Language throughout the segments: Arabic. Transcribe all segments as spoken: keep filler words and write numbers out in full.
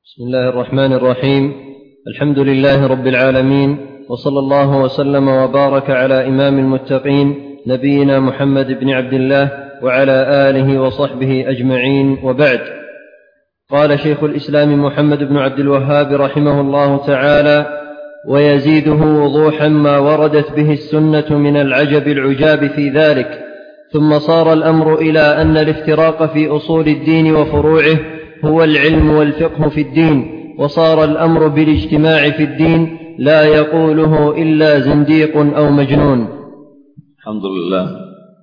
بسم الله الرحمن الرحيم. الحمد لله رب العالمين، وصلى الله وسلم وبارك على إمام المتقين نبينا محمد بن عبد الله وعلى آله وصحبه أجمعين، وبعد. قال شيخ الإسلام محمد بن عبد الوهاب رحمه الله تعالى: ويزيده وضوحا ما وردت به السنة من العجب العجاب في ذلك. ثم صار الأمر إلى أن الافتراق في أصول الدين وفروعه هو العلم والفقه في الدين، وصار الأمر بالاجتماع في الدين لا يقوله إلا زنديق أو مجنون. الحمد لله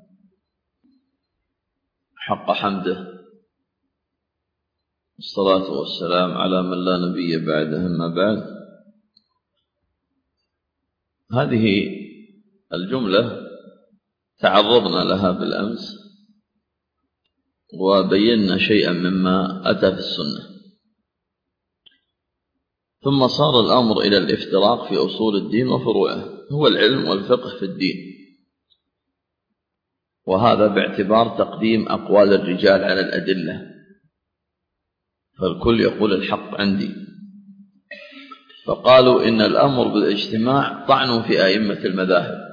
حق حمده، الصلاة والسلام على من لا نبي بعده. أما بعد، هذه الجملة تعرضنا لها بالأمس وبينا شيئا مما أتى في السنة. ثم صار الأمر إلى الافتراق في أصول الدين وفروعه هو العلم والفقه في الدين، وهذا باعتبار تقديم أقوال الرجال على الأدلة، فالكل يقول الحق عندي. فقالوا إن الأمر بالاجتماع طعن في أئمة المذاهب،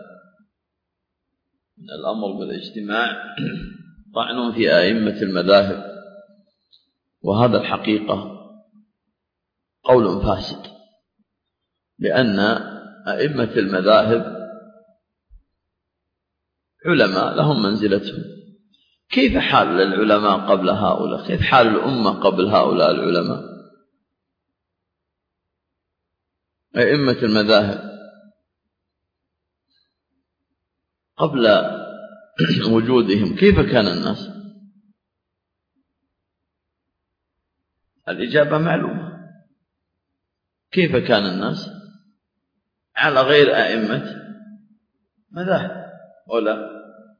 إن الأمر بالاجتماع طعن في أئمة المذاهب، وهذا الحقيقة قول فاسد، لأن أئمة المذاهب علماء لهم منزلتهم. كيف حال العلماء قبل هؤلاء؟ كيف حال الأمة قبل هؤلاء العلماء؟ أئمة المذاهب قبل وجودهم كيف كان الناس؟ الإجابة معلومة. كيف كان الناس؟ على غير أئمة مذاهب ولا،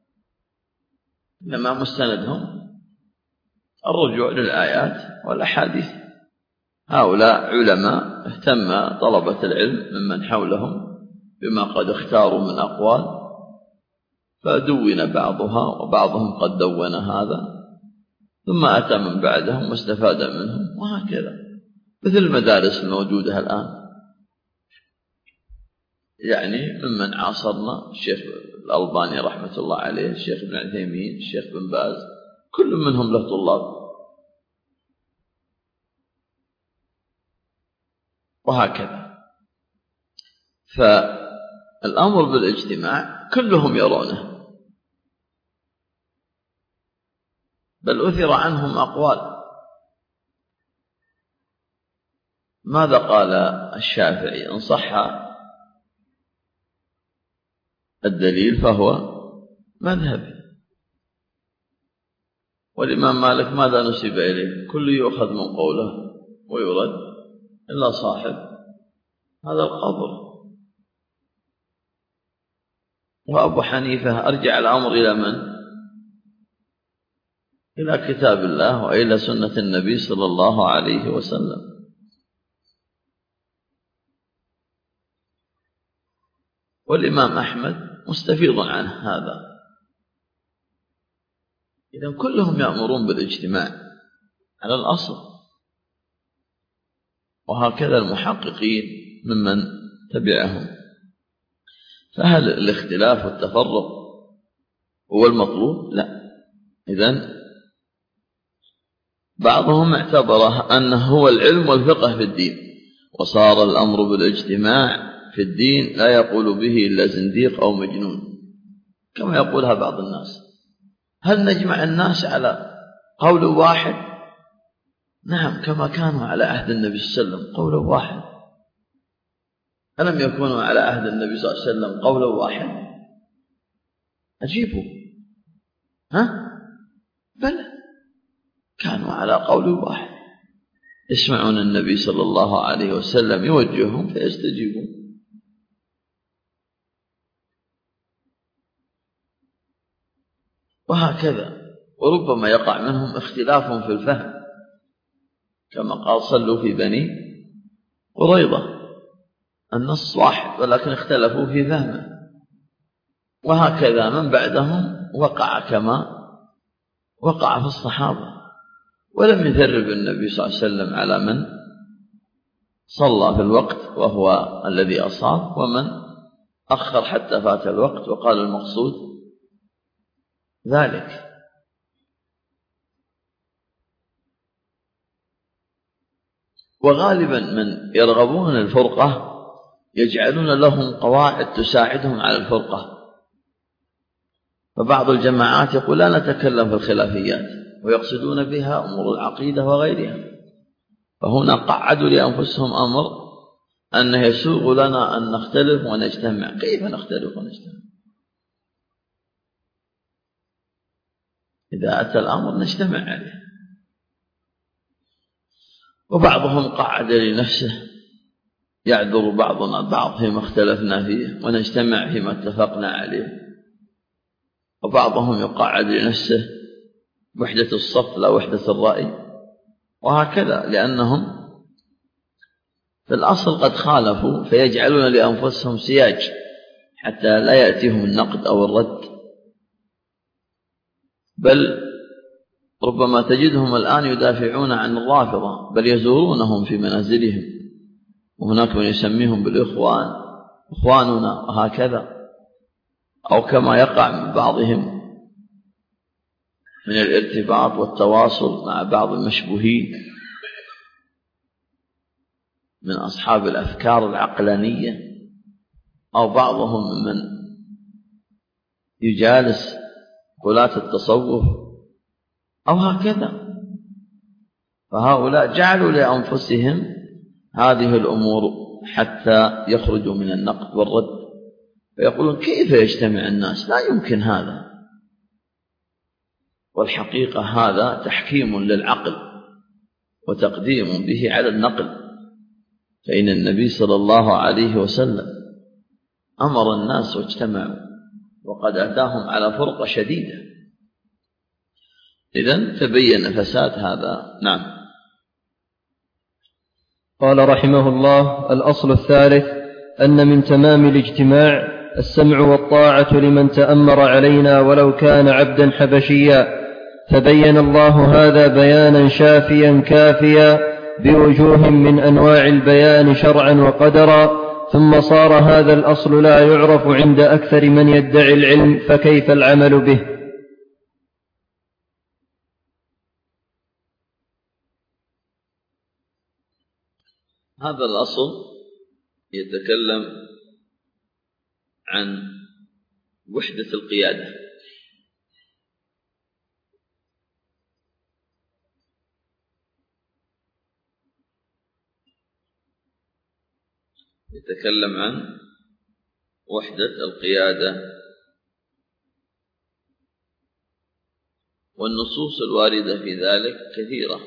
إنما مستندهم الرجوع للآيات والأحاديث. هؤلاء علماء اهتم طلبة العلم ممن حولهم بما قد اختاروا من أقوال، فدون بعضها وبعضهم قد دون هذا، ثم أتى من بعدهم واستفاد منهم، وهكذا مثل المدارس الموجودة الآن. يعني ممن عاصرنا الشيخ الألباني رحمة الله عليه، الشيخ ابن عثيمين، الشيخ بن باز، كل منهم له طلاب، وهكذا. فالأمر بالاجتماع كلهم يرونه، بل أثر عنهم أقوال. ماذا قال الشافعي؟ إن صح الدليل فهو مذهبي. والإمام مالك ماذا نسب إليه؟ كل يؤخذ من قوله ويرد إلا صاحب هذا القبر. وأبو حنيفة أرجع الأمر إلى من؟ إلى كتاب الله وإلى سنة النبي صلى الله عليه وسلم. والإمام أحمد مستفيض عن هذا. إذن كلهم يأمرون بالاجتماع على الأصل، وهكذا المحققين ممن تبعهم. فهل الاختلاف والتفرق هو المطلوب؟ لا. إذن بعضهم اعتبره أنه هو العلم والفقه في الدين، وصار الأمر بالاجتماع في الدين لا يقول به إلا زنديق أو مجنون، كما يقولها بعض الناس. هل نجمع الناس على قول واحد؟ نعم، كما كانوا على عهد النبي صلى الله عليه وسلم قول واحد. ألم يكونوا على عهد النبي صلى الله عليه وسلم قول واحد؟ أجيبوا. ها؟ بلى، كانوا على قول واحد، يسمعون النبي صلى الله عليه وسلم يوجههم فيستجيبون. وهكذا. وربما يقع منهم اختلاف في الفهم، كما قال صلوا في بني قريظة، النص واحد ولكن اختلفوا في فهمه. وهكذا من بعدهم وقع كما وقع في الصحابة، ولم يثرب النبي صلى الله عليه وسلم على من صلى في الوقت وهو الذي أصاب، ومن أخر حتى فات الوقت وقال المقصود ذلك. وغالبا من يرغبون الفرقة يجعلون لهم قواعد تساعدهم على الفرقة، فبعض الجماعات يقول لا نتكلم في الخلافيات، ويقصدون بها أمور العقيدة وغيرها. فهنا قعدوا لأنفسهم أمر أنه يسوغ لنا أن نختلف ونجتمع. كيف نختلف ونجتمع؟ إذا أتى الأمر نجتمع عليه. وبعضهم قعد لنفسه يعذر بعضنا البعض فيما اختلفنا فيه ونجتمع فيما اتفقنا عليه، وبعضهم يقعد لنفسه وحدة الصف لا وحدة الرأي، وهكذا، لأنهم في الأصل قد خالفوا، فيجعلون لأنفسهم سياج حتى لا يأتيهم النقد أو الرد. بل ربما تجدهم الآن يدافعون عن الرافضة، بل يزورونهم في منازلهم، وهناك من يسميهم بالإخوان، إخواننا، وهكذا. أو كما يقع من بعضهم من الارتباط والتواصل مع بعض المشبوهين من أصحاب الأفكار العقلانية، أو بعضهم من يجالس قلاة التصوف أو هكذا. فهؤلاء جعلوا لأنفسهم هذه الأمور حتى يخرجوا من النقد والرد، فيقولون كيف يجتمع الناس؟ لا يمكن هذا. والحقيقة هذا تحكيم للعقل وتقديم به على النقل، فإن النبي صلى الله عليه وسلم أمر الناس واجتمعوا، وقد أتاهم على فرقة شديدة. إذن تبين فساد هذا. نعم. قال رحمه الله: الأصل الثالث أن من تمام الاجتماع السمع والطاعة لمن تأمر علينا ولو كان عبدا حبشيا، فبين الله هذا بيانا شافيا كافيا بوجوه من أنواع البيان شرعا وقدرا، ثم صار هذا الأصل لا يعرف عند أكثر من يدعي العلم، فكيف العمل به؟ هذا الأصل يتكلم عن وحدة القيادة، يتكلم عن وحدة القيادة، والنصوص الواردة في ذلك كثيرة.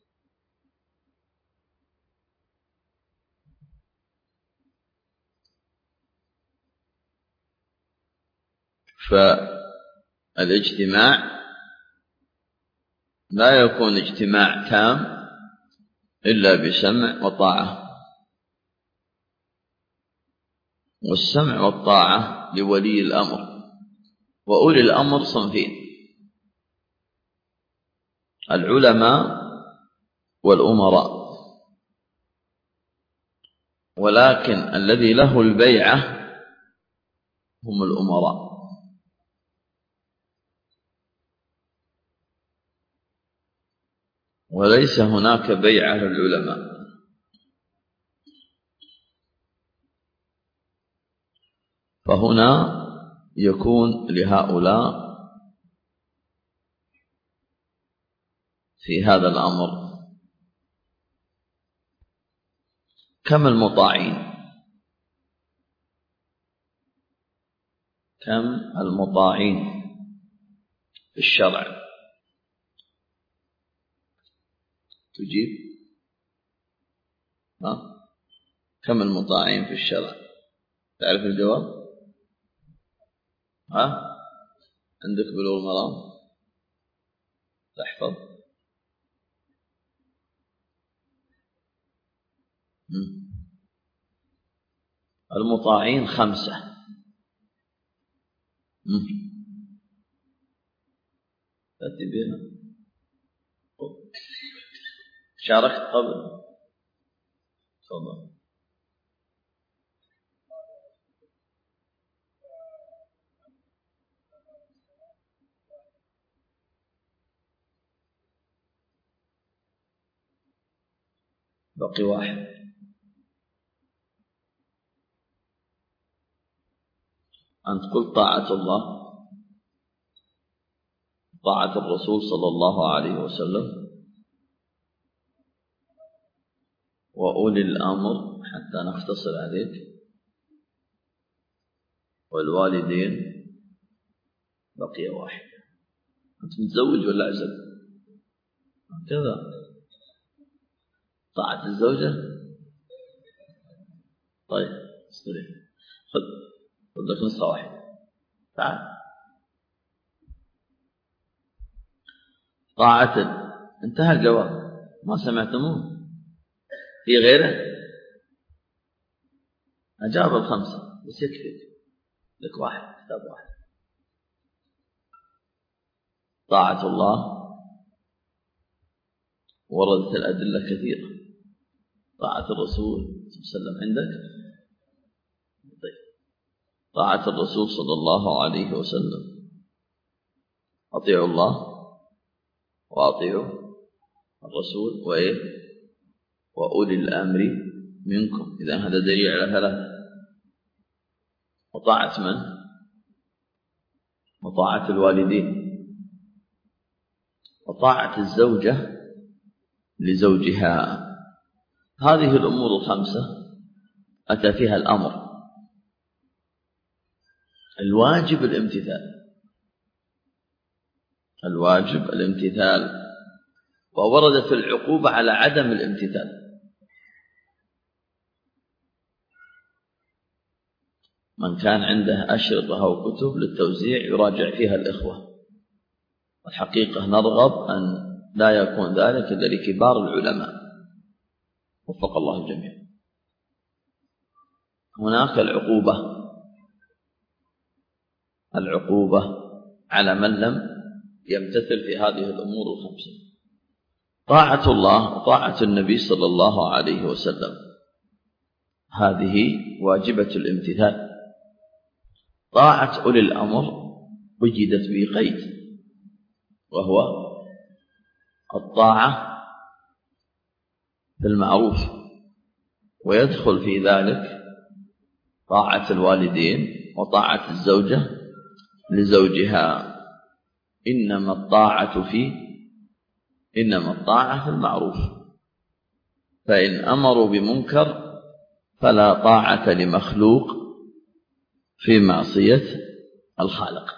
فالاجتماع لا يكون اجتماع تام إلا بسمع وطاعة، والسمع والطاعة لولي الأمر. وأولي الأمر صنفين: العلماء والأمراء. ولكن الذي له البيعة هم الأمراء. وليس هناك بيعة للعلماء. فهنا يكون لهؤلاء في هذا الأمر كم المطاعين، كم المطاعين في الشرع؟ تجيب؟ ها؟ كم المطاعين في الشرع؟ تعرف الجواب؟ ها؟ عندك بلوغ المرام؟ تحفظ؟ المطاعين خمسة. تأتي بنا. شاركت قبل؟ تفضل. بقي واحد. أنت قلت طاعة الله، طاعة الرسول صلى الله عليه وسلم، وأولي الأمر حتى نختصر عليك، والوالدين. بقي واحد. أنت متزوج ولا عزب؟ كذا. طاعة الزوجة. طيب استريح، خذ خذ لك نسخة واحدة. تعال. طاعة. انتهى الجواب. ما سمعتموه؟ في غيره؟ أجاب الخمسة بس يكفي لك واحد، كتاب واحد. طاعة الله وردت الأدلة كثيرة. طاعة الرسول صلى الله عليه وسلم عندك؟ طيب. طاعة الرسول صلى الله عليه وسلم، أطيعوا الله وأطيعوا الرسول وإيه؟ وأولي الأمر منكم. إذا هذا دليل على ثلاثة. وطاعة من؟ وطاعة الوالدين، وطاعة الزوجة لزوجها. هذه الأمور الخمسة أتى فيها الأمر، الواجب الامتثال، الواجب الامتثال، ووردت العقوبة على عدم الامتثال. من كان عنده أشرطة أو كتب للتوزيع يراجع فيها الإخوة. والحقيقة نرغب أن لا يكون ذلك إلا لكبار العلماء وفق الله الجميع. هناك العقوبة، العقوبة على من لم يمتثل في هذه الأمور الخمسة. طاعة الله وطاعة النبي صلى الله عليه وسلم هذه واجبة الامتثال. طاعة أولي الأمر وجدت بقيد، وهو الطاعة في المعروف، ويدخل في ذلك طاعة الوالدين وطاعة الزوجة لزوجها. إنما الطاعة في إنما الطاعة في المعروف، فإن أمروا بمنكر فلا طاعة لمخلوق في معصية الخالق.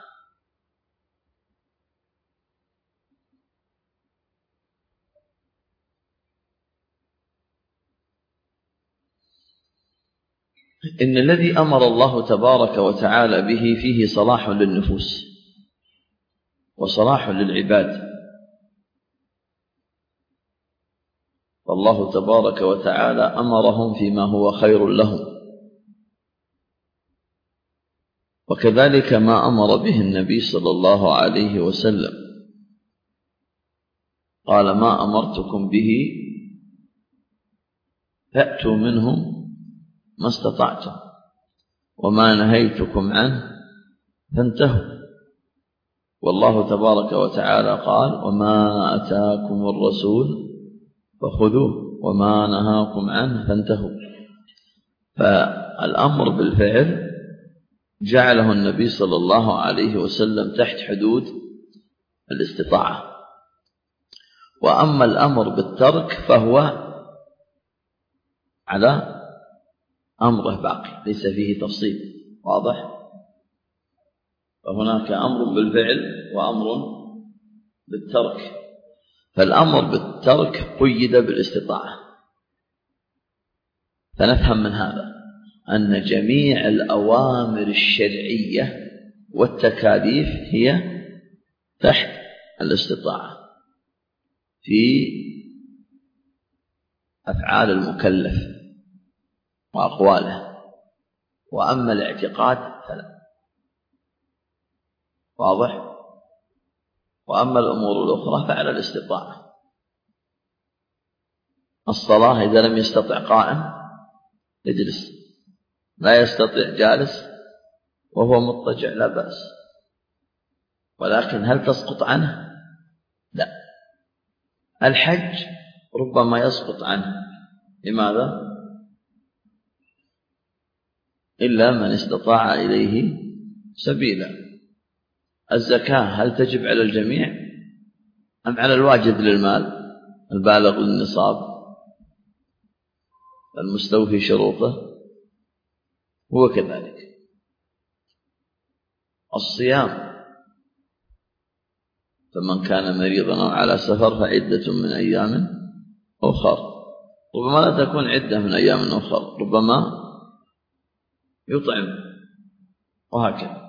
إن الذي أمر الله تبارك وتعالى به فيه صلاح للنفوس وصلاح للعباد. والله تبارك وتعالى أمرهم فيما هو خير لهم، وكذلك ما أمر به النبي صلى الله عليه وسلم. قال: ما أمرتكم به فأتوا منه ما استطعتم، وما نهيتكم عنه فانتهوا. والله تبارك وتعالى قال: وما أتاكم الرسول فخذوه وما نهاكم عنه فانتهوا. فالأمر بالفعل جعله النبي صلى الله عليه وسلم تحت حدود الاستطاعة. وأما الأمر بالترك فهو على أمره باقي، ليس فيه تفصيل. واضح؟ فهناك أمر بالفعل وأمر بالترك. فالأمر بالترك قيد بالاستطاعة. فنفهم من هذا أن جميع الأوامر الشرعية والتكاليف هي تحت الاستطاعة في أفعال المكلف وأقواله. وأما الاعتقاد فلا. واضح؟ وأما الأمور الأخرى فعلى الاستطاعة. الصلاة إذا لم يستطع قائم يجلس، لا يستطيع جالس وهو مضطجع لا بأس. ولكن هل تسقط عنه؟ لا. الحج ربما يسقط عنه. لماذا؟ إلا من استطاع إليه سبيلا. الزكاة هل تجب على الجميع أم على الواجد للمال البالغ للنصاب المستوفي شروطه؟ هو كذلك. الصيام فمن كان مريضا أو على سفر فعدة من أيام أخر. ربما لا تكون عدة من أيام أخر، ربما يطعم، وهكذا.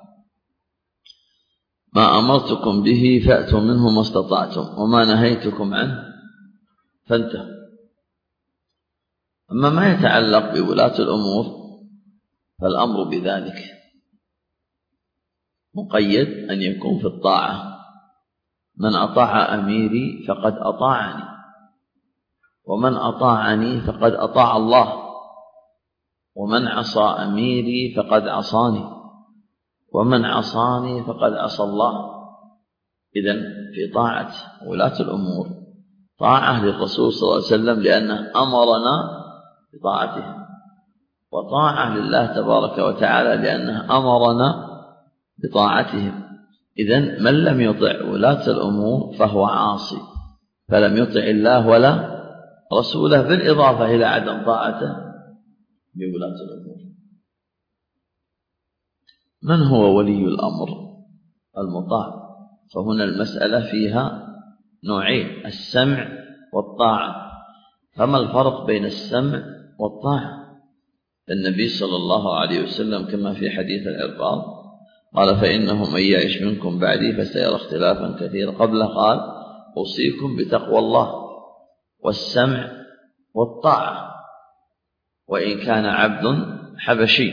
ما أمرتكم به فأتوا منه ما استطعتم وما نهيتكم عنه فانتهوا. أما ما يتعلق بولاة الأمور فالأمر بذلك مقيد أن يكون في الطاعة. من أطاع أميري فقد أطاعني، ومن أطاعني فقد أطاع الله، ومن عصى أميري فقد عصاني، ومن عصاني فقد عصى الله. إذن في طاعة ولاة الأمور طاعة للرسول صلى الله عليه وسلم لأنه أمرنا بطاعته، وطاعة لله تبارك وتعالى لأنه أمرنا بطاعتهم. إذن من لم يطع ولاة الأمور فهو عاصي، فلم يطع الله ولا رسوله، بالإضافة إلى عدم طاعته بولاة الأمور. من هو ولي الأمر المطاع؟ فهنا المسألة فيها نوعين: السمع والطاعة. فما الفرق بين السمع والطاعة؟ النبي صلى الله عليه وسلم كما في حديث العرباض قال: فإنه من يعش منكم بعدي فسيرى اختلافا كثيرا. قبله قال: أوصيكم بتقوى الله والسمع والطاعة، وإن كان عبد حبشي.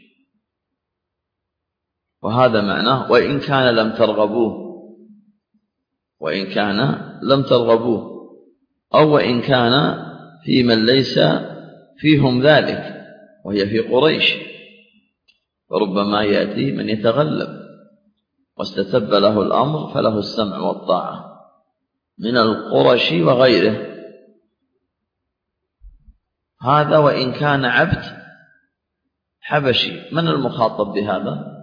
وهذا معناه وإن كان لم ترغبوه، وإن كان لم ترغبوه، أو وإن كان في من ليس فيهم ذلك، وهي في قريش. فربما يأتي من يتغلب واستتب له الأمر فله السمع والطاعة من القرش وغيره. هذا وإن كان عبد حبشي. من المخاطب بهذا؟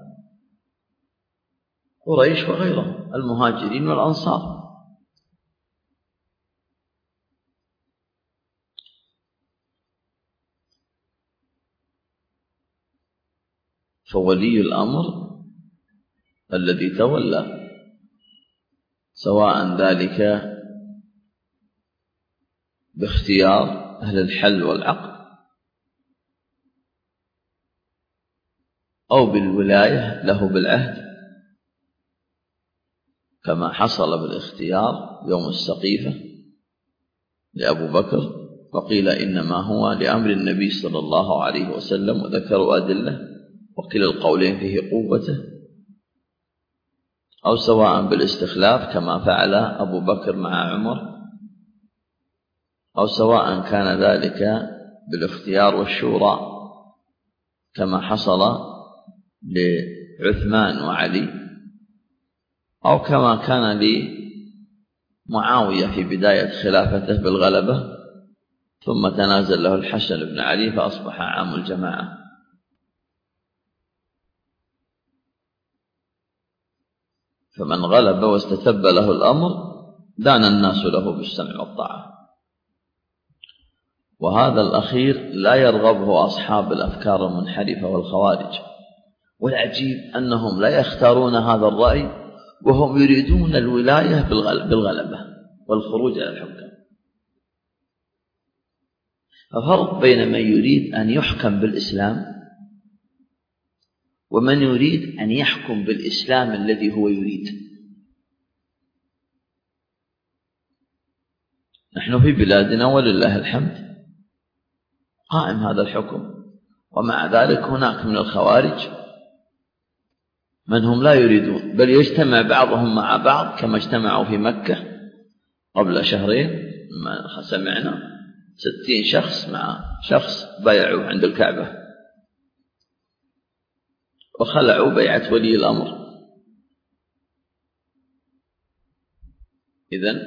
قريش وغيره المهاجرين والأنصار. فولي الأمر الذي تولى، سواء ذلك باختيار أهل الحل والعقد أو بالولاية له بالعهد، كما حصل بالاختيار يوم السقيفة لأبو بكر، وقيل إنما هو لأمر النبي صلى الله عليه وسلم، وذكروا أدلة وكلا القولين فيه قوته. أو سواء بالاستخلاف كما فعل أبو بكر مع عمر، أو سواء كان ذلك بالاختيار والشورى كما حصل لعثمان وعلي، أو كما كان لمعاوية في بداية خلافته بالغلبة، ثم تنازل له الحسن بن علي فأصبح عام الجماعة. فمن غلب واستتب له الأمر دان الناس له بالسمع والطاعة. وهذا الأخير لا يرغبه أصحاب الأفكار المنحرفة والخوارج. والعجيب أنهم لا يختارون هذا الرأي وهم يريدون الولاية بالغلبة والخروج على الحكام. ففرق بين من يريد أن يحكم بالإسلام ومن يريد أن يحكم بالإسلام الذي هو يريد. نحن في بلادنا ولله الحمد قائم هذا الحكم، ومع ذلك هناك من الخوارج من هم لا يريدون، بل يجتمع بعضهم مع بعض كما اجتمعوا في مكة قبل شهرين ما سمعنا، ستين شخص مع شخص بايعوا عند الكعبة وخلعوا بيعة ولي الأمر. إذن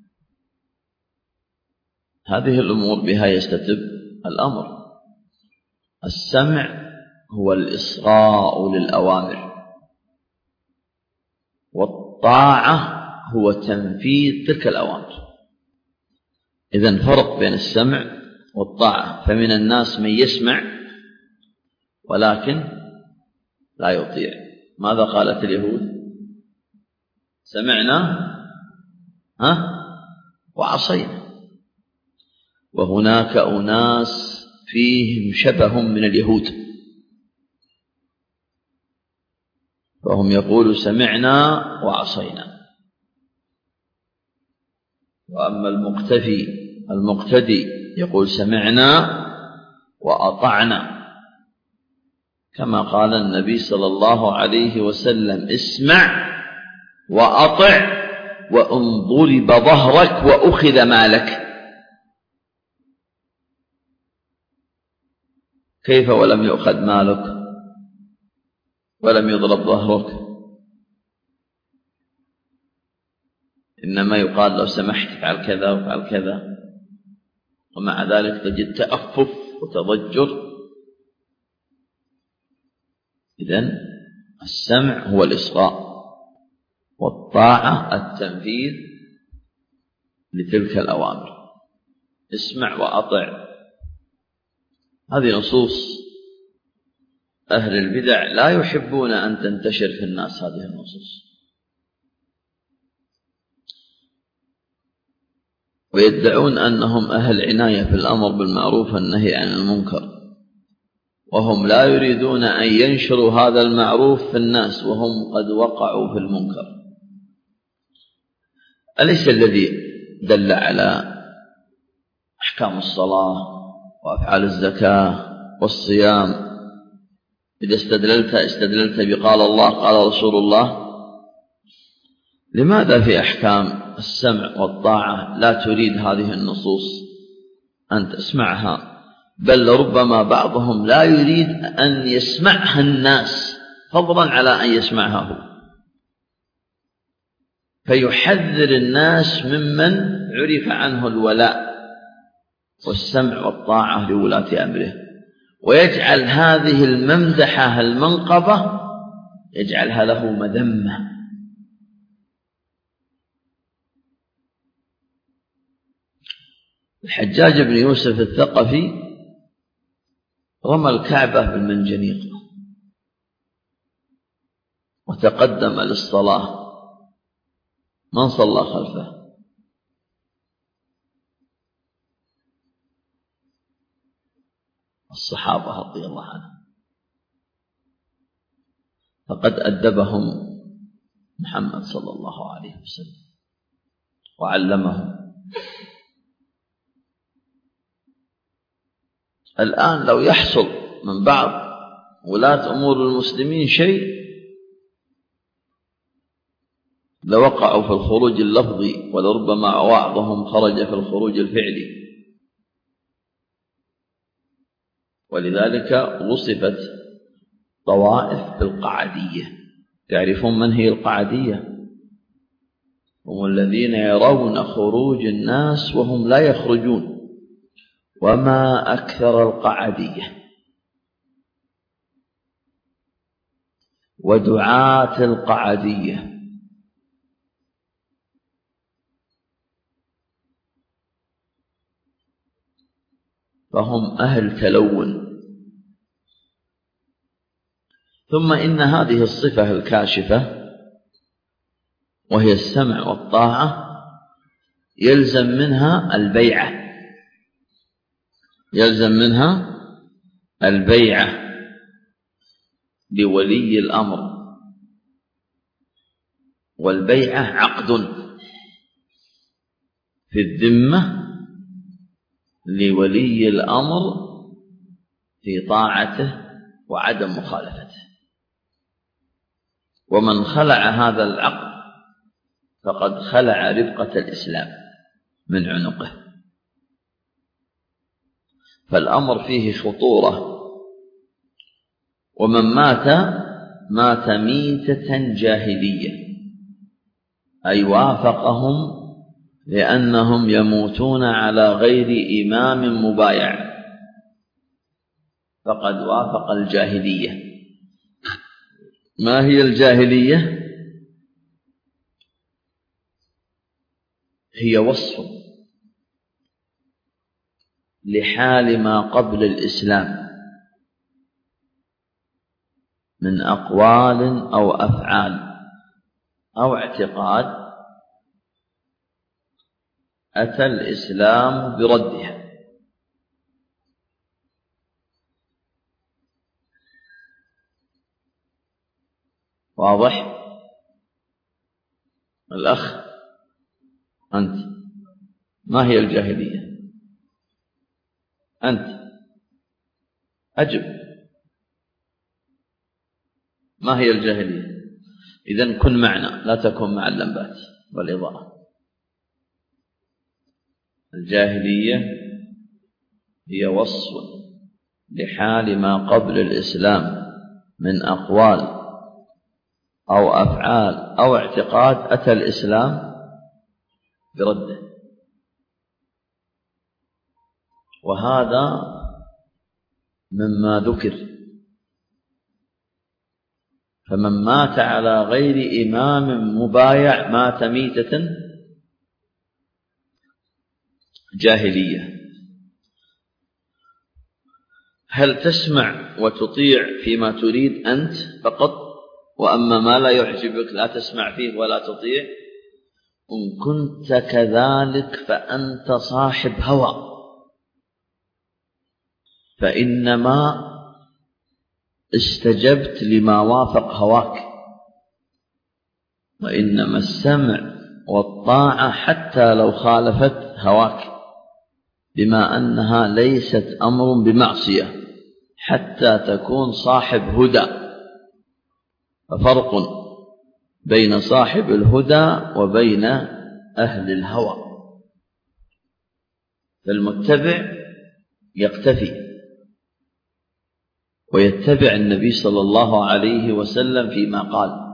هذه الأمور بها يستتب الأمر. السمع هو الإصغاء للأوامر، والطاعة هو تنفيذ تلك الأوامر. إذن فرق بين السمع والطاعة. فمن الناس من يسمع ولكن لا يطيع. ماذا قالت اليهود؟ سمعنا ها وعصينا. وهناك أناس فيهم شبه من اليهود، فهم يقولوا سمعنا وعصينا. وأما المقتفي المقتدي يقول سمعنا وأطعنا، كما قال النبي صلى الله عليه وسلم اسمع وأطع وإن ضرب ظهرك وأخذ مالك. كيف ولم يؤخذ مالك ولم يضرب ظهرك؟ إنما يقال لو سمحت افعل كذا وافعل كذا، ومع ذلك تجد تأفف وتضجر. إذن السمع هو الإصغاء، والطاعة التنفيذ لتلك الأوامر. اسمع وأطع. هذه نصوص أهل البدع لا يحبون أن تنتشر في الناس هذه النصوص، ويدعون أنهم أهل عناية في الأمر بالمعروف والنهي عن المنكر، وهم لا يريدون أن ينشروا هذا المعروف في الناس وهم قد وقعوا في المنكر. أليس الذي دل على أحكام الصلاة وأفعال الزكاة والصيام إذا استدللت استدللت بقال الله قال رسول الله؟ لماذا في أحكام السمع والطاعة لا تريد هذه النصوص أن تسمعها؟ بل ربما بعضهم لا يريد أن يسمعها الناس فضلا على أن يسمعها هو، فيحذر الناس ممن عرف عنه الولاء والسمع والطاعة لولاة أمره، ويجعل هذه الممدحة المنقبة يجعلها له مذمة. الحجاج بن يوسف الثقفي رمى الكعبة بالمنجنيق وتقدم للصلاة، من صلى خلفه؟ الصحابة رضي الله عنهم، فقد أدبهم محمد صلى الله عليه وسلم وعلمهم. الآن لو يحصل من بعض ولاة أمور المسلمين شيء لوقعوا في الخروج اللفظي، ولربما بعضهم خرج في الخروج الفعلي. ولذلك وصفت طوائف بالقعدية. تعرفون من هي القعدية؟ هم الذين يرون خروج الناس وهم لا يخرجون. وما أكثر القعدية ودعاة القعدية. فهم أهل تلون. ثم إن هذه الصفة الكاشفة وهي السمع والطاعة يلزم منها البيعة، يلزم منها البيعة لولي الأمر. والبيعة عقد في الذمة لولي الأمر في طاعته وعدم مخالفته، ومن خلع هذا العقد فقد خلع ربقة الإسلام من عنقه. فالأمر فيه خطورة. ومن مات مات ميتة جاهلية، أي وافقهم لأنهم يموتون على غير إمام مبايع، فقد وافق الجاهلية. ما هي الجاهلية؟ هي وصف لحال ما قبل الإسلام من أقوال أو أفعال أو اعتقاد أتى الإسلام بردها. واضح؟ الأخ أنت، ما هي الجاهلية؟ أنت أجب، ما هي الجاهلية؟ إذن كن معنا، لا تكن مع اللمبات والإضاءة. الجاهلية هي وصف لحال ما قبل الإسلام من أقوال أو أفعال أو اعتقاد أتى الإسلام برده. وهذا مما ذكر. فمن مات على غير إمام مبايع مات ميتة جاهلية. هل تسمع وتطيع فيما تريد أنت فقط، وأما ما لا يعجبك لا تسمع فيه ولا تطيع؟ إن كنت كذلك فأنت صاحب هوى، فإنما استجبت لما وافق هواك. وإنما السمع والطاعة حتى لو خالفت هواك، بما أنها ليست أمر بمعصية حتى تكون صاحب هدى. ففرق بين صاحب الهدى وبين أهل الهوى. فالمتبع يقتفي ويتبع النبي صلى الله عليه وسلم فيما قال،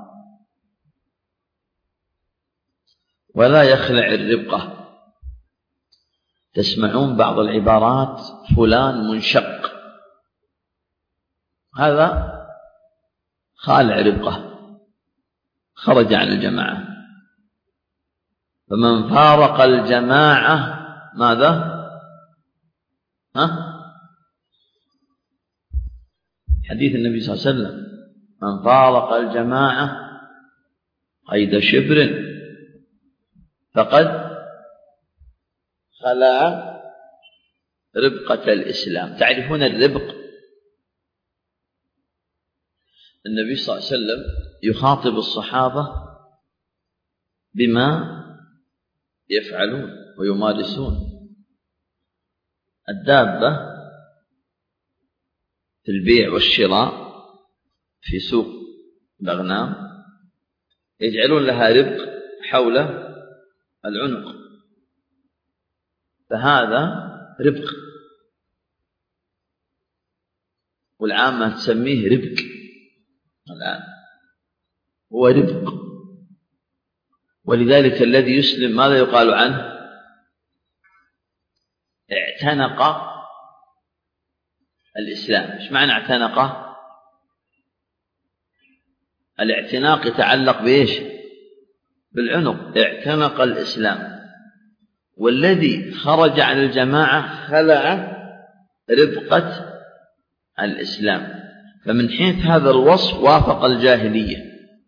ولا يخلع الربقة. تسمعون بعض العبارات فلان منشق، هذا خالع ربقة، خرج عن الجماعة. فمن فارق الجماعة ماذا؟ ها؟ حديث النبي صلى الله عليه وسلم: من فارق الجماعة قيد شبر فقد خلع ربقة الإسلام. تعرفون الربق؟ النبي صلى الله عليه وسلم يخاطب الصحابة بما يفعلون ويمارسون. الدابة في البيع والشراء في سوق الأغنام يجعلون لها ربق حول العنق، فهذا ربق، والعامة تسميه ربك. الآن هو ربق. ولذلك الذي يسلم ماذا يقال عنه؟ اعتنق الإسلام. ايش معنى اعتنق؟ الاعتناق يتعلق بإيش؟ بالعنق. اعتنق الإسلام. والذي خرج عن الجماعة خلع ربقة الإسلام. فمن حيث هذا الوصف وافق الجاهلية.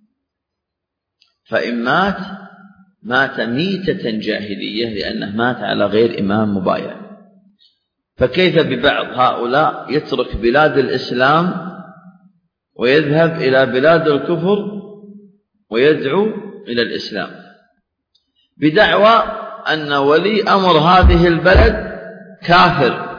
فإن مات مات ميتة جاهلية لأنه مات على غير إمام مبايع. فكيف ببعض هؤلاء يترك بلاد الإسلام ويذهب إلى بلاد الكفر ويدعو إلى الإسلام بدعوى أن ولي أمر هذه البلد كافر؟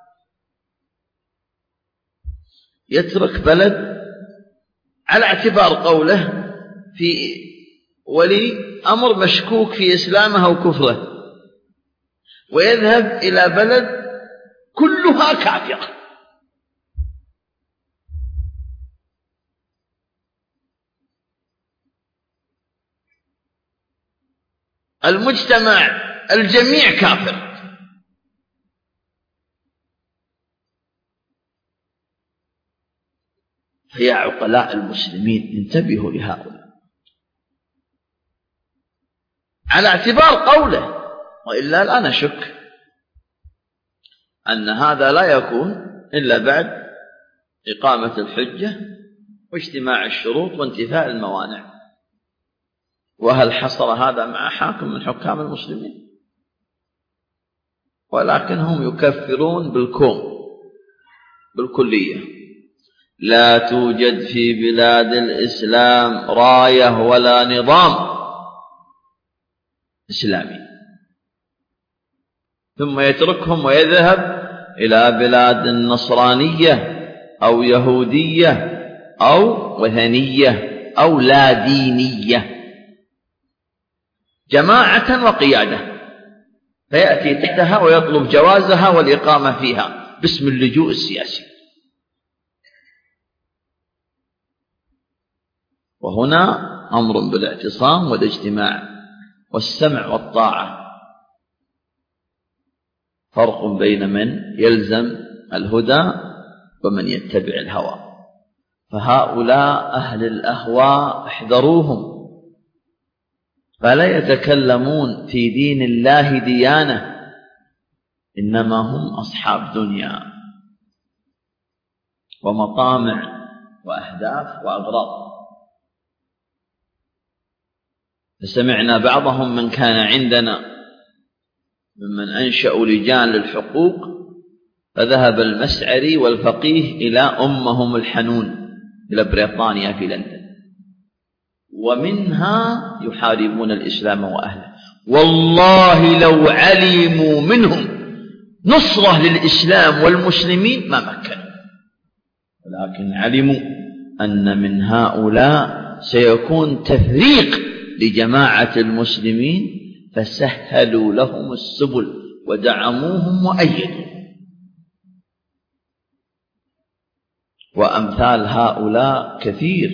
يترك بلد على اعتبار قوله في ولي أمر مشكوك في إسلامه أو كفره، ويذهب إلى بلد كلها كافرة. المجتمع الجميع كافر. فيا عقلاء المسلمين انتبهوا لهؤلاء على اعتبار قوله، وإلا لا نشك أن هذا لا يكون إلا بعد إقامة الحجة واجتماع الشروط وانتفاء الموانع. وهل حصل هذا مع حاكم من حكام المسلمين؟ ولكن هم يكفرون بالكوم بالكلية. لا توجد في بلاد الإسلام راية ولا نظام إسلامي، ثم يتركهم ويذهب إلى بلاد النصرانية أو يهودية أو وثنية أو لا دينية، جماعة وقيادة، فيأتي تحتها ويطلب جوازها والإقامة فيها باسم اللجوء السياسي. وهنا أمر بالاعتصام والاجتماع والسمع والطاعة. فرق بين من يلزم الهدى ومن يتبع الهوى. فهؤلاء أهل الأهواء احذروهم، فلا يتكلمون في دين الله ديانة، إنما هم أصحاب دنيا ومطامع وأهداف وأغراض. فسمعنا بعضهم من كان عندنا ممن أنشأوا لجان للحقوق، فذهب المسعري والفقيه إلى أمهم الحنون إلى بريطانيا في لندن، ومنها يحاربون الإسلام وأهله. والله لو علموا منهم نصرة للإسلام والمسلمين ما مكنوا، ولكن علموا أن من هؤلاء سيكون تفريق لجماعة المسلمين، فسهلوا لهم السبل ودعموهم وأيدوا. وأمثال هؤلاء كثير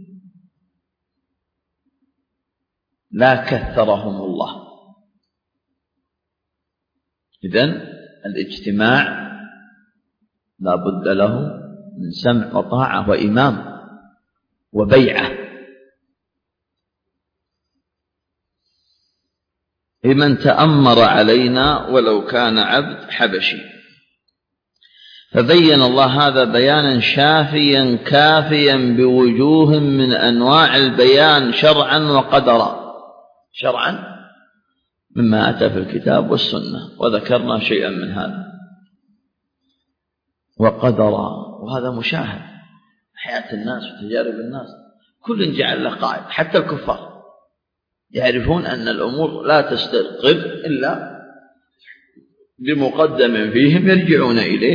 لا كثرهم الله. إذن الاجتماع لا بد له من سمع وطاعة وإمام وبيعة لمن تأمر علينا ولو كان عبد حبشي. فبين الله هذا بيانا شافيا كافيا بوجوه من أنواع البيان شرعا وقدرا. شرعا مما أتى في الكتاب والسنة، وذكرنا شيئا من هذا، وقدرا، وهذا مشاهد حياة الناس وتجارب الناس. كل جعل له قائد، حتى الكفار يعرفون أن الأمور لا تستقر إلا بمقدم فيهم يرجعون إليه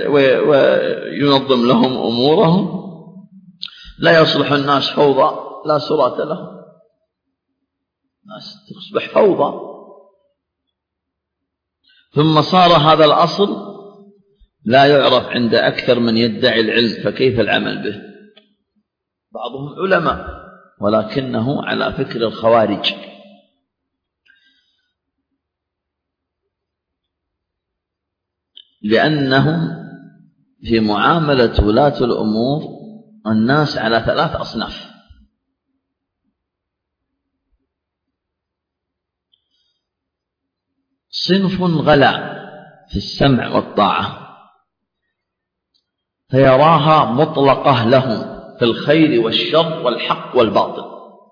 وينظم لهم أمورهم. لا يصلح الناس فوضى لا سرة لهم، الناس تصبح فوضى. ثم صار هذا الأصل لا يعرف عند أكثر من يدعي العلم، فكيف العمل به؟ بعضهم علماء ولكنه على فكر الخوارج. لأنهم في معاملة ولاة الأمور الناس على ثلاث أصناف: صنف غلا في السمع والطاعة فيراها مطلقة لهم في الخير والشر والحق والباطل،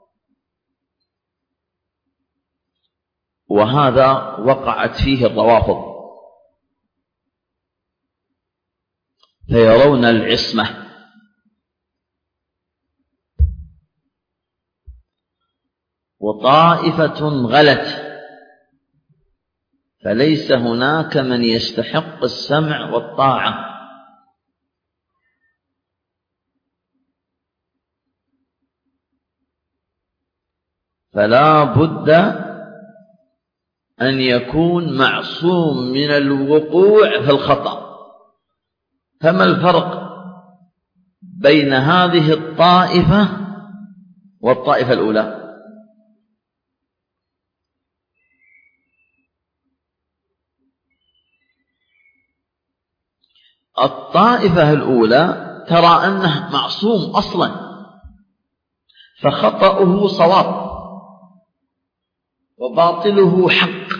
وهذا وقعت فيه الروافض، فيرون العصمة. وطائفة غلت فليس هناك من يستحق السمع والطاعة، فلا بد أن يكون معصوم من الوقوع في الخطأ. فما الفرق بين هذه الطائفة والطائفة الأولى؟ الطائفة الأولى ترى أنه معصوم أصلا، فخطأه صواب وباطله حق.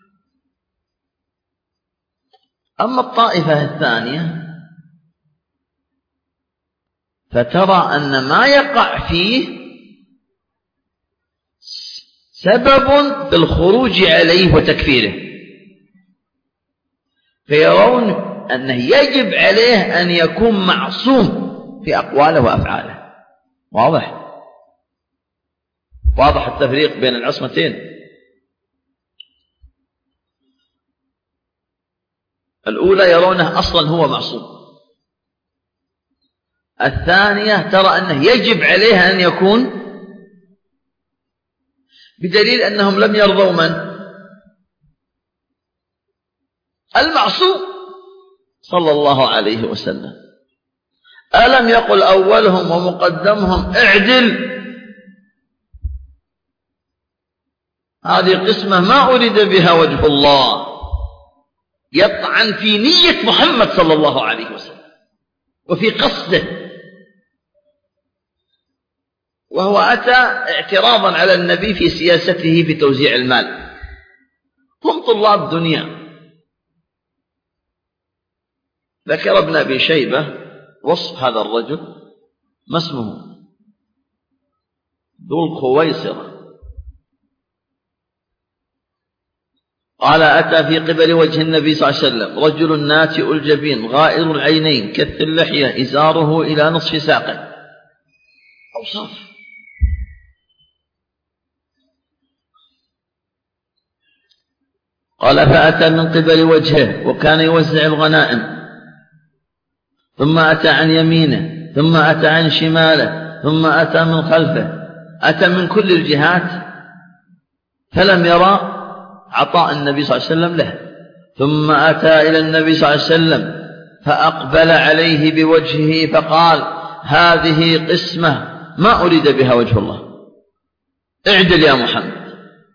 أما الطائفة الثانية فترى أن ما يقع فيه سبب في الخروج عليه وتكفيره، فيرون أنه يجب عليه أن يكون معصوم في أقواله وأفعاله. واضح؟ واضح التفريق بين العصمتين. الأولى يرونه أصلا هو معصوم، الثانية ترى أنه يجب عليه أن يكون، بدليل أنهم لم يرضوا من؟ المعصوم صلى الله عليه وسلم. ألم يقل أولهم ومقدمهم اعدل؟ هذه قسمة ما أريد بها وجه الله، يطعن في نية محمد صلى الله عليه وسلم وفي قصده، وهو أتى اعتراضا على النبي في سياسته في توزيع المال. هم طلاب دنيا. ذكر ابن أبي شيبة وصف هذا الرجل، ما اسمه؟ ذو الخويصرة. قال أتى في قبل وجه النبي صلى الله عليه وسلم رجل ناتئ الجبين غائر العينين كث اللحية إزاره إلى نصف ساقه. أوصاف. قال فأتى من قبل وجهه وكان يوزع الغنائم، ثم أتى عن يمينه، ثم أتى عن شماله، ثم أتى من خلفه، أتى من كل الجهات، فلم يرى عطاء النبي صلى الله عليه وسلم له. ثم أتى إلى النبي صلى الله عليه وسلم فأقبل عليه بوجهه فقال هذه قسمة ما أريد بها وجه الله، اعدل يا محمد.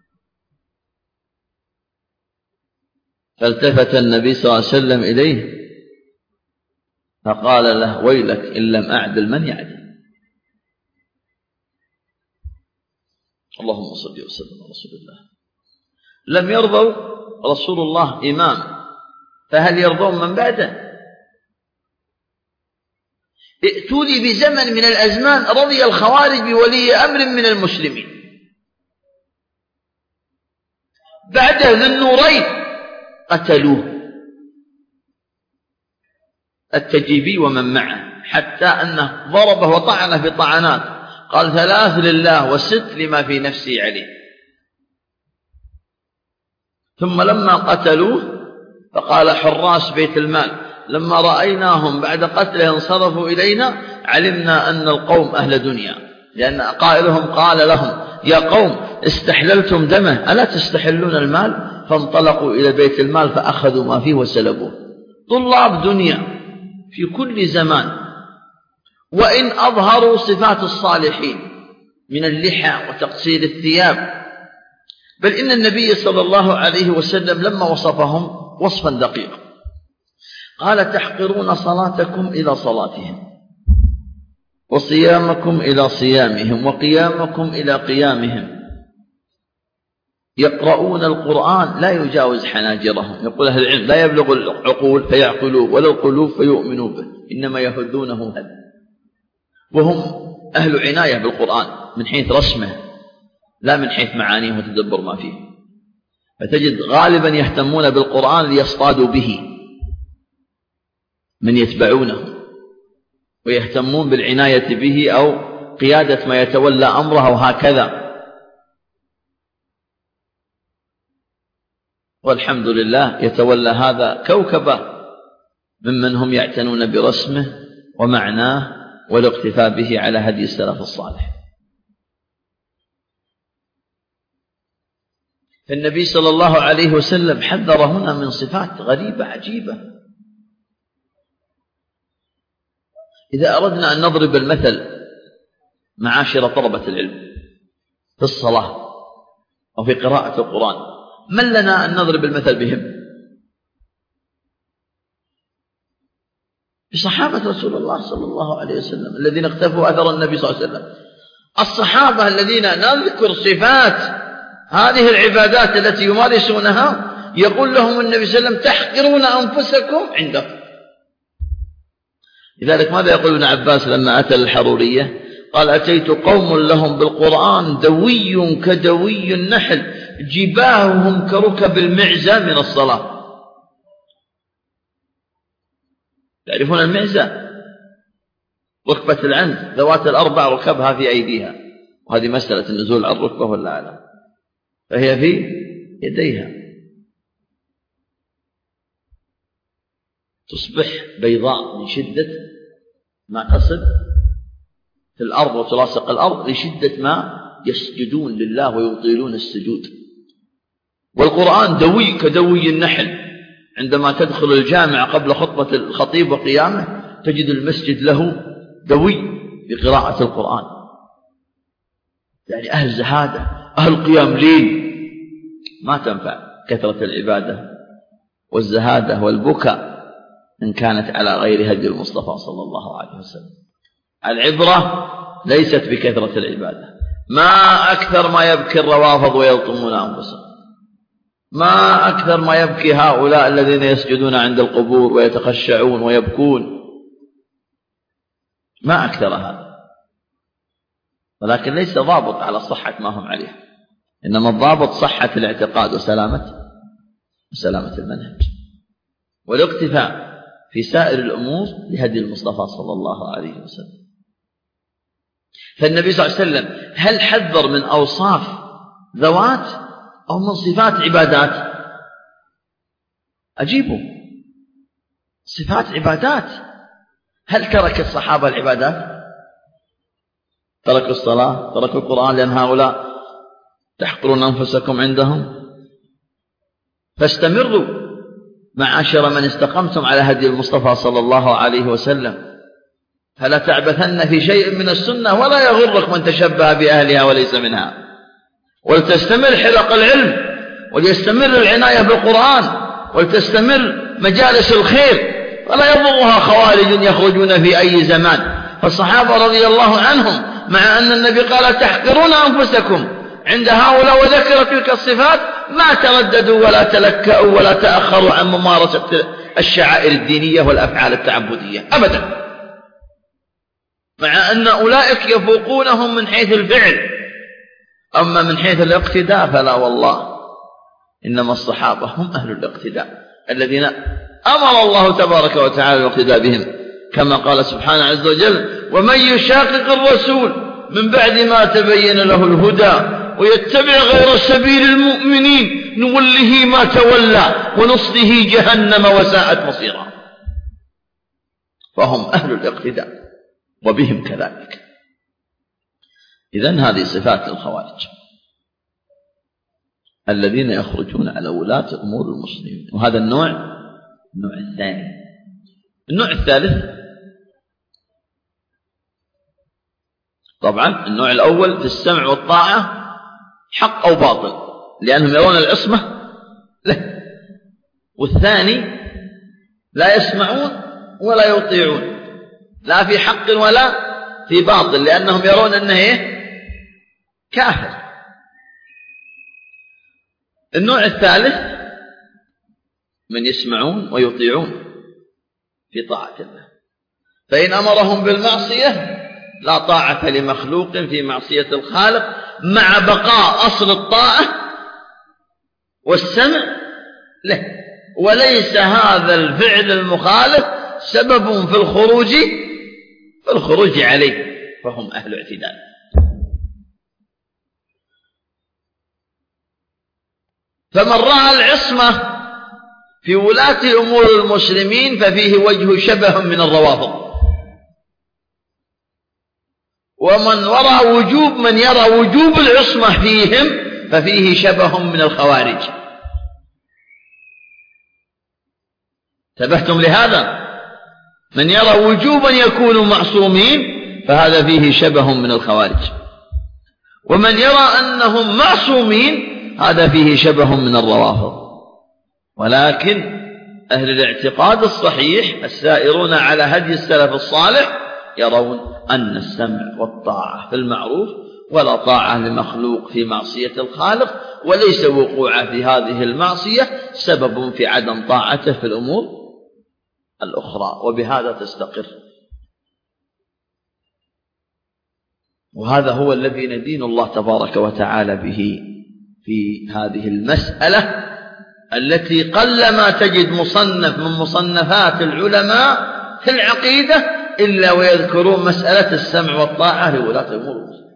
فالتفت النبي صلى الله عليه وسلم إليه فقال له ويلك إن لم أعدل من يعدل. اللهم صل وسلم على رسول الله. لم يرضوا رسول الله إمام، فهل يرضون من بعده؟ ائتوا لي بزمن من الأزمان رضي الخوارج بولي أمر من المسلمين، بعده ذي النورين قتلوه التجيبي ومن معه، حتى أنه ضربه وطعنه بطعنات، قال ثلاث لله وست لما في نفسي عليه. ثم لما قتلوه فقال حراس بيت المال لما رأيناهم بعد قتله انصرفوا إلينا علمنا أن القوم أهل دنيا، لأن قائلهم قال لهم يا قوم استحللتم دمه ألا تستحلون المال؟ فانطلقوا إلى بيت المال فأخذوا ما فيه وسلبوه. طلاب دنيا في كل زمان، وإن أظهروا صفات الصالحين من اللحى وتقصير الثياب، بل إن النبي صلى الله عليه وسلم لما وصفهم وصفا دقيقا قال تحقرون صلاتكم إلى صلاتهم، وصيامكم إلى صيامهم، وقيامكم إلى قيامهم، يقرؤون القرآن لا يجاوز حناجرهم، يقول أهل العلم لا يبلغ العقول فيعقلوه ولا القلوب فيؤمنوا به، إنما يهدونه هد. وهم أهل عناية بالقرآن من حيث رسمه لا من حيث معانيه وتدبر ما فيه، فتجد غالبا يهتمون بالقرآن ليصطادوا به من يتبعونه، ويهتمون بالعناية به أو قيادة ما يتولى أمره وهكذا. والحمد لله يتولى هذا كوكبة ممن هم يعتنون برسمه ومعناه والاقتفاء به على هدي السلف الصالح. فالنبي صلى الله عليه وسلم حذر هنا من صفات غريبة عجيبة. إذا أردنا أن نضرب المثل معاشر طلبة العلم في الصلاة أو في قراءة القرآن، من لنا أن نضرب المثل بهم؟ بصحابة رسول الله صلى الله عليه وسلم الذين اقتفوا أثر النبي صلى الله عليه وسلم. الصحابة الذين نذكر صفات هذه العبادات التي يمارسونها يقول لهم النبي صلى الله عليه وسلم تحقرون أنفسكم عنده. لذلك ماذا يقول ابن عباس لما أتى الحرورية؟ قال أتيت قوم لهم بالقرآن دوي كدوي النحل جباههم كركب المعزة من الصلاة. تعرفون المعزة؟ ركبة العنز ذوات الأربع ركبها في أيديها، وهذه مسألة النزول على الركبة ولا أعلم، فهي في يديها، تصبح بيضاء من شدة ما تصب في الأرض وتلاصق الأرض لشدة ما يسجدون لله ويطيلون السجود. والقرآن دوي كدوي النحل، عندما تدخل الجامع قبل خطبة الخطيب وقيامه تجد المسجد له دوي بقراءة القرآن. يعني أهل زهادة، أهل قيام ليل، ما تنفع كثرة العبادة والزهادة والبكاء إن كانت على غير هدي المصطفى صلى الله عليه وسلم. العبرة ليست بكثرة العبادة. ما أكثر ما يبكي الروافض ويلطمون أنفسهم، ما أكثر ما يبكي هؤلاء الذين يسجدون عند القبور ويتخشعون ويبكون، ما أكثر هذا. ولكن ليس ضابط على صحة ما هم عليه، إنما الضابط صحة الاعتقاد وسلامة وسلامة المنهج والاقتفاء في سائر الأمور لهدي المصطفى صلى الله عليه وسلم. فالنبي صلى الله عليه وسلم هل حذر من أوصاف ذوات أو من صفات عبادات؟ أجيبوا، صفات عبادات. هل ترك الصحابة العبادات؟ تركوا الصلاة، تركوا القرآن، لأن هؤلاء تحقرون أنفسكم عندهم. فاستمروا معاشر من استقمتم على هدي المصطفى صلى الله عليه وسلم، فلا تعبثن في شيء من السنة ولا يغرك من تشبه بأهلها وليس منها. ولتستمر حلق العلم، وليستمر العناية بالقرآن، ولتستمر مجالس الخير، ولا يضرها خوارج يخرجون في أي زمان. فالصحابة رضي الله عنهم مع أن النبي قال تحقرون أنفسكم عند هؤلاء وذكر تلك الصفات ما ترددوا ولا تلكأوا ولا تأخروا عن ممارسة الشعائر الدينية والأفعال التعبدية أبدا، مع أن أولئك يفوقونهم من حيث الفعل. أما من حيث الاقتداء فلا والله، إنما الصحابة هم أهل الاقتداء الذين أمر الله تبارك وتعالى الاقتداء بهم، كما قال سبحانه عز وجل ومن يشاقق الرسول من بعد ما تبين له الهدى ويتبع غير سبيل المؤمنين نوله ما تولى ونصله جهنم وساءت مصيرا. فهم أهل الاقتداء وبهم كذلك. إذن هذه صفات الخوارج الذين يخرجون على ولاة أمور المسلمين. وهذا النوع النوع الثاني. النوع الثالث، طبعا النوع الأول في السمع والطاعة حق أو باطل لأنهم يرون العصمة له، والثاني لا يسمعون ولا يطيعون لا في حق ولا في باطل لأنهم يرون أنه إيه؟ كافر. النوع الثالث من يسمعون ويطيعون في طاعة الله، فإن أمرهم بالمعصية لا طاعة لمخلوق في معصية الخالق مع بقاء أصل الطاعة والسمع له، وليس هذا الفعل المخالف سبب في الخروج في الخروج عليه، فهم أهل اعتدال. فمن رأى العصمة في ولاة أمور المسلمين ففيه وجه شبه من الروافض، ومن ورى وجوب من يرى وجوب العصمة فيهم ففيه شبه من الخوارج. انتبهتم لهذا؟ من يرى وجوبا يكونوا معصومين فهذا فيه شبه من الخوارج، ومن يرى أنهم معصومين هذا فيه شبه من الروافض. ولكن أهل الاعتقاد الصحيح السائرون على هدي السلف الصالح يرون أن السمع والطاعة في المعروف ولا طاعة لمخلوق في معصية الخالق، وليس وقوعه في هذه المعصية سبب في عدم طاعته في الأمور الأخرى، وبهذا تستقر. وهذا هو الذي ندين الله تبارك وتعالى به في هذه المسألة التي قلما تجد مصنف من مصنفات العلماء في العقيدة إلا ويذكرون مسألة السمع والطاعة لولاة الأمور المسلمين.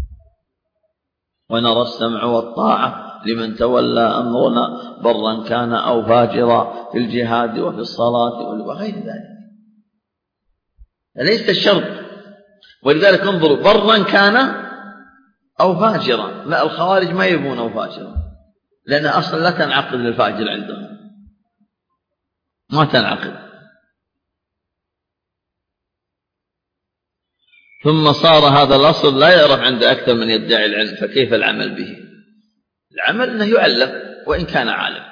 ونرى السمع والطاعة لمن تولى أمرنا برا كان أو فاجرا في الجهاد وفي الصلاة وغير ذلك. ليس الشرط. ولذلك انظروا برا كان أو فاجرا، لا الخوارج ما يبون أو فاجرا، لأن أصلا لا تنعقد للفاجر عندهم، ما تنعقد. ثم صار هذا الأصل لا يعرف عند أكثر من يدعي العلم، فكيف العمل به؟ العمل أنه يعلم وإن كان عالم.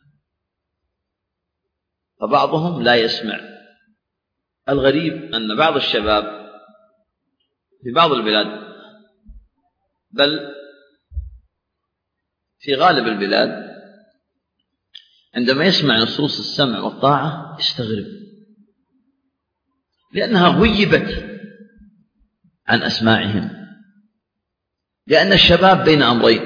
فبعضهم لا يسمع. الغريب أن بعض الشباب في بعض البلاد، بل في غالب البلاد، عندما يسمع نصوص السمع والطاعة يستغرب، لأنها غيبت عن أسماعهم. لأن الشباب بين أمرين: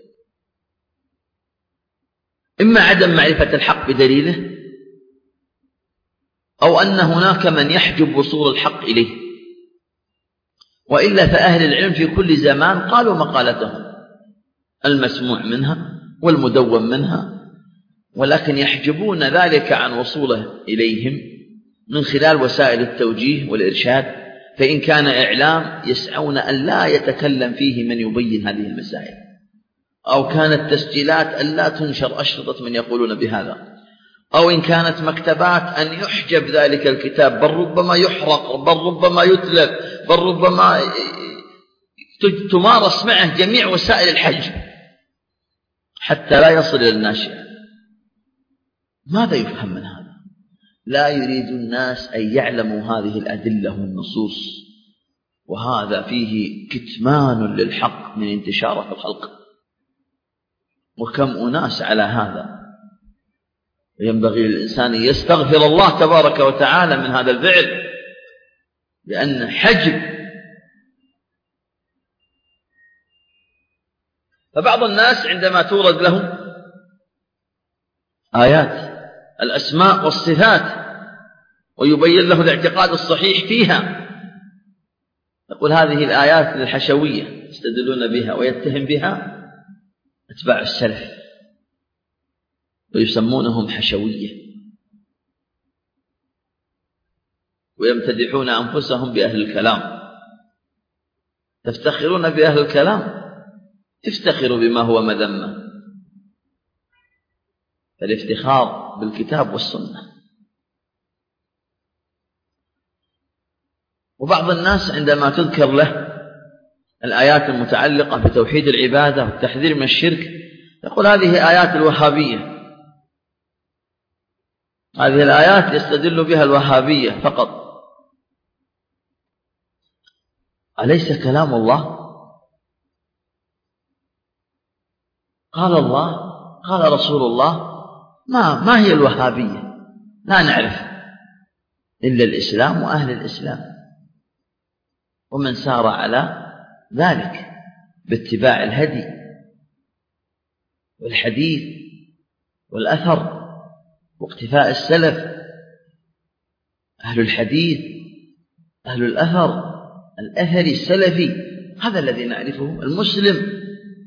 إما عدم معرفة الحق بدليله، أو أن هناك من يحجب وصول الحق إليه. وإلا فأهل العلم في كل زمان قالوا مقالتهم المسموع منها والمدون منها، ولكن يحجبون ذلك عن وصوله إليهم من خلال وسائل التوجيه والإرشاد. فإن كان إعلام يسعون أن لا يتكلم فيه من يبين هذه المسائل، أو كانت تسجيلات أن لا تنشر أشرطة من يقولون بهذا، أو إن كانت مكتبات أن يحجب ذلك الكتاب، بل ربما يحرق، بل ربما يتلف، بل ربما تمارس معه جميع وسائل الحج حتى لا يصل إلى الناشئة. ماذا يفهم من هذا؟ لا يريد الناس أن يعلموا هذه الأدلة والنصوص، وهذا فيه كتمان للحق من انتشاره في الخلق. وكم أناس على هذا. وينبغي للإنسان أن يستغفر الله تبارك وتعالى من هذا الفعل، لأن حجب. فبعض الناس عندما تورد له آيات الأسماء والصفات ويبين له الاعتقاد الصحيح فيها، يقول هذه الآيات الحشوية يستدلون بها، ويتهم بها أتباع السلف ويسمونهم حشوية، ويمتدحون أنفسهم بأهل الكلام. تفتخرون بأهل الكلام؟ افتخروا بما هو مذمة. فالافتخار بالكتاب والسنة. وبعض الناس عندما تذكر له الآيات المتعلقة بتوحيد العبادة والتحذير من الشرك يقول هذه آيات الوهابية، هذه الآيات يستدل بها الوهابية فقط. أليس كلام الله؟ قال الله، قال رسول الله. ما, ما هي الوهابية؟ لا نعرف إلا الإسلام وأهل الإسلام ومن سار على ذلك باتباع الهدي والحديث والأثر واقتفاء السلف. أهل الحديث، أهل الأثر، الأثري السلفي، هذا الذي نعرفه المسلم.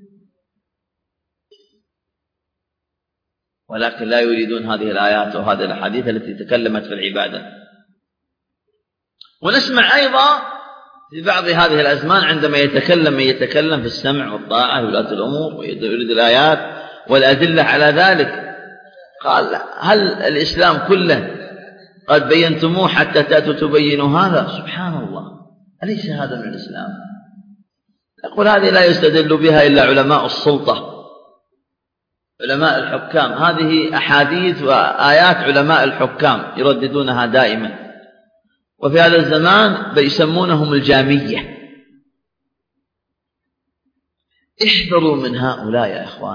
ولكن لا يريدون هذه الآيات وهذه الأحاديث التي تكلمت في العبادة. ونسمع أيضا في بعض هذه الأزمان عندما يتكلم من يتكلم في السمع والطاعة وولاة الأمور ويريد الآيات والأدلة على ذلك، قال هل الإسلام كله قد بينتموه حتى تأتوا تبينوا هذا؟ سبحان الله، أليس هذا من الإسلام؟ يقول هذه لا يستدل بها إلا علماء السلطة، علماء الحكام. هذه أحاديث وآيات علماء الحكام يرددونها دائما، وفي هذا الزمان بيسمونهم الجامية. احذروا من هؤلاء يا إخوان،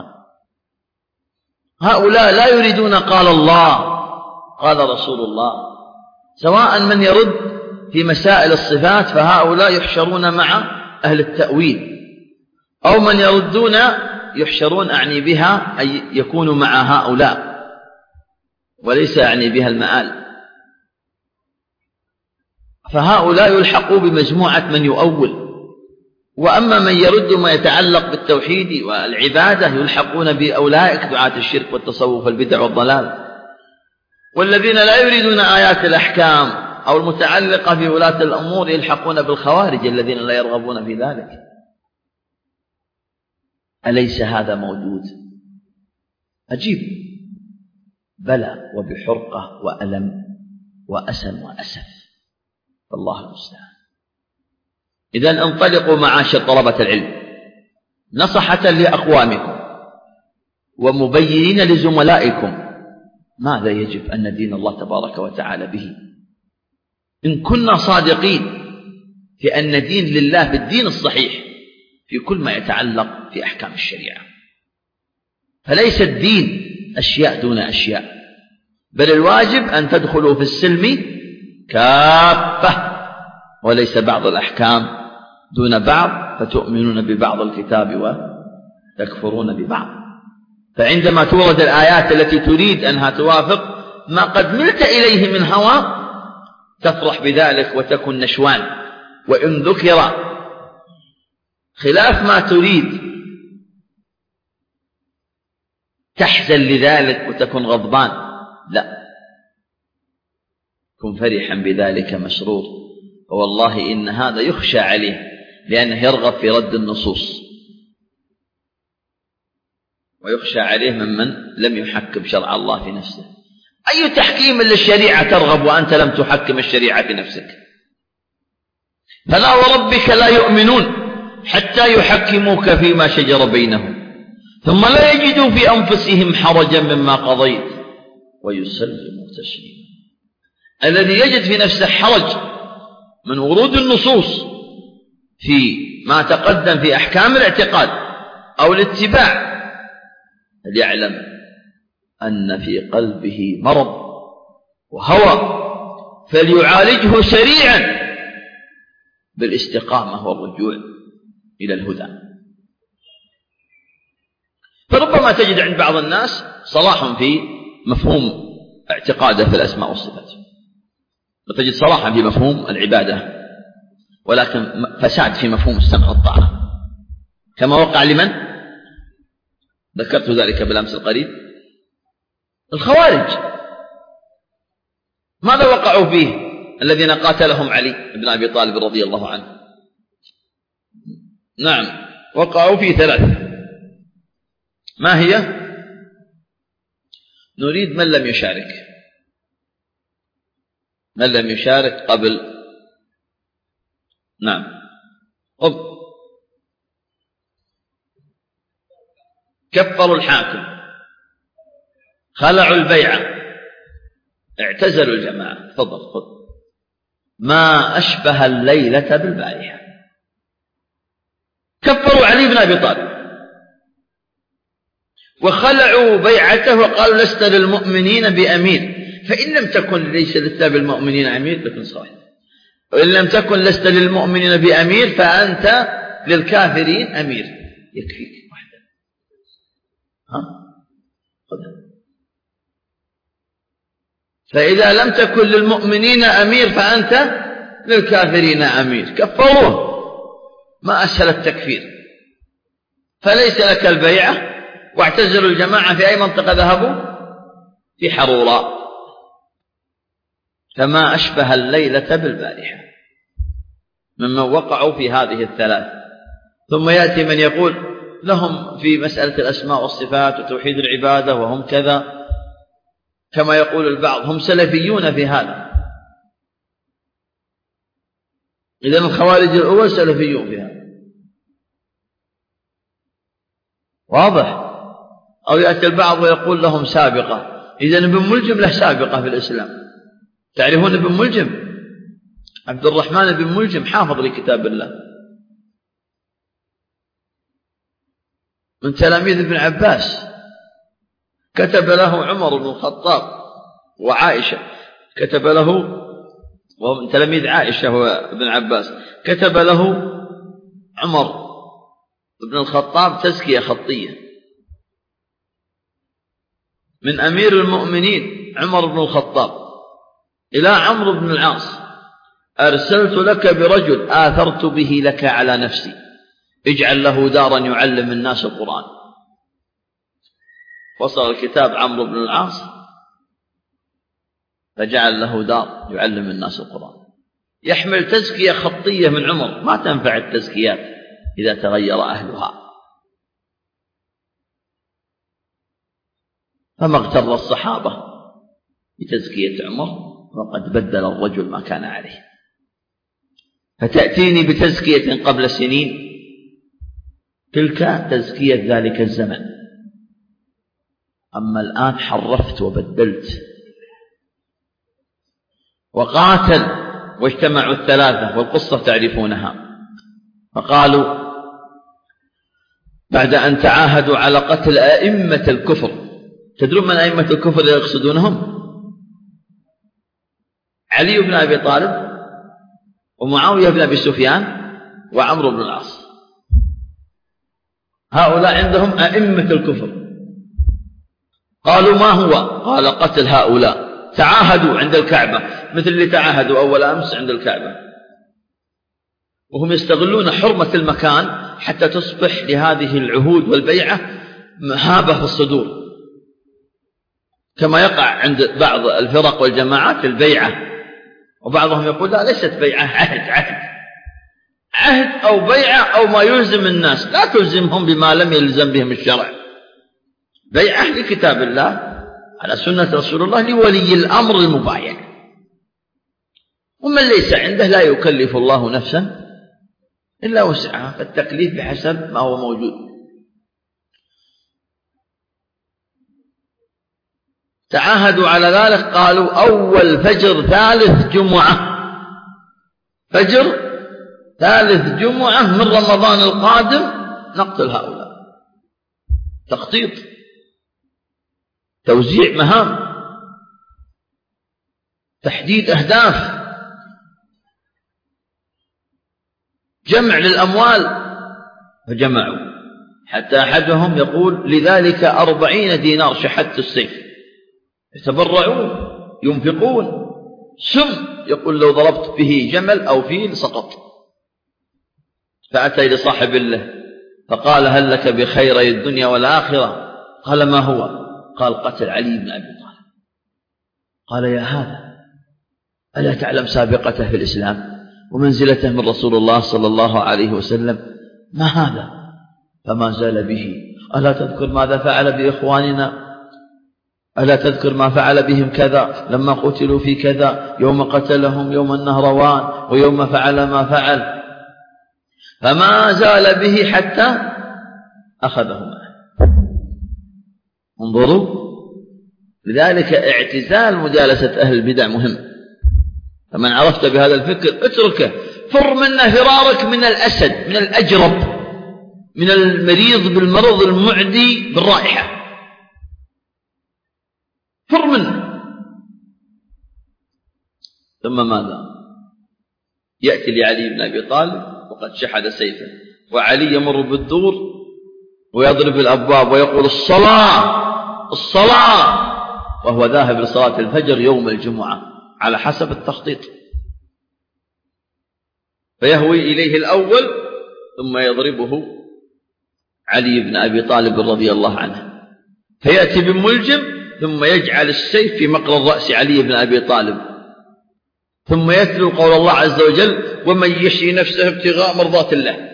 هؤلاء لا يريدون قال الله قال رسول الله. سواء من يرد في مسائل الصفات فهؤلاء يحشرون مع أهل التأويل، أو من يردون يحشرون أعني بها أي يكونوا مع هؤلاء، وليس أعني بها المآل. فهؤلاء يلحقوا بمجموعة من يؤول، وأما من يرد ما يتعلق بالتوحيد والعبادة يلحقون بأولئك دعاة الشرك والتصوف والبدع والضلال. والذين لا يريدون آيات الأحكام أو المتعلقة بولاة الأمور يلحقون بالخوارج الذين لا يرغبون في ذلك. أليس هذا موجود؟ أجيب بلى، وبحرقة وألم وأسى وأسف، فالله المستعان. إذن انطلقوا معاشر طلبة العلم نصحة لأقوامكم ومبينين لزملائكم ماذا يجب أن ندين الله تبارك وتعالى به، إن كنا صادقين في أن ندين لله بالدين الصحيح في كل ما يتعلق في أحكام الشريعة. فليس الدين أشياء دون أشياء، بل الواجب أن تدخلوا في السلم كافة، وليس بعض الأحكام دون بعض فتؤمنون ببعض الكتاب وتكفرون ببعض. فعندما تورد الآيات التي تريد أنها توافق ما قد ملت إليه من هوى تفرح بذلك وتكن نشوان، وإن ذكر خلاف ما تريد تحزن لذلك وتكن غضبان. لا، كن فرحا بذلك مسرور، والله إن هذا يخشى عليه لأنه يرغب في رد النصوص، ويخشى عليه ممن لم يحكم شرع الله في نفسه. أي تحكيم للشريعة ترغب وأنت لم تحكم الشريعة في نفسك؟ فلا وربك لا يؤمنون حتى يحكموك فيما شجر بينهم ثم لا يجدوا في أنفسهم حرجا مما قضيت ويسلموا تسليما. الذي يجد في نفسه حرج من ورود النصوص في ما تقدم في أحكام الاعتقاد أو الاتباع ليعلم أن في قلبه مرض وهوى، فليعالجه سريعا بالاستقامة والرجوع إلى الهدى. فربما تجد عند بعض الناس صلاح في مفهوم اعتقاده في الأسماء والصفات، وتجد صلاحا في مفهوم العبادة، ولكن فساد في مفهوم السمع والطاعة، كما وقع لمن ذكرت ذلك بالأمس القريب، الخوارج. ماذا وقعوا فيه الذين قاتلهم علي بن أبي طالب رضي الله عنه؟ نعم، وقعوا في ثلاث. ما هي؟ نريد من لم يشارك، من لم يشارك قبل. نعم، قم. كفروا الحاكم، خلعوا البيعة، اعتزلوا الجماعة. تفضل خذ. ما أشبه الليلة بالبارحة. كفروا علي بن أبي طالب وخلعوا بيعته وقالوا لست للمؤمنين بأمير، فإن لم تكن ليس لست بالمؤمنين أمير لكن صحيح، وإن لم تكن لست للمؤمنين بأمير فأنت للكافرين أمير، يكفيك واحدة. ها؟ خذها. فإذا لم تكن للمؤمنين أمير فأنت للكافرين أمير. كفروه، ما أسهل التكفير. فليس لك البيعة، واعتزلوا الجماعة. في أي منطقة ذهبوا؟ في حروراء. فما أشبه الليلة بالبارحة. ممن وقعوا في هذه الثلاث. ثم يأتي من يقول لهم في مسألة الأسماء والصفات وتوحيد العبادة وهم كذا، كما يقول البعض هم سلفيون في هذا. إذن الخوارج الأول سلفيون في هذا، واضح. أو يأتي البعض ويقول لهم سابقة. إذن ابن ملجم له سابقة في الإسلام. تعرفون ابن ملجم؟ عبد الرحمن بن ملجم حافظ لكتاب الله، من تلاميذ ابن عباس، كتب له عمر بن الخطاب وعائشة، كتب له، وهو من تلاميذ عائشة وابن عباس، كتب له عمر بن الخطاب تزكية خطية من أمير المؤمنين عمر بن الخطاب إلى عمرو بن العاص: أرسلت لك برجل آثرت به لك على نفسي، اجعل له دارا يعلم الناس القرآن. وصل الكتاب عمرو بن العاص فجعل له دار يعلم الناس القرآن، يحمل تزكية خطية من عمر. ما تنفع التزكيات إذا تغير أهلها. فما اغتر الصحابة بتزكية عمر وقد بدل الرجل ما كان عليه. فتأتيني بتزكية قبل سنين، تلك تزكية ذلك الزمن. أما الآن حرفت وبدلت. وقاتل واجتمعوا الثلاثة، والقصة تعرفونها. فقالوا بعد أن تعاهدوا على قتل أئمة الكفر. تدرون من أئمة الكفر اللي يقصدونهم؟ علي بن أبي طالب ومعاوية بن أبي سفيان وعمرو بن العاص. هؤلاء عندهم أئمة الكفر. قالوا ما هو؟ قال قتل هؤلاء. تعاهدوا عند الكعبة مثل اللي تعاهدوا أول أمس عند الكعبة، وهم يستغلون حرمة المكان حتى تصبح لهذه العهود والبيعة مهابة في الصدور، كما يقع عند بعض الفرق والجماعات البيعة. وبعضهم يقول لا، ليست بيعة، عهد عهد عهد أو بيعة أو ما يلزم الناس، لا تلزمهم بما لم يلزم بهم الشرع. بيعة لكتاب الله على سنة رسول الله لولي الأمر المبايع. ومن ليس عنده لا يكلف الله نفسا إلا وسعها، فالتكليف بحسب ما هو موجود. تعاهدوا على ذلك. قالوا أول فجر ثالث جمعة، فجر ثالث جمعة من رمضان القادم نقتل هؤلاء. تخطيط، توزيع مهام، تحديد أهداف، جمع للأموال. فجمعوا حتى أحدهم يقول لذلك أربعين دينار شحذت السيف. يتبرعون، ينفقون. سم يقول لو ضربت به جمل أو فيل سقط. فأتى لصاحب له فقال هل لك بخيري الدنيا والآخرة؟ قال ما هو؟ قال قتل علي بن أبي طالب. قال يا هذا ألا تعلم سابقته في الإسلام ومنزلته من رسول الله صلى الله عليه وسلم؟ ما هذا؟ فما زال به. ألا تذكر ماذا فعل بإخواننا؟ ألا تذكر ما فعل بهم كذا لما قتلوا في كذا، يوم قتلهم يوم النهروان، ويوم فعل ما فعل. فما زال به حتى أخذه معه. انظروا، لذلك اعتزال مجالسة أهل البدع مهم. فمن عرفت بهذا الفكر اتركه، فر منه فرارك من الأسد، من الأجرب، من المريض بالمرض المعدي بالرائحة. فر منه. ثم ماذا؟ يأتي لعلي بن أبي طالب وقد شحذ سيفه، وعلي يمر بالدور ويضرب الأبواب ويقول الصلاة الصلاة، وهو ذاهب لصلاة الفجر يوم الجمعة على حسب التخطيط. فيهوي إليه الأول ثم يضربه علي بن أبي طالب رضي الله عنه، فيأتي بملجم ثم يجعل السيف في مقر الرأس علي بن أبي طالب، ثم يتلو قول الله عز وجل ومن يشري نفسه ابتغاء مرضات الله.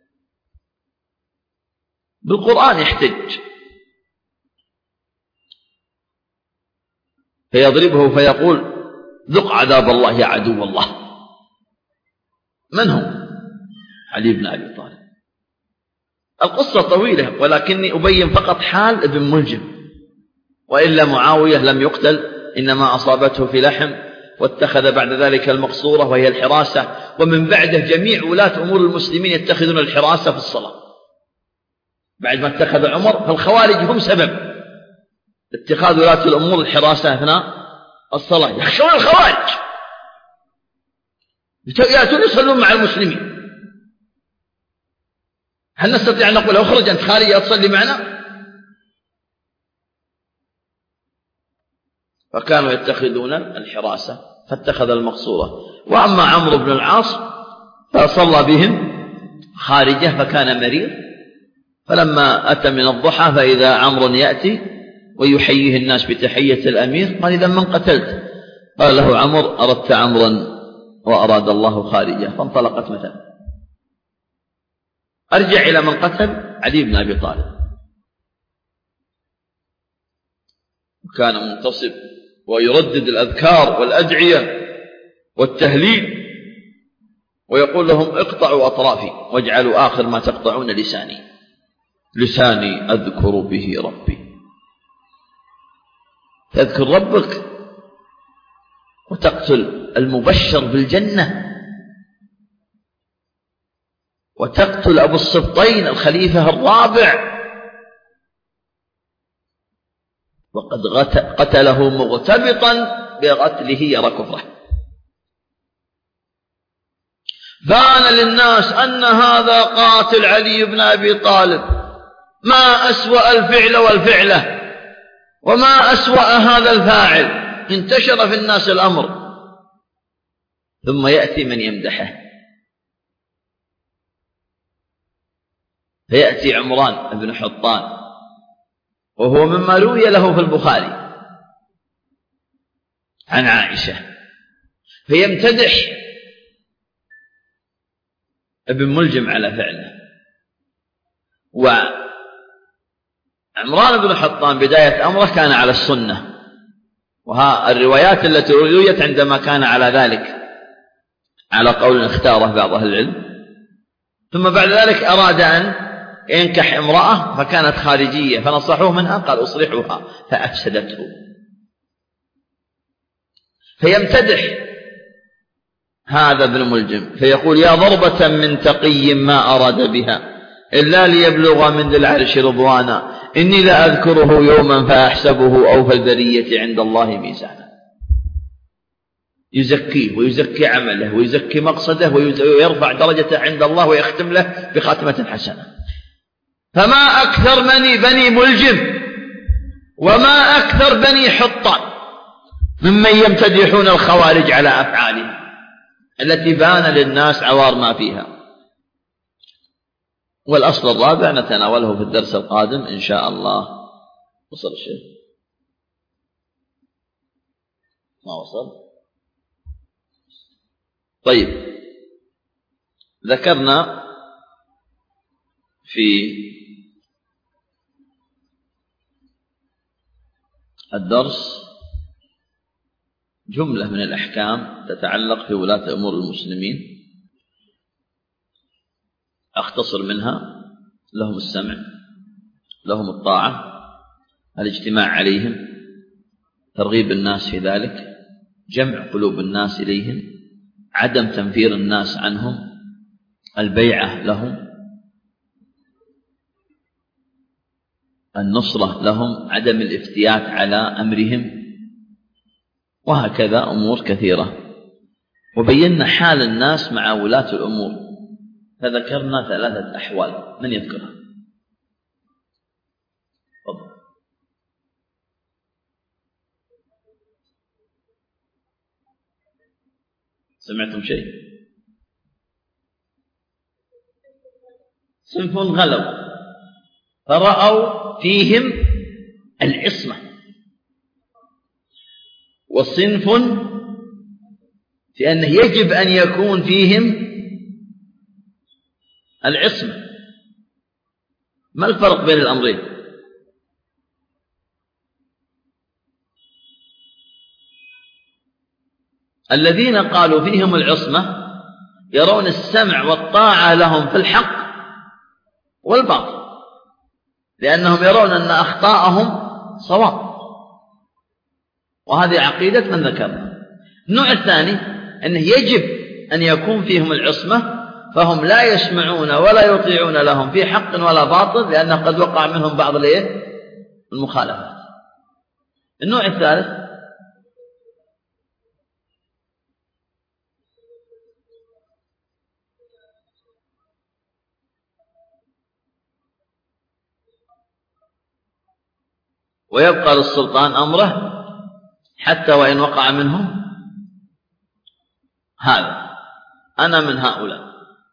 بالقرآن يحتج فيضربه فيقول ذق عذاب الله يا عدو الله. من هم؟ علي بن أبي طالب. القصة طويلة ولكني أبين فقط حال ابن ملجم، وإلا معاوية لم يقتل، إنما أصابته في لحم واتخذ بعد ذلك المقصورة وهي الحراسة، ومن بعده جميع ولاة أمور المسلمين يتخذون الحراسة في الصلاة بعد ما اتخذ عمر. فالخوارج هم سبب اتخاذ ولاة الأمور الحراسة أثناء الصلاة، يخشون الخوارج يأتون يصلون مع المسلمين. هل نستطيع أن نقول اخرج أنت خارج تصلي معنا؟ فكانوا يتخذون الحراسة فاتخذ المقصورة. وأما عمرو بن العاص فصلى بهم خارجه فكان مريض، فلما أتى من الضحى فإذا عمرو يأتي ويحييه الناس بتحية الأمير قال إذا من قتلت؟ قال له عمرو أردت عمرا وأراد الله خارجه، فانطلقت مثلا. أرجع إلى من قتل علي بن أبي طالب، وكان منتصب ويردد الأذكار والأدعية والتهليل ويقول لهم اقطعوا أطرافي واجعلوا آخر ما تقطعون لساني، لساني أذكر به ربي. تذكر ربك وتقتل المبشر بالجنة، وتقتل أبو السبطين الخليفة الرابع، وقد قتله مغتبطا بقتله يرى كفره. بان للناس أن هذا قاتل علي بن أبي طالب، ما أسوأ الفعل والفعلة وما أسوأ هذا الفاعل. انتشر في الناس الأمر، ثم يأتي من يمدحه، فيأتي عمران بن حطان وهو مما روي له في البخاري عن عائشة، فيمتدح ابن ملجم على فعله. وعمران بن حطان بداية أمره كان على السنة، وها الروايات التي رويت عندما كان على ذلك على قول اختاره بعض أهل العلم. ثم بعد ذلك أراد أن ينكح امرأة فكانت خارجية فنصحوه منها، قال أصلحها فأفسدته. فيمتدح هذا ابن ملجم فيقول يا ضربة من تقي ما أراد بها إلا ليبلغ من ذي العرش رضوانا، إني لا أذكره يوما فأحسبه أوفى البرية عند الله ميزانا. يزكيه ويزكي عمله ويزكي مقصده ويرفع درجته عند الله ويختم له بخاتمة حسنة. فما أكثر بني بني ملجم وما أكثر بني حطان ممن يمتدحون الخوارج على أفعالهم التي بان للناس عوار ما فيها. والأصل الرابع نتناوله في الدرس القادم إن شاء الله. وصل الشيء؟ ما وصل؟ طيب، ذكرنا في الدرس جملة من الأحكام تتعلق في ولاة أمور المسلمين، أختصر منها: لهم السمع، لهم الطاعة، الاجتماع عليهم، ترغيب الناس في ذلك، جمع قلوب الناس إليهم، عدم تنفير الناس عنهم، البيعة لهم، النصرة لهم، عدم الافتيات على أمرهم، وهكذا أمور كثيرة. وبينا حال الناس مع ولاة الأمور، فذكرنا ثلاثة أحوال. من يذكرها؟ فضل. سمعتم شيء؟ صنف غلوا فرأوا فيهم العصمة، وصنف في أنه يجب أن يكون فيهم العصمة. ما الفرق بين الأمرين؟ الذين قالوا فيهم العصمة يرون السمع والطاعة لهم في الحق والباطل، لأنهم يرون أن أخطاءهم صواب، وهذه عقيدة من ذكرنا. النوع الثاني أنه يجب أن يكون فيهم العصمة، فهم لا يسمعون ولا يطيعون لهم في حق ولا باطل، لأنه قد وقع منهم بعض المخالفات. النوع الثالث ويبقى للسلطان أمره حتى وإن وقع منهم هذا. أنا من هؤلاء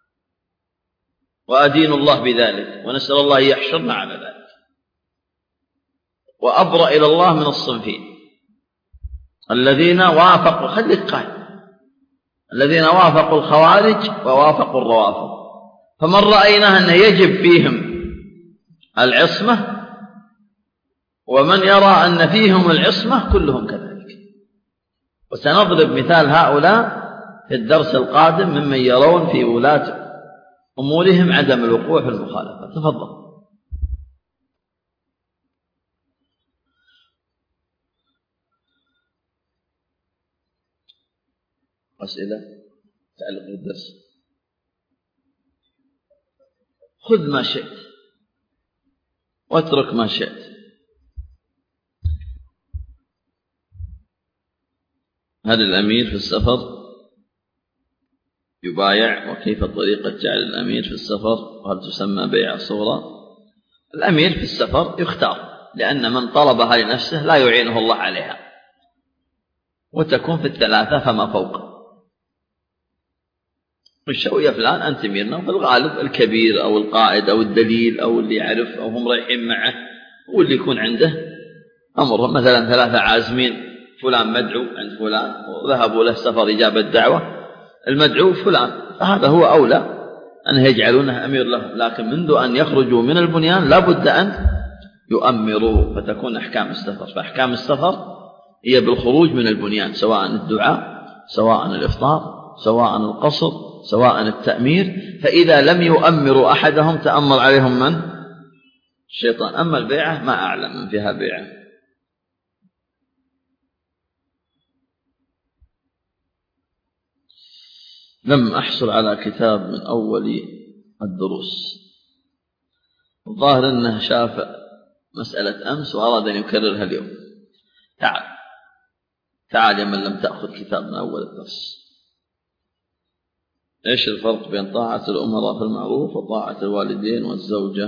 وأدين الله بذلك، ونسأل الله يحشرنا على ذلك، وأبرأ إلى الله من الصنفين الذين وافقوا، خليك قاعد، الذين وافقوا الخوارج ووافقوا الروافض. فمن رأينا أن يجب فيهم العصمة، ومن يرى أن فيهم العصمة كلهم كذلك. وسنضرب مثال هؤلاء في الدرس القادم ممن يرون في ولاة أمورهم عدم الوقوع في المخالفة. تفضل. أسئلة تعلق بالدرس؟ خذ ما شئت واترك ما شئت. هل الأمير في السفر يبايع؟ وكيف طريقة جعل الأمير في السفر؟ وهل تسمى بيع صغرى؟ الأمير في السفر يختار، لأن من طلبها لنفسه لا يعينه الله عليها، وتكون في الثلاثة فما فوق. الشو يا فلان أنت أميرنا، وفي الغالب الكبير أو القائد أو الدليل أو اللي يعرف أو هم رايحين معه هو اللي يكون عنده أمر. مثلا ثلاثة عازمين، فلان مدعو عند فلان وذهبوا له سفر إجابة دعوة، المدعو فلان، فهذا هو أولى أن يجعلونه أمير لهم. لكن منذ أن يخرجوا من البنيان لا بد أن يؤمروا، فتكون أحكام السفر. فأحكام السفر هي بالخروج من البنيان، سواء الدعاء، سواء الإفطار، سواء القصر، سواء التأمير. فإذا لم يؤمروا أحدهم تأمر عليهم من؟ الشيطان. أما البيعة ما أعلم من فيها بيعة. لم أحصل على كتاب من أول الدروس. الظاهر أنه شاف مسألة أمس وأراد أن يكررها اليوم. تعال تعال يا من لم تأخذ كتاب من أول الدرس. إيش الفرق بين طاعة الأمراء في المعروف وطاعة الوالدين والزوجة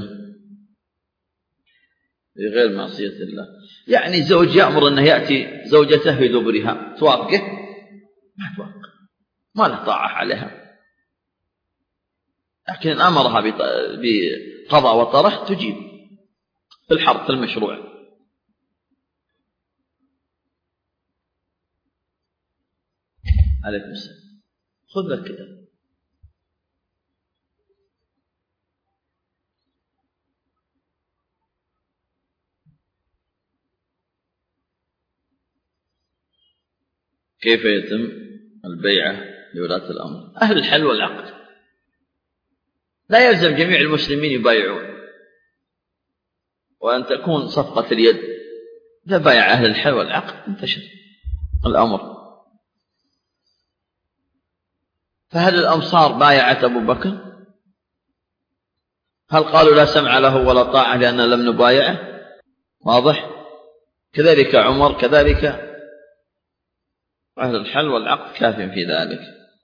بغير معصية الله؟ يعني زوج يأمر أنه يأتي زوجته في دبرها، توافقه؟ ما توافق، ما له طاعة عليها. لكن أمرها بقضاء وطرح تجيب في الحرب في المشروع. عليكم السلام. خذ لك كتاب. كيف يتم البيعة لولاة الأمر؟ أهل الحل والعقد. لا يلزم جميع المسلمين يبايعون، وأن تكون صفقة اليد. إذا بايع أهل الحل والعقد انتشر الأمر. فهل الأمصار بايعت أبو بكر؟ هل قالوا لا سمع له ولا طاعة لأننا لم نبايعه؟ واضح. كذلك عمر، كذلك أهل الحل والعقد كاف في ذلك.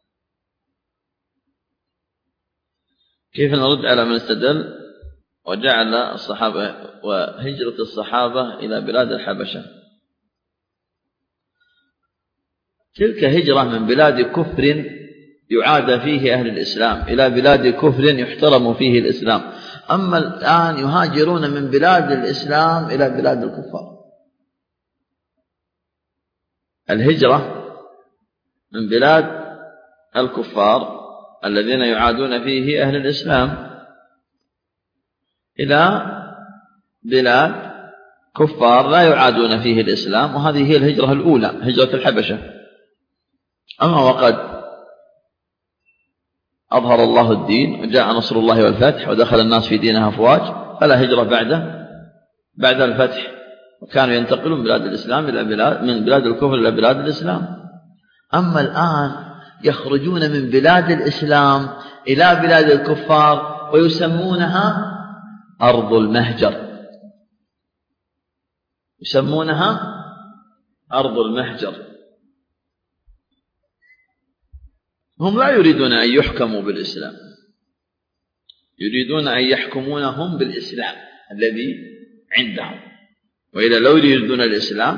كيف نرد على من استدل وجعل الصحابة وهجرة الصحابة إلى بلاد الحبشة؟ تلك هجرة من بلاد كفر يعاد فيه أهل الإسلام إلى بلاد كفر يحترم فيه الإسلام. أما الآن يهاجرون من بلاد الإسلام إلى بلاد الكفار. الهجرة من بلاد الكفار الذين يعادون فيه أهل الإسلام إلى بلاد كفار لا يعادون فيه الإسلام، وهذه هي الهجرة الأولى، هجرة الحبشة. أما وقد أظهر الله الدين وجاء نصر الله والفتح ودخل الناس في دينها أفواج، فلا هجرة بعده بعد الفتح، وكانوا ينتقلون من بلاد الإسلام إلى بلاد من بلاد الكفر إلى بلاد الإسلام. أما الآن يخرجون من بلاد الإسلام إلى بلاد الكفار ويسمونها أرض المهجر، يسمونها أرض المهجر. هم لا يريدون أن يحكموا بالإسلام، يريدون أن يحكمونهم بالإسلام الذي عندهم، وإذا لو يريدون الإسلام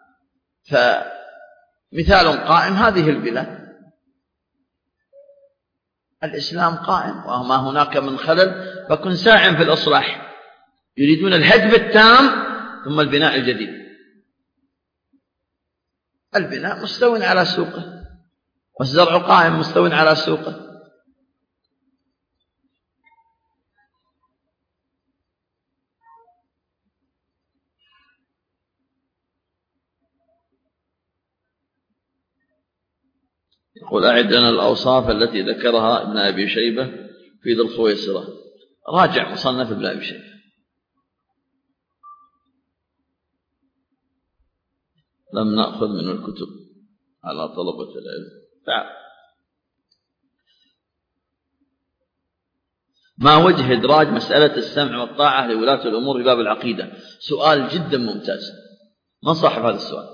فمثال قائم هذه البلاد، الإسلام قائم وما هناك من خلل، فكن ساعٍ في الإصلاح. يريدون الهدم التام ثم البناء الجديد. البناء مستو على سوقه، والزرع قائم مستو على سوقه. يقول أعد لنا الأوصاف التي ذكرها ابن أبي شيبة في ذي الخويصرة. راجع مصنف ابن أبي شيبة، لم نأخذ من الكتب على طلبة العلم. تعال. ما وجه إدراج مسألة السمع والطاعة لولاة الأمور في باب العقيدة؟ سؤال جدا ممتاز. من صاحب هذا السؤال؟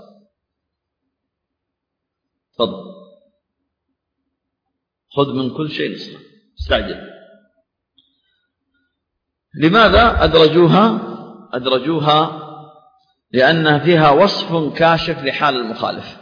تفضل. خذ من كل شيء نصرا، استعجل. لماذا أدرجوها؟ أدرجوها لأن فيها وصف كاشف لحال المخالف،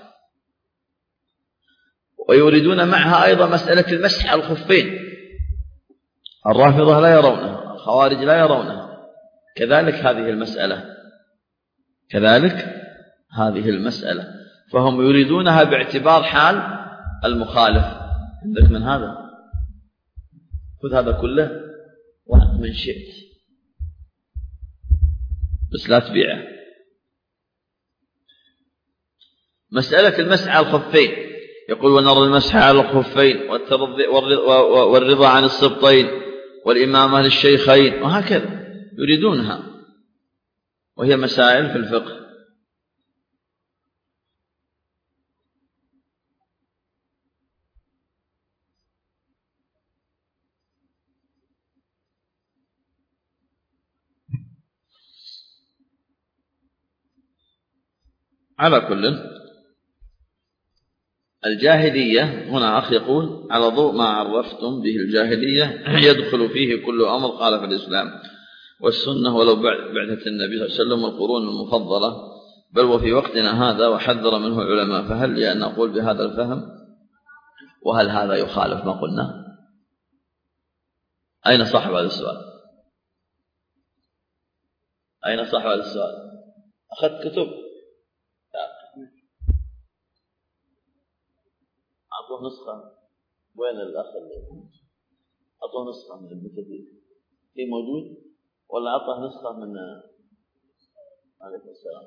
ويريدون معها أيضا مسألة المسح على الخفين. الرافضة لا يرونها، الخوارج لا يرونها، كذلك هذه المسألة كذلك هذه المسألة فهم يريدونها باعتبار حال المخالف. عندك من هذا؟ خذ هذا كله وأنت من شئت، بس لا تبيعه. مسألة المسح على الخفين، يقول ونرى المسح على الخفين والرضا عن السبطين والإمامة للشيخين، وهكذا يريدونها، وهي مسائل في الفقه. على كل الجاهلية هنا أخ يقول على ضوء ما عرفتم به الجاهلية يدخل فيه كل أمر قال في الإسلام والسنة ولو بعثة النبي صلى الله عليه وسلم والقرون المفضلة، بل وفي وقتنا هذا، وحذر منه العلماء. فهل لي أن أقول بهذا الفهم؟ وهل هذا يخالف ما قلنا؟ أين صاحب هذا السؤال؟ أين صاحب هذا السؤال؟ أخذت كتب؟ أعطوه نسخة. وين الأخ اللي أعطوه نسخة من ابن كثير؟ في موجود ولا أعطاه نسخة من عليكم السلام؟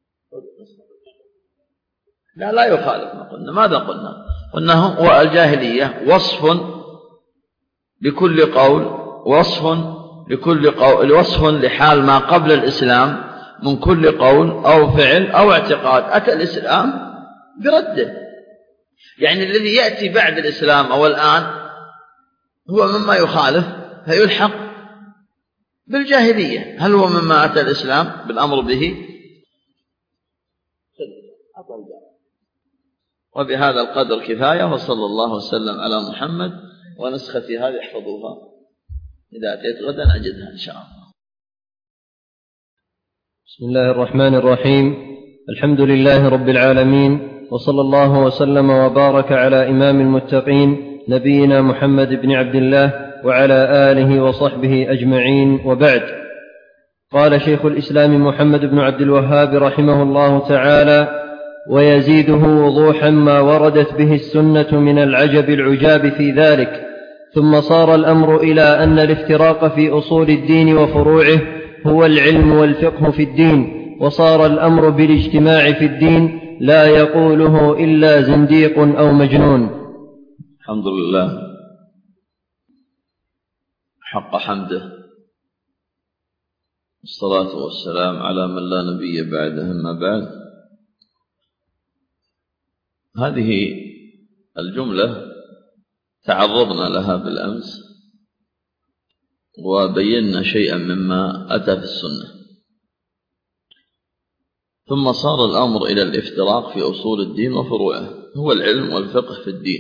لا لا يخالف ما قلنا. ماذا قلنا؟ قلنا هو الجاهلية وصف لكل قول، وصف لكل قول، وصف لحال ما قبل الإسلام من كل قول أو فعل أو اعتقاد أتى الإسلام برده. يعني الذي يأتي بعد الإسلام أو الآن هو مما يخالف فيلحق بالجاهلية. هل هو مما أتى الإسلام بالأمر به؟ وبهذا القدر كفاية، وصلى الله وسلم على محمد. ونسختي هذه احفظوها، إذا أتيت غدا أجدها إن شاء الله. بسم الله الرحمن الرحيم. الحمد لله رب العالمين، وصلى الله وسلم وبارك على إمام المتقين نبينا محمد بن عبد الله وعلى آله وصحبه أجمعين، وبعد. قال شيخ الإسلام محمد بن عبد الوهاب رحمه الله تعالى: ويزيده وضوحا ما وردت به السنة من العجب العجاب في ذلك. ثم صار الأمر إلى أن الافتراق في أصول الدين وفروعه هو العلم والفقه في الدين، وصار الأمر بالاجتماع في الدين لا يقوله إلا زنديق أو مجنون. الحمد لله حق حمده، والصلاة والسلام على من لا نبي بعده. أما بعد، هذه الجملة تعرضنا لها بالأمس وبينا شيئا مما أتى في السنة. ثم صار الأمر إلى الافتراق في أصول الدين وفروعه هو العلم والفقه في الدين،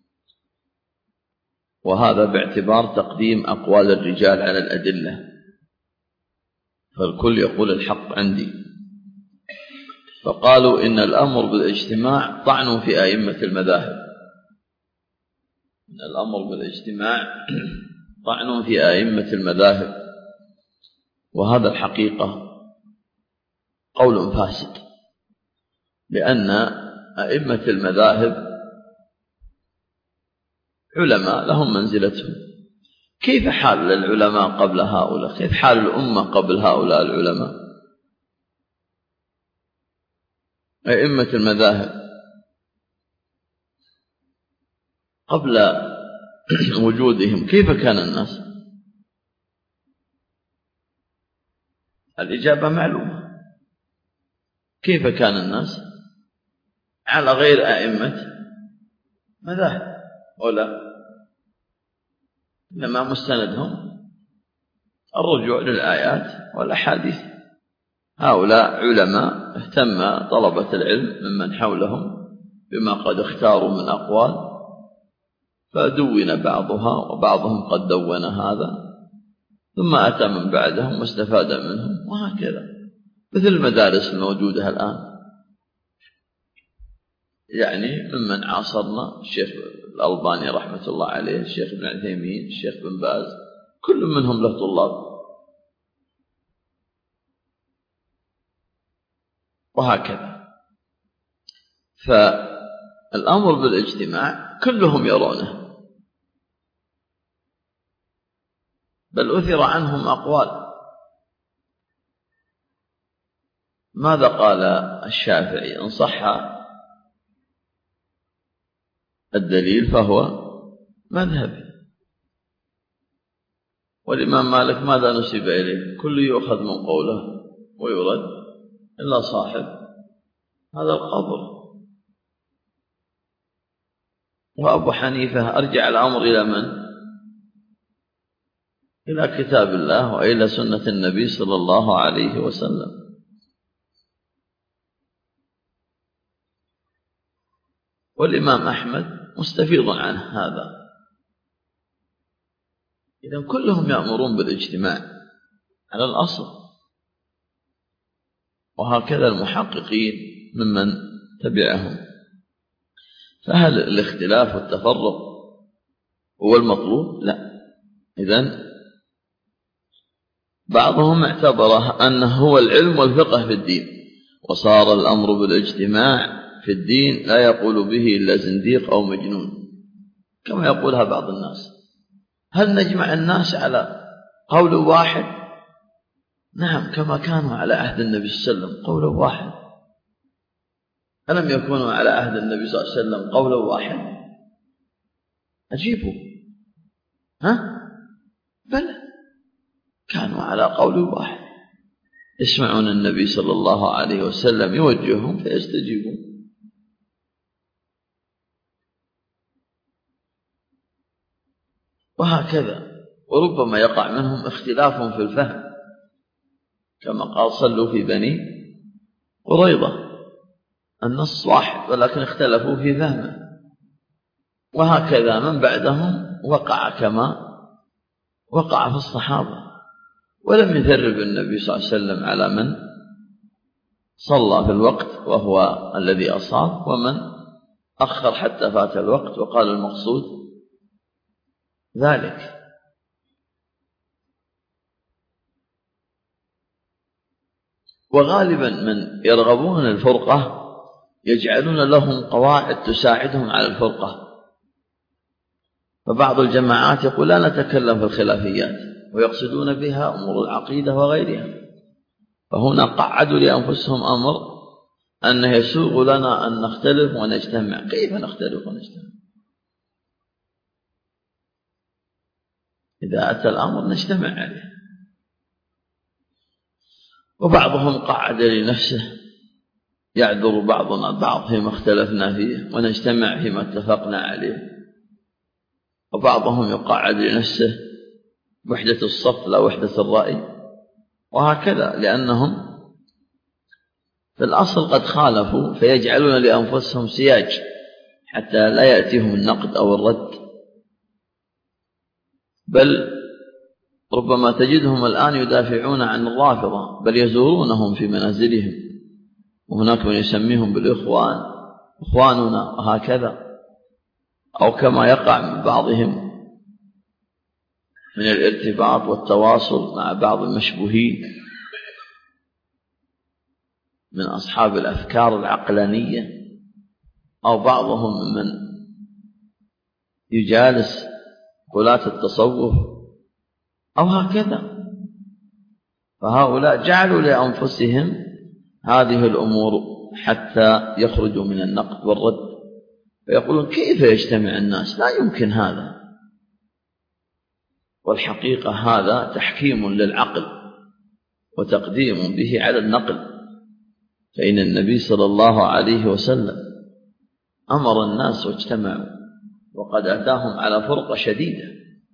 وهذا باعتبار تقديم أقوال الرجال على الأدلة، فالكل يقول الحق عندي. فقالوا إن الأمر بالاجتماع طعن في أئمة المذاهب، إن الأمر بالاجتماع طعن في أئمة المذاهب، وهذا الحقيقة قول فاسد، لأن أئمة المذاهب علماء لهم منزلتهم. كيف حال العلماء قبل هؤلاء؟ كيف حال الأمة قبل هؤلاء العلماء؟ أئمة المذاهب قبل وجودهم كيف كان الناس؟ الإجابة معلومة. كيف كان الناس على غير أئمة مذاهب؟ ولا إنما مستندهم الرجوع للآيات والأحاديث. هؤلاء علماء اهتم طلبة العلم ممن حولهم بما قد اختاروا من أقوال، فدون بعضها وبعضهم قد دون هذا، ثم أتى من بعدهم واستفاد منهم، وهكذا مثل المدارس الموجودة الآن. يعني ممن عاصرنا الشيخ الألباني رحمة الله عليه، الشيخ ابن عثيمين، الشيخ بن باز، كل منهم له طلاب، وهكذا. فالأمر بالاجتماع كلهم يرونه، بل أثر عنهم أقوال. ماذا قال الشافعي؟ إن صح الدليل فهو مذهبي. والإمام مالك ماذا نسب إليه؟ كل يؤخذ من قوله ويرد إلا صاحب هذا القبر. وأبو حنيفة أرجع الأمر إلى من؟ إلى كتاب الله وإلى سنة النبي صلى الله عليه وسلم. والإمام أحمد مستفيض عن هذا. إذن كلهم يأمرون بالاجتماع على الأصل، وهكذا المحققين ممن تبعهم. فهل الاختلاف والتفرق هو المطلوب؟ لا. إذن بعضهم اعتبره أنه هو العلم والفقه في الدين، وصار الأمر بالاجتماع في الدين لا يقول به إلا زنديق أو مجنون، كما يقولها بعض الناس. هل نجمع الناس على قول واحد؟ نعم، كما كانوا على عهد النبي صلى الله عليه وسلم قول واحد. ألم يكونوا على عهد النبي صلى الله عليه وسلم قول واحد؟ أجيبوا. ها؟ بلى، كانوا على قول واحد، يسمعون النبي صلى الله عليه وسلم يوجههم فيستجيبون. وهكذا. وربما يقع منهم اختلاف في الفهم، كما قال صلوا في بني قريظة، النص واحد ولكن اختلفوا في فهمه. وهكذا من بعدهم وقع كما وقع في الصحابة. ولم يثرب النبي صلى الله عليه وسلم على من صلى في الوقت وهو الذي أصاب، ومن أخر حتى فات الوقت وقال المقصود ذلك. وغالبا من يرغبون الفرقة يجعلون لهم قواعد تساعدهم على الفرقة. فبعض الجماعات يقول لا نتكلم في الخلافيات، ويقصدون بها أمور العقيدة وغيرها. فهنا قعدوا لأنفسهم أمر أنه يسوغ لنا أن نختلف ونجتمع. كيف نختلف ونجتمع؟ إذا أتى الأمر نجتمع عليه. وبعضهم قعد لنفسه يعذر بعضنا البعض فيما اختلفنا فيه ونجتمع فيما اتفقنا عليه. وبعضهم يقعد لنفسه وحدة الصف لا وحدة الرأي، وهكذا، لأنهم في الأصل قد خالفوا، فيجعلون لأنفسهم سياج حتى لا يأتيهم النقد أو الرد. بل ربما تجدهم الآن يدافعون عن الرافضة، بل يزورونهم في منازلهم، وهناك من يسميهم بالإخوان، إخواننا، وهكذا. أو كما يقع من بعضهم من الارتباط والتواصل مع بعض المشبوهين من أصحاب الأفكار العقلانية، أو بعضهم من يجالس غلاة التصوف أو هكذا. فهؤلاء جعلوا لأنفسهم هذه الأمور حتى يخرجوا من النقد والرد، فيقولون كيف يجتمع الناس؟ لا يمكن هذا. والحقيقة هذا تحكيم للعقل وتقديم به على النقل. فإن النبي صلى الله عليه وسلم أمر الناس واجتمعوا، وقد أتاهم على فرقة شديدة.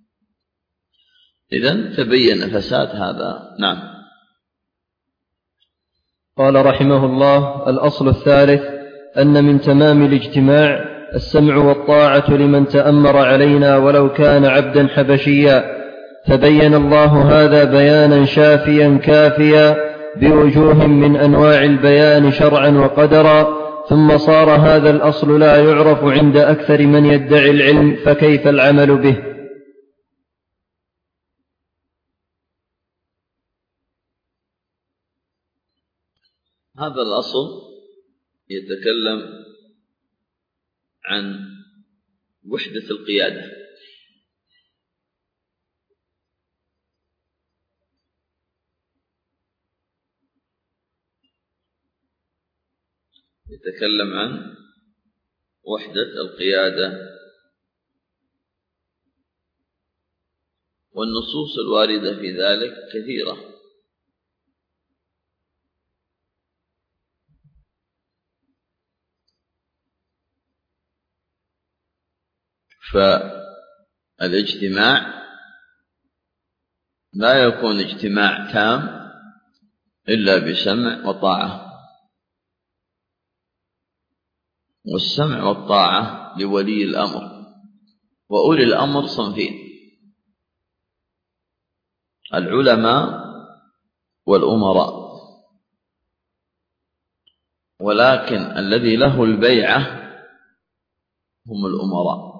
إذن تبين فساد هذا. نعم. قال رحمه الله: الأصل الثالث أن من تمام الاجتماع السمع والطاعة لمن تأمر علينا ولو كان عبدا حبشيا. فبين الله هذا بيانا شافيا كافيا بوجوه من أنواع البيان شرعا وقدرا، ثم صار هذا الأصل لا يعرف عند أكثر من يدعي العلم، فكيف العمل به؟ هذا الأصل يتكلم عن وحدة القيادة. يتكلم عن وحدة القيادة، والنصوص الواردة في ذلك كثيرة. فالاجتماع لا يكون اجتماع تام إلا بسمع وطاعة، والسمع والطاعة لولي الأمر. وأولي الأمر صنفين: العلماء والأمراء. ولكن الذي له البيعة هم الأمراء.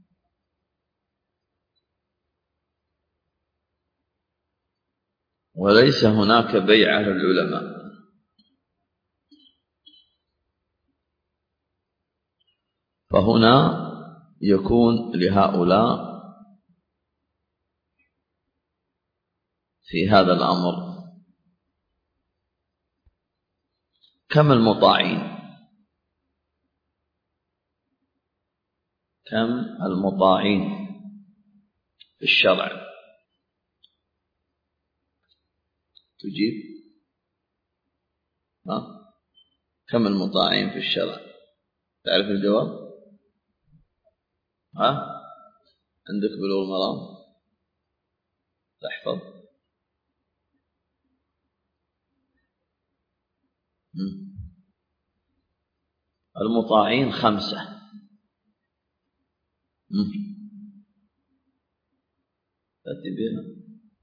وليس هناك بيعة للعلماء. فهنا يكون لهؤلاء في هذا الأمر كم المطاعين، كم المطاعين في الشرع. تجيب ها؟ كم المطاعين في الشرع؟ تعرف الجواب؟ ها؟ عندك بلوغ المرام؟ تحفظ؟ المطاعين خمسة. تأتي بنا.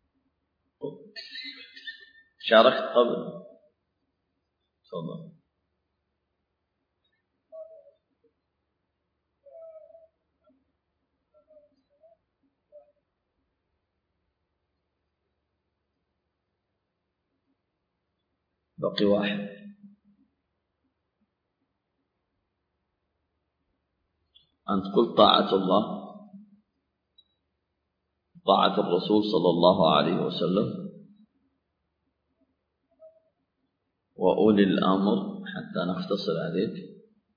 شاركت قبل؟ تفضل. بقي واحد. أن تقول طاعة الله، طاعة الرسول صلى الله عليه وسلم، وأولي الأمر حتى نختصر عليك،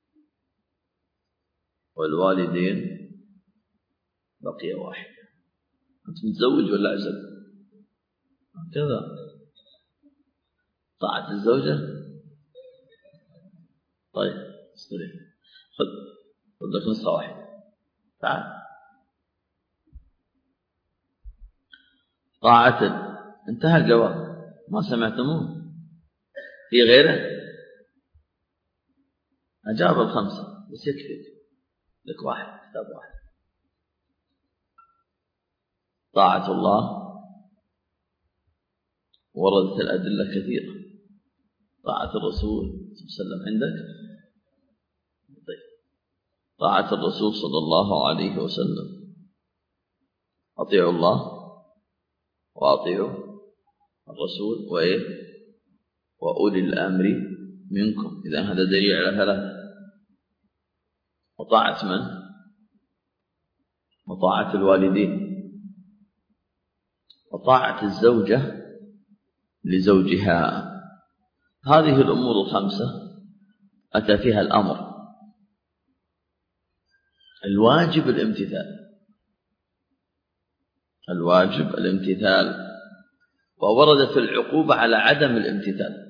والوالدين بقي واحد. أنت متزوج ولا عزب؟ كذا طاعة الزوجة. طيب استريح، خذ خذ لك نسخة واحدة. تعال. طاعة، انتهى الجواب. ما سمعتموه؟ في غيره؟ أجاب الخمسة بس يكفي لك واحد، كتاب واحد. طاعة الله وردت الأدلة كثيرة. طاعة الرسول صلى الله عليه وسلم عندك؟ طيب. طاعة الرسول صلى الله عليه وسلم، أطيعوا الله وأطيعوا الرسول وإيه؟ وأولي الأمر منكم. إذن هذا دليل على ثلاثة. وطاعة من؟ وطاعة الوالدين، وطاعة الزوجة لزوجها. هذه الأمور الخمسة أتى فيها الأمر، الواجب الامتثال، الواجب الامتثال، ووردت العقوبة على عدم الامتثال.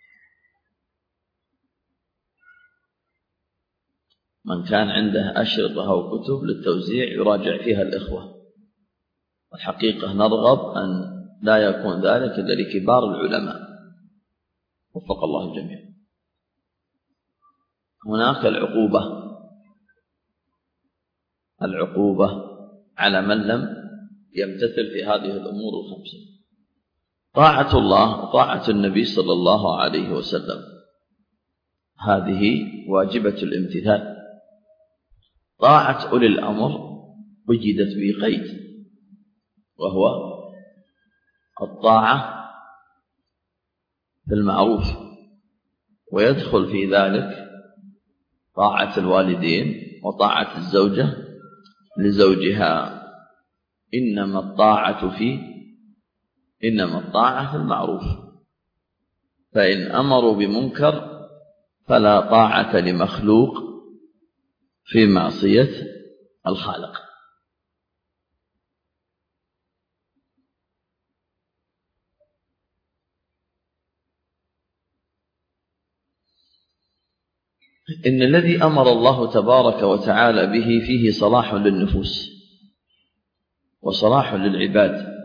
من كان عنده أشرطة أو كتب للتوزيع يراجع فيها الإخوة. الحقيقة نرغب أن لا يكون ذلك إلا لكبار العلماء، وفق الله الجميع. هناك العقوبة، العقوبة على من لم يمتثل في هذه الأمور الخمسة. طاعة الله وطاعة النبي صلى الله عليه وسلم هذه واجبة الامتثال. طاعة أولي الأمر وجدت بقيد، وهو الطاعة في المعروف، ويدخل في ذلك طاعة الوالدين وطاعة الزوجة لزوجها. إنما الطاعة في إنما الطاعة في المعروف، فإن أمروا بمنكر فلا طاعة لمخلوق في معصية الخالق. إن الذي أمر الله تبارك وتعالى به فيه صلاح للنفوس وصلاح للعباد.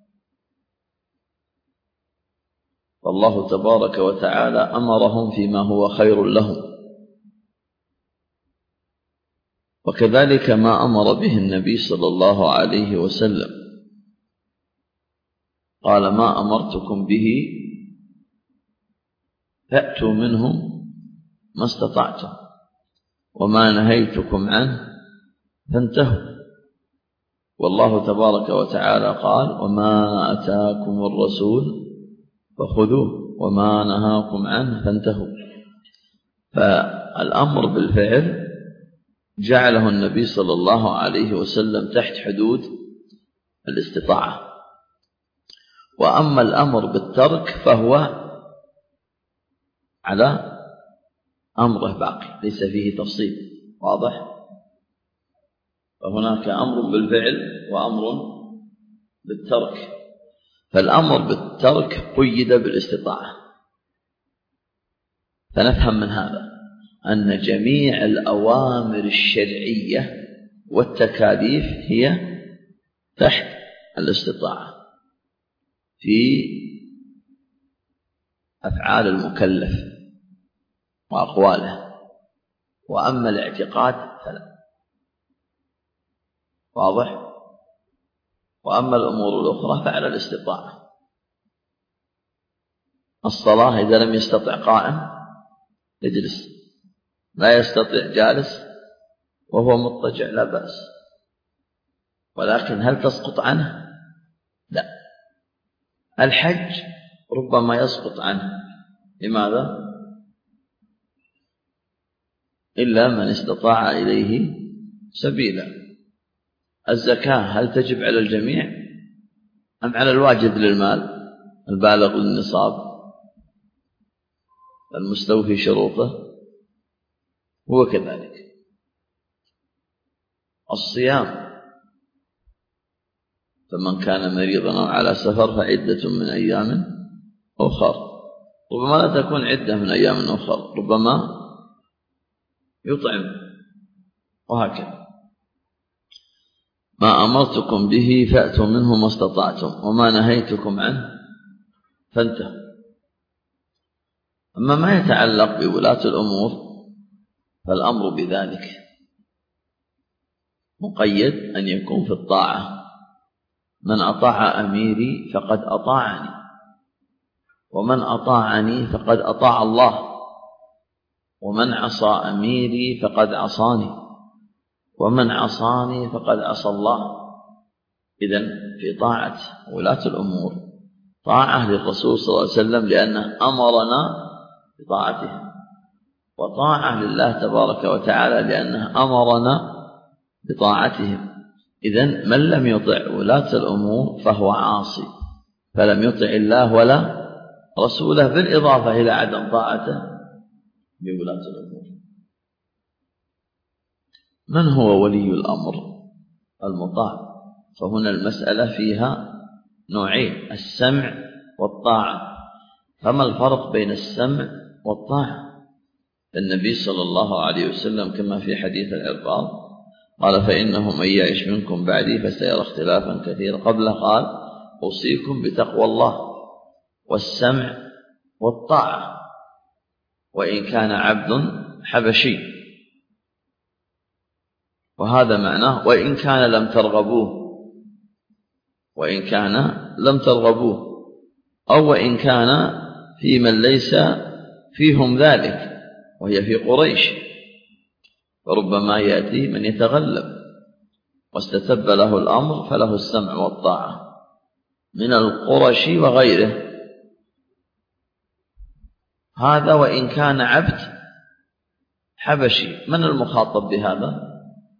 والله تبارك وتعالى أمرهم فيما هو خير لهم، وكذلك ما أمر به النبي صلى الله عليه وسلم. قال: ما أمرتكم به فأتوا منه ما استطعتم، وما نهيتكم عنه فانتهوا. والله تبارك وتعالى قال: وما أتاكم الرسول فخذوه وما نهاكم عنه فانتهوا. فالأمر بالفعل جعله النبي صلى الله عليه وسلم تحت حدود الاستطاعة. وأما الأمر بالترك فهو على أمره باقي، ليس فيه تفصيل. واضح؟ فهناك أمر بالفعل وأمر بالترك. فالأمر بالترك قيد بالاستطاعة. فنفهم من هذا أن جميع الأوامر الشرعية والتكاليف هي تحت الاستطاعة في أفعال المكلف وأقواله. وأما الاعتقاد فلا. واضح؟ وأما الأمور الأخرى فعلى الاستطاعة. الصلاة إذا لم يستطع قائم يجلس، لا يستطيع جالس وهو مضطجع لا بأس. ولكن هل تسقط عنه؟ لا. الحج ربما يسقط عنه. لماذا؟ إلا من استطاع إليه سبيلا. الزكاة هل تجب على الجميع أم على الواجد للمال البالغ للنصاب المستوفي شروطه؟ هو كذلك. الصيام فمن كان مريضا أو على سفر فعدة من أيام أخر. ربما لا تكون عدة من أيام أخر، ربما يطعم، وهكذا. ما أمرتكم به فأتوا منه ما استطعتم وما نهيتكم عنه فانتهوا. أما ما يتعلق بولاة الأمور فالأمر بذلك مقيد أن يكون في الطاعة. من أطاع أميري فقد أطاعني، ومن أطاعني فقد أطاع الله، ومن عصى أميري فقد عصاني، ومن عصاني فقد عصى الله. إذن في طاعة ولاة الأمور طاعة للرسول صلى الله عليه وسلم لأنه أمرنا بطاعته، وطاعة لله تبارك وتعالى لأنه أمرنا بطاعتهم. إذن من لم يطع ولاة الأمور فهو عاصي، فلم يطع الله ولا رسوله، بالإضافة إلى عدم طاعته بولاة الأمور. من هو ولي الأمر المطاع؟ فهنا المسألة فيها نوعين: السمع والطاعة. فما الفرق بين السمع والطاعة؟ النبي صلى الله عليه وسلم كما في حديث العرباض قال: فإنه من يعش منكم بعدي فسيرى اختلافا كثيرا. قبله قال: أوصيكم بتقوى الله والسمع والطاعة، وإن كان عبد حبشي. وهذا معناه وإن كان لم ترغبوه، وإن كان لم ترغبوه، أو وإن كان في من ليس فيهم ذلك، وهي في قريش. فربما يأتي من يتغلب واستتب له الأمر فله السمع والطاعة من القرش وغيره. هذا وإن كان عبد حبشي. من المخاطب بهذا؟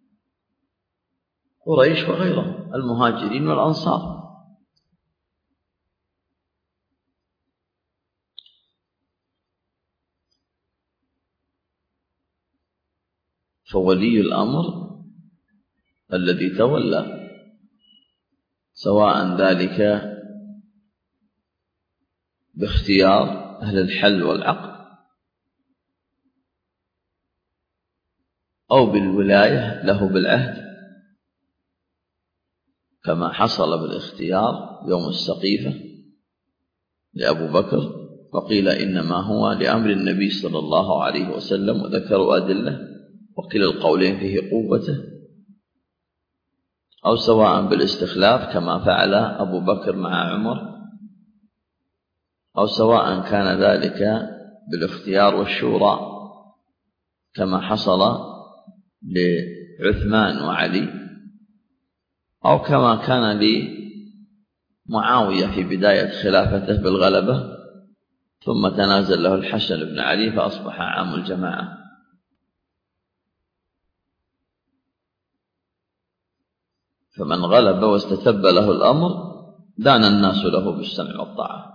قريش وغيرهم، المهاجرين والأنصار. فولي الأمر الذي تولى، سواء ذلك باختيار أهل الحل والعقد أو بالولاية له بالعهد، كما حصل بالاختيار يوم السقيفة لأبو بكر، وقيل إنما هو لأمر النبي صلى الله عليه وسلم، وذكروا أدلة وكلا القولين فيه قوته. أو سواء بالاستخلاف كما فعل أبو بكر مع عمر، أو سواء كان ذلك بالاختيار والشورى كما حصل لعثمان وعلي، أو كما كان لمعاوية في بداية خلافته بالغلبة، ثم تنازل له الحسن بن علي فأصبح عام الجماعة. فمن غلب واستتب له الأمر دان الناس له بالسمع والطاعة.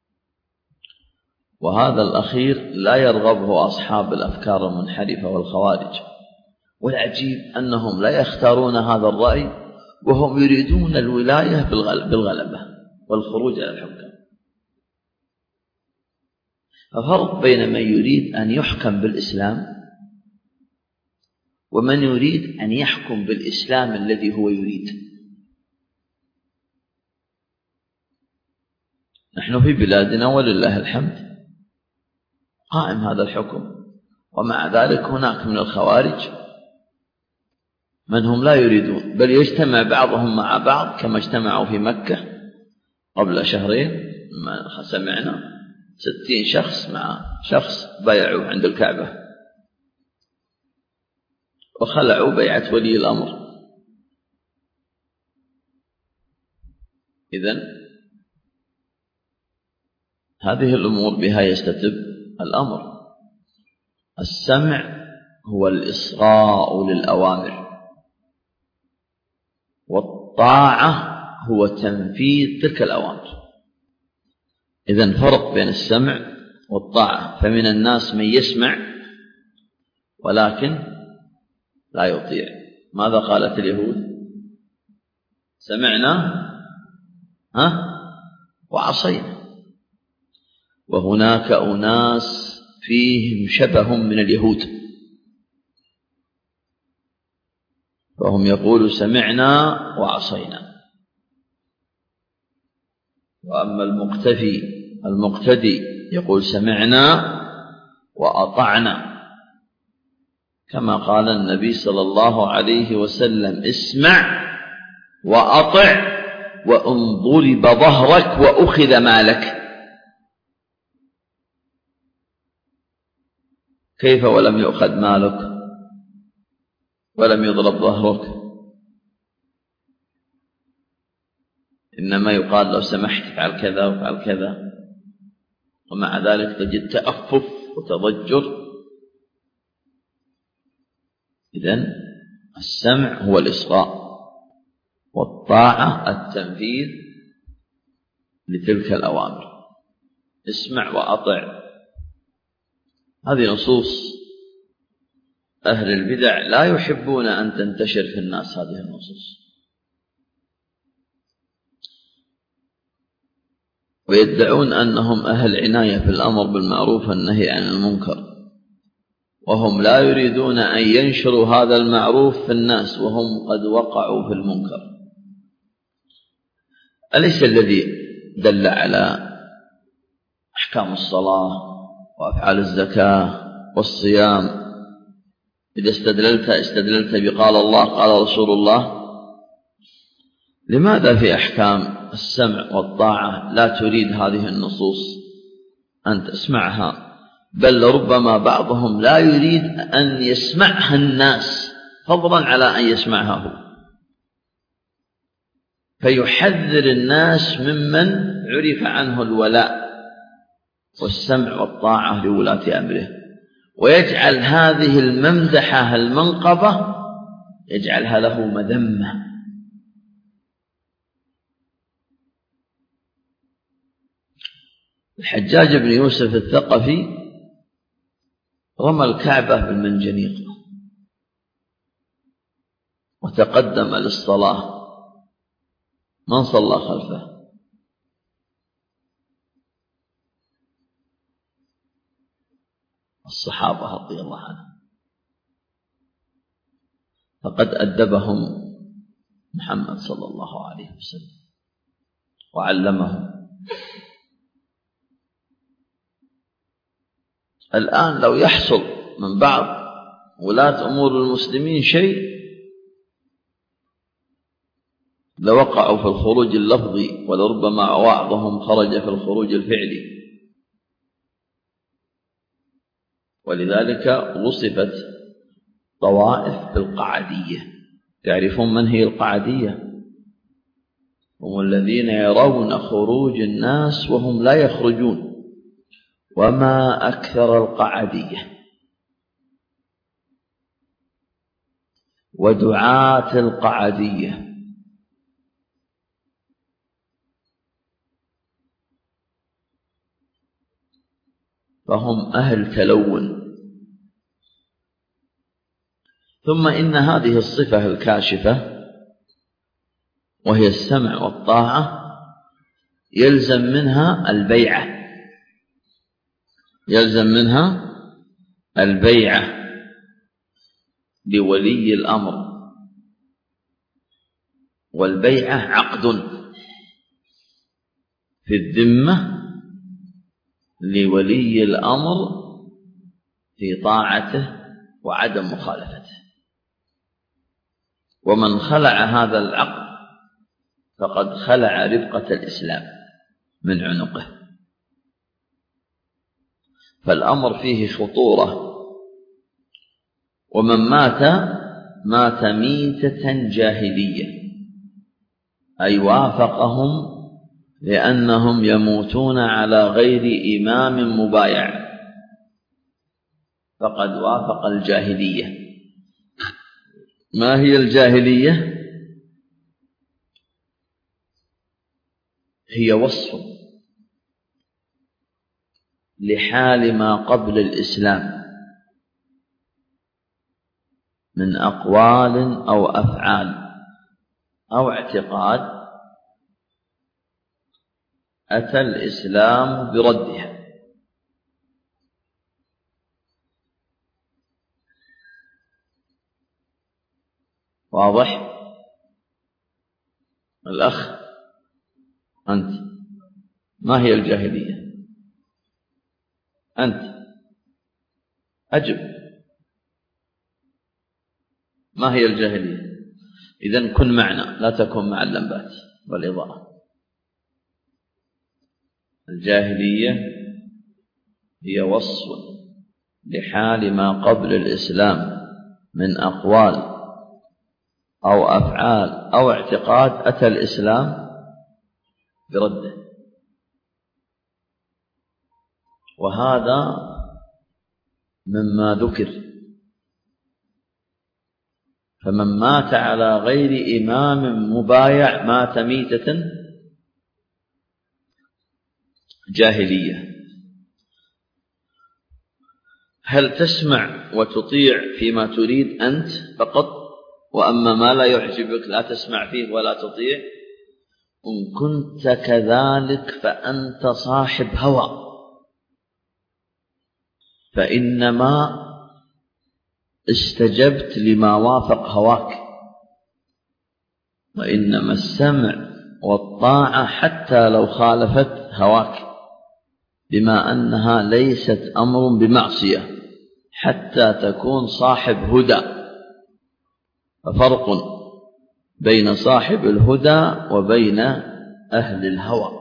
وهذا الأخير لا يرغبه أصحاب الأفكار المنحرفة والخوارج. والعجيب أنهم لا يختارون هذا الرأي وهم يريدون الولاية بالغلبة والخروج على الحكام. ففرق بين من يريد أن يحكم بالإسلام ومن يريد أن يحكم بالإسلام الذي هو يريد. نحن في بلادنا ولله الحمد قائم هذا الحكم، ومع ذلك هناك من الخوارج من هم لا يريدون، بل يجتمع بعضهم مع بعض كما اجتمعوا في مكة قبل شهرين ما سمعنا ستين شخص مع شخص بايعوا عند الكعبة وخلعوا بيعة ولي الأمر. إذن هذه الأمور بها يستتب الأمر. السمع هو الإصغاء للأوامر والطاعة هو تنفيذ تلك الأوامر. إذن فرق بين السمع والطاعة. فمن الناس من يسمع ولكن لا يطيع. ماذا قالت اليهود؟ سمعنا ها وعصينا. وهناك أناس فيهم شبه من اليهود، فهم يقولوا سمعنا وعصينا. وأما المقتفي المقتدي يقول سمعنا وأطعنا، كما قال النبي صلى الله عليه وسلم اسمع وأطع وإن ضرب ظهرك وأخذ مالك. كيف ولم يؤخذ مالك ولم يضرب ظهرك؟ إنما يقال لو سمحت فعل كذا وفعل كذا، ومع ذلك تجد تأفف وتضجر. إذن السمع هو الإصغاء، والطاعة التنفيذ لتلك الأوامر. اسمع وأطع. هذه نصوص أهل البدع لا يحبون أن تنتشر في الناس هذه النصوص، ويدعون أنهم أهل عناية في الأمر بالمعروف والنهي عن المنكر، وهم لا يريدون أن ينشروا هذا المعروف في الناس وهم قد وقعوا في المنكر. أليس الذي دل على أحكام الصلاة وأفعال الزكاة والصيام إذا استدللت استدللت بقال الله قال رسول الله؟ لماذا في أحكام السمع والطاعة لا تريد هذه النصوص أن تسمعها، بل ربما بعضهم لا يريد أن يسمعها الناس فضلا على أن يسمعها هو، فيحذر الناس ممن عرف عنه الولاء والسمع والطاعة لولاة أمره، ويجعل هذه الممدحة المنقبة يجعلها له مذمة. الحجاج بن يوسف الثقفي رمى الكعبة بالمنجنيق وتقدم للصلاة، من صلى خلفه؟ الصحابة رضي الله عنهم. فقد أدبهم محمد صلى الله عليه وسلم وعلمهم. الآن لو يحصل من بعض ولاة أمور المسلمين شيء لوقعوا في الخروج اللفظي، ولربما بعضهم خرج في الخروج الفعلي. ولذلك وصفت طوائف بالقعدية. تعرفون من هي القعدية؟ هم الذين يرون خروج الناس وهم لا يخرجون. وما أكثر القعدية ودعاة القعدية. فهم أهل تلون. ثم إن هذه الصفة الكاشفة وهي السمع والطاعة يلزم منها البيعة، يلزم منها البيعة لولي الأمر. والبيعة عقد في الذمة لولي الأمر في طاعته وعدم مخالفته. ومن خلع هذا العقد فقد خلع ربقة الإسلام من عنقه. فالأمر فيه خطورة. ومن مات مات ميتة جاهلية، أي وافقهم لأنهم يموتون على غير إمام مبايع، فقد وافق الجاهلية. ما هي الجاهلية؟ هي وصف لحال ما قبل الإسلام من أقوال أو أفعال أو اعتقاد أتى الإسلام بردها. واضح؟ الأخ أنت، ما هي الجاهلية؟ أنت أجب، ما هي الجاهلية؟ إذن كن معنا، لا تكن مع اللمبات والإضاءة. الجاهلية هي وصف لحال ما قبل الإسلام من أقوال أو أفعال أو اعتقاد أتى الإسلام برده. وهذا مما ذكر. فمن مات على غير إمام مبايع مات ميتة جاهلية. هل تسمع وتطيع فيما تريد أنت فقط، وأما ما لا يعجبك لا تسمع فيه ولا تطيع؟ إن كنت كذلك فأنت صاحب هوى، فإنما استجبت لما وافق هواك. وإنما السمع والطاعة حتى لو خالفت هواك، بما أنها ليست أمر بمعصية حتى تكون صاحب هدى. ففرق بين صاحب الهدى وبين أهل الهوى.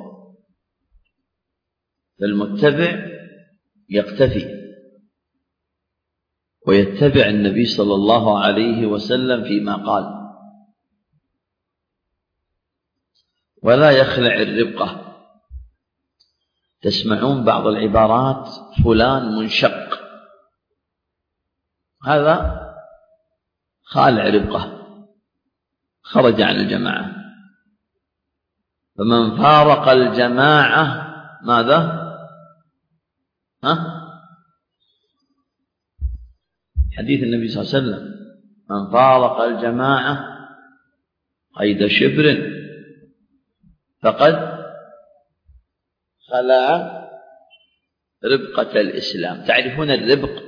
فالمتبع يقتفي ويتبع النبي صلى الله عليه وسلم فيما قال، ولا يخلع الربقة. تسمعون بعض العبارات فلان منشق، هذا خالع ربقة، خرج عن الجماعة. فمن فارق الجماعة ماذا؟ ها؟ حديث النبي صلى الله عليه وسلم: من فارق الجماعة قيد شبر فقد خلع ربقة الإسلام. تعرفون الربق؟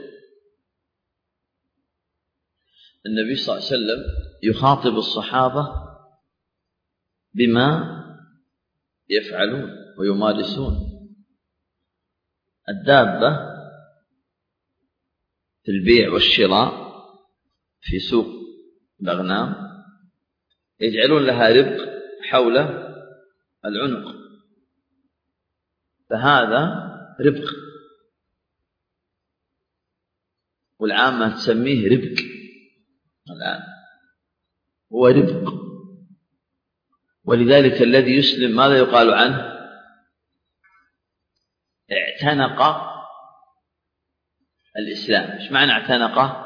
النبي صلى الله عليه وسلم يخاطب الصحابة بما يفعلون ويمارسون. الدابة في البيع والشراء في سوق الأغنام يجعلون لها ربق حول العنق، فهذا ربق، والعامة تسميه ربك. الآن هو ربق. ولذلك الذي يسلم ماذا يقال عنه؟ اعتنق الإسلام. ايش معنى اعتنق؟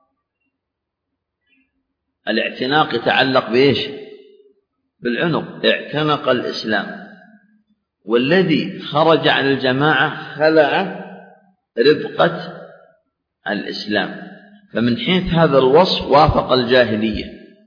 الاعتناق يتعلق بإيش؟ بالعنق. اعتنق الإسلام. والذي خرج عن الجماعة خلع ربقة الإسلام. فمن حيث هذا الوصف وافق الجاهلية،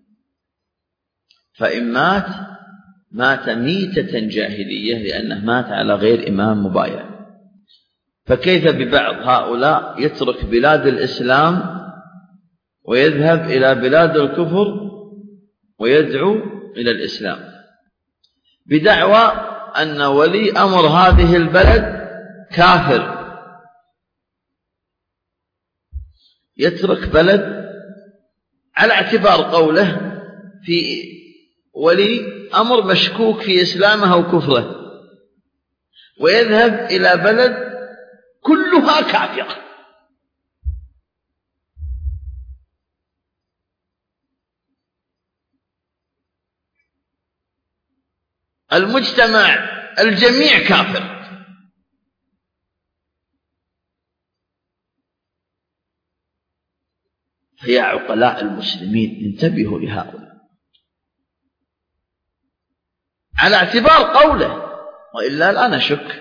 فإن مات مات ميتة جاهلية لأنه مات على غير إمام مبايع. فكيف ببعض هؤلاء يترك بلاد الإسلام ويذهب إلى بلاد الكفر ويدعو إلى الإسلام بدعوى أن ولي أمر هذه البلد كافر؟ يترك بلد على اعتبار قوله في ولي أمر مشكوك في إسلامه أو كفره، ويذهب إلى بلد كلها كافرة. المجتمع الجميع كافر. فيا عقلاء المسلمين انتبهوا لهؤلاء على اعتبار قوله وإلا لا نشك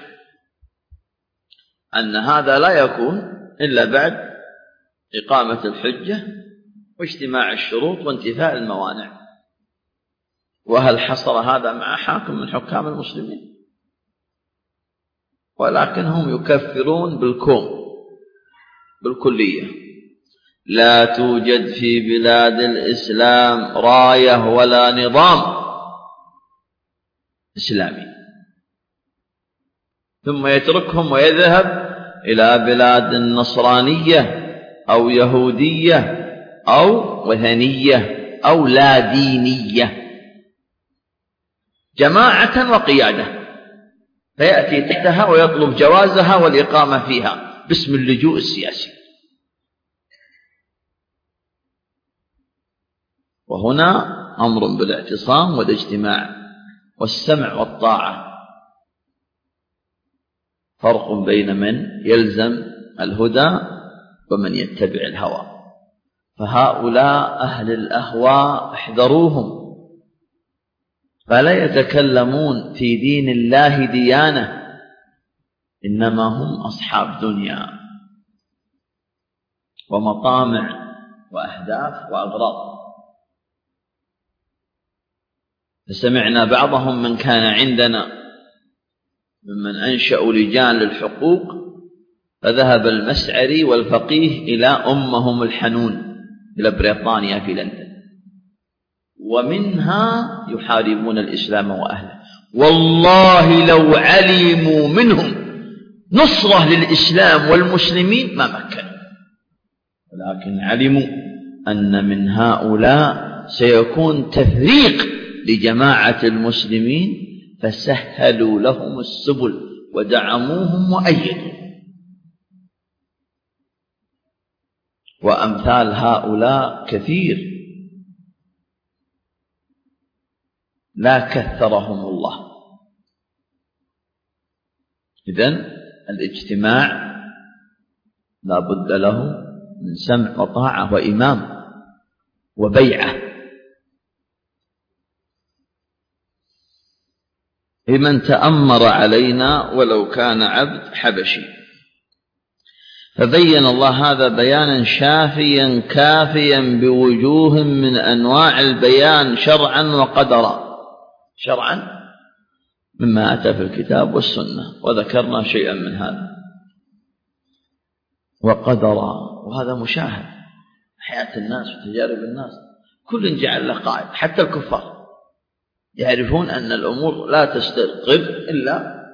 أن هذا لا يكون إلا بعد إقامة الحجة واجتماع الشروط وانتفاء الموانع. وهل حصل هذا مع حاكم من حكام المسلمين؟ ولكنهم يكفرون بالكوم بالكلية. لا توجد في بلاد الإسلام راية ولا نظام إسلامي، ثم يتركهم ويذهب إلى بلاد نصرانية أو يهودية أو وثنية أو لا دينية، جماعة وقيادة، فيأتي تحتها ويطلب جوازها والإقامة فيها باسم اللجوء السياسي. وهنا أمر بالاعتصام والاجتماع والسمع والطاعة. فرق بين من يلزم الهدى ومن يتبع الهوى. فهؤلاء أهل الأهواء احذروهم، فلا يتكلمون في دين الله ديانة، إنما هم أصحاب دنيا ومطامع وأهداف وأغراض. فسمعنا بعضهم من كان عندنا ممن أنشأوا لجان للحقوق، فذهب المسعري والفقيه إلى أمهم الحنون إلى بريطانيا في لندن، ومنها يحاربون الإسلام وأهله. والله لو علموا منهم نصرة للإسلام والمسلمين ما مكنوا، ولكن علموا أن من هؤلاء سيكون تفريق لجماعة المسلمين، فسهلوا لهم السبل ودعموهم وأيدوا. وأمثال هؤلاء كثير لا كثرهم الله. إذن الاجتماع لا بد له من سمع وطاعة وإمام وبيعة. لمن تأمر علينا ولو كان عبد حبشي. فبين الله هذا بيانا شافيا كافيا بوجوه من أنواع البيان شرعا وقدرا. شرعا مما أتى في الكتاب والسنة، وذكرنا شيئا من هذا، وقدرا، وهذا مشاهد حياة الناس وتجارب الناس. كل جعل له قائد، حتى الكفار يعرفون أن الأمور لا تستقر إلا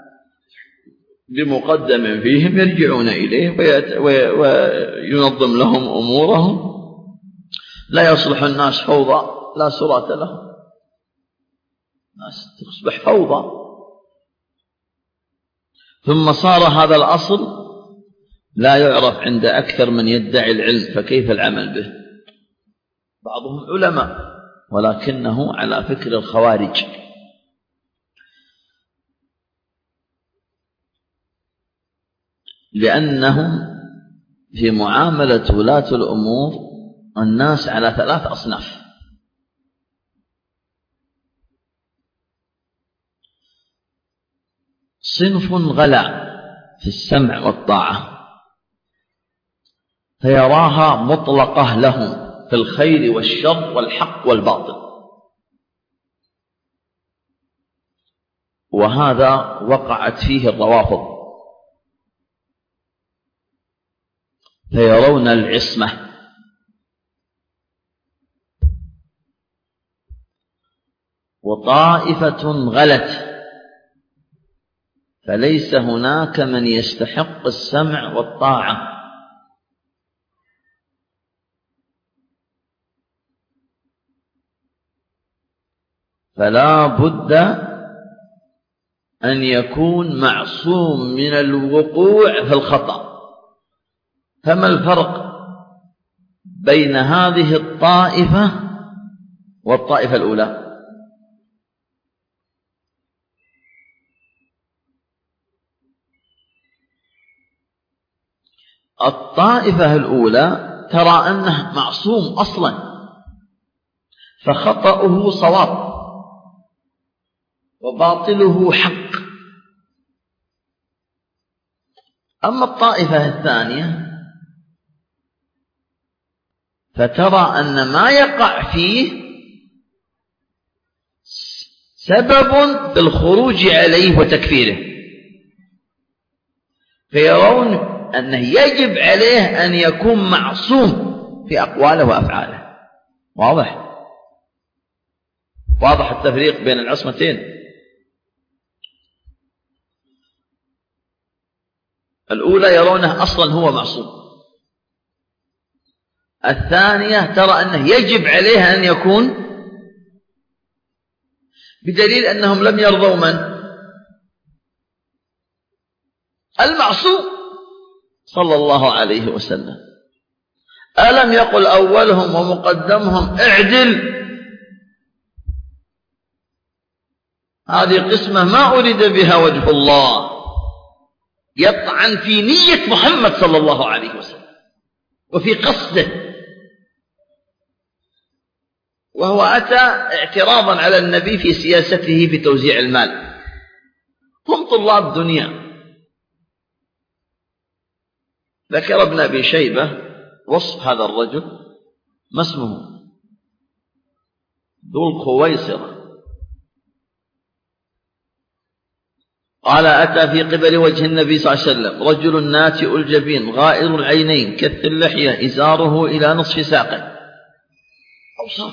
بمقدم فيهم يرجعون إليه وينظم لهم أمورهم. لا يصلح الناس فوضى لا سرات لهم، الناس تصبح فوضى. ثم صار هذا الأصل لا يعرف عند أكثر من يدعي العلم، فكيف العمل به؟ بعضهم علماء ولكنه على فكر الخوارج. لأنهم في معاملة ولاة الأمور الناس على ثلاث أصناف: صنف غلا في السمع والطاعة فيراها مطلقة لهم في الخير والشر والحق والباطل، وهذا وقعت فيه الروافض، فيرون العصمة. وطائفة غلت فليس هناك من يستحق السمع والطاعة، فلا بد أن يكون معصوم من الوقوع في الخطأ. فما الفرق بين هذه الطائفة والطائفة الأولى؟ الطائفة الأولى ترى أنه معصوم أصلا، فخطأه صواب وباطله حق، أما الطائفة الثانية فترى أن ما يقع فيه سبب في الخروج عليه وتكفيره، فيرون أنه يجب عليه أن يكون معصوم في أقواله وأفعاله. واضح؟ واضح التفريق بين العصمتين. الأولى يرونه أصلا هو معصوم، الثانية ترى أنه يجب عليه أن يكون، بدليل أنهم لم يرضوا من؟ المعصوم صلى الله عليه وسلم. ألم يقل أولهم ومقدمهم اعدل؟ هذه قسمة ما أريد بها وجه الله، يطعن في نية محمد صلى الله عليه وسلم وفي قصده، وهو أتى اعتراضا على النبي في سياسته في توزيع المال. هم طلاب دنيا. ذكر ابن أبي شيبة وصف هذا الرجل، ما اسمه؟ ذو الخويصرة. قال أتى في قبل وجه النبي صلى الله عليه وسلم رجل ناتئ الجبين غائر العينين كث اللحية إزاره إلى نصف ساقه. أوصاف.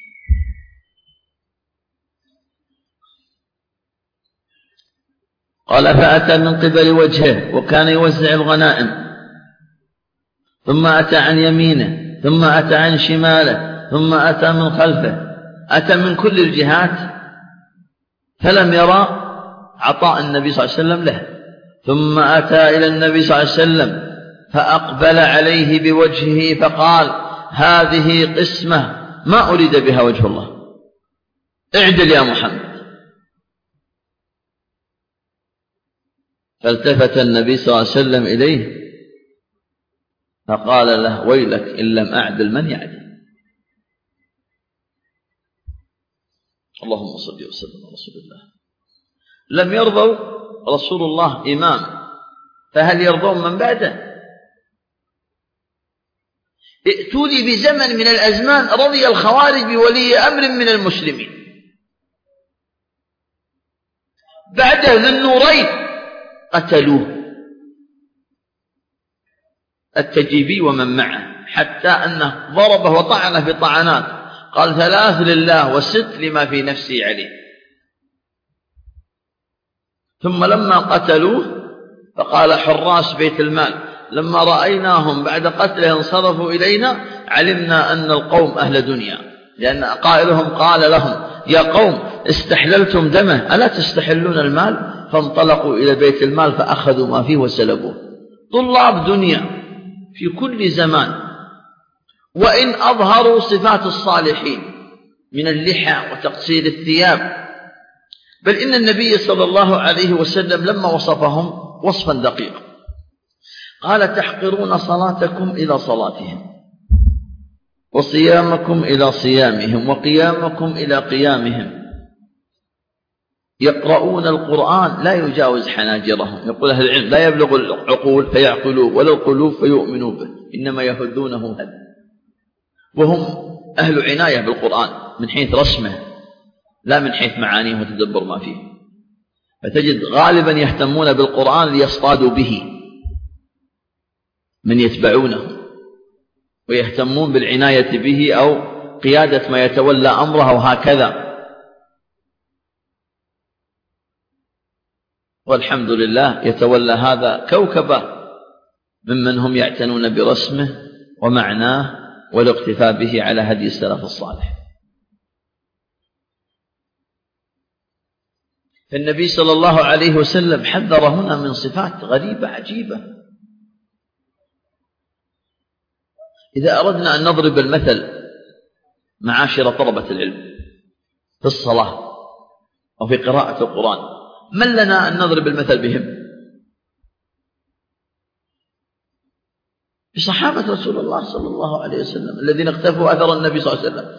قال فأتى من قبل وجهه وكان يوزع الغنائم، ثم أتى عن يمينه، ثم أتى عن شماله، ثم أتى من خلفه، أتى من كل الجهات، فلم يرى عطاء النبي صلى الله عليه وسلم له. ثم أتى إلى النبي صلى الله عليه وسلم فأقبل عليه بوجهه فقال هذه قسمة ما أريد بها وجه الله، اعدل يا محمد. فالتفت النبي صلى الله عليه وسلم إليه فقال له ويلك إن لم أعدل من يعدل. اللهم صل وسلم على رسول الله. لم يرضوا رسول الله إمام، فهل يرضون من بعده؟ ائتوا لي بزمن من الأزمان رضي الخوارج بولي أمر من المسلمين، بعده ذي النورين قتلوه التجيبي ومن معه، حتى أنه ضربه وطعنه بطعنات، قال ثلاث لله وست لما في نفسي عليه. ثم لما قتلوه فقال حراس بيت المال لما رأيناهم بعد قتله انصرفوا إلينا علمنا أن القوم أهل دنيا، لأن قائلهم قال لهم يا قوم استحللتم دمه ألا تستحلون المال؟ فانطلقوا إلى بيت المال فأخذوا ما فيه وسلبوه. طلاب دنيا في كل زمان، وإن أظهروا صفات الصالحين من اللحى وتقصير الثياب، بل إن النبي صلى الله عليه وسلم لما وصفهم وصفا دقيقا قال تحقرون صلاتكم إلى صلاتهم، وصيامكم إلى صيامهم، وقيامكم إلى قيامهم، يقرؤون القرآن لا يجاوز حناجرهم، يقول أهل العلم لا يبلغ العقول فيعقلوه ولا القلوب فيؤمنوا به، إنما يهدونه هد. وهم أهل عناية بالقرآن من حيث رسمه لا من حيث معانيه وتدبر ما فيه، فتجد غالبا يهتمون بالقرآن ليصطادوا به من يتبعونه، ويهتمون بالعناية به أو قيادة ما يتولى أمره وهكذا. والحمد لله يتولى هذا كوكبة ممن هم يعتنون برسمه ومعناه والاقتفاء به على هدي السلف الصالح. فالنبي صلى الله عليه وسلم حذر هنا من صفات غريبة عجيبة. إذا أردنا أن نضرب المثل معاشر طلبة العلم في الصلاة أو في قراءة القرآن، من لنا أن نضرب المثل بهم؟ بصحابة رسول الله صلى الله عليه وسلم الذين اقتفوا أثر النبي صلى الله عليه وسلم،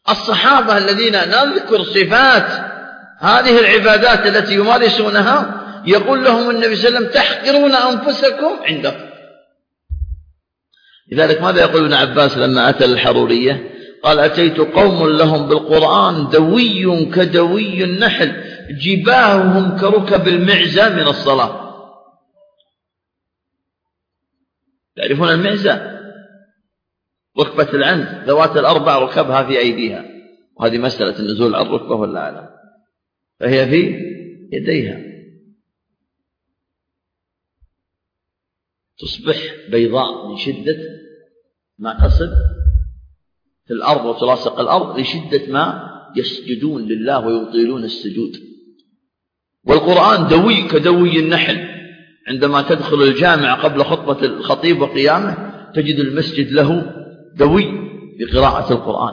الصحابة الذين نذكر صفات هذه العبادات التي يمارسونها يقول لهم النبي صلى الله عليه وسلم تحقرون أنفسكم عنده. لذلك ماذا يقول ابن عباس لما أتى الحرورية؟ قال أتيت قوم لهم بالقرآن دوي كدوي النحل جباههم كركب المعزة من الصلاة. تعرفون المعزة؟ ركبة العنز ذوات الأربع ركبها في أيديها، وهذه مسألة النزول على الركبة ولا على، فهي في يديها، تصبح بيضاء من شدة ما تصب في الأرض وتلاصق الأرض لشدة ما يسجدون لله ويطيلون السجود. والقرآن دوي كدوي النحل. عندما تدخل الجامع قبل خطبة الخطيب وقيامه تجد المسجد له دوي بقراءة القرآن.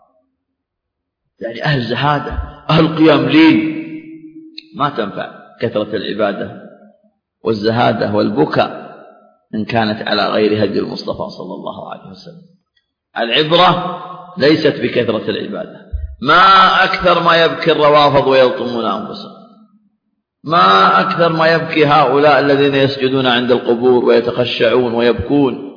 يعني أهل زهادة، أهل قيام ليل، ما تنفع كثرة العبادة والزهادة والبكاء إن كانت على غير هدي المصطفى صلى الله عليه وسلم. العبرة ليست بكثرة العبادة. ما أكثر ما يبكي الروافض ويلطمون أنفسهم، ما أكثر ما يبكي هؤلاء الذين يسجدون عند القبور ويتخشعون ويبكون،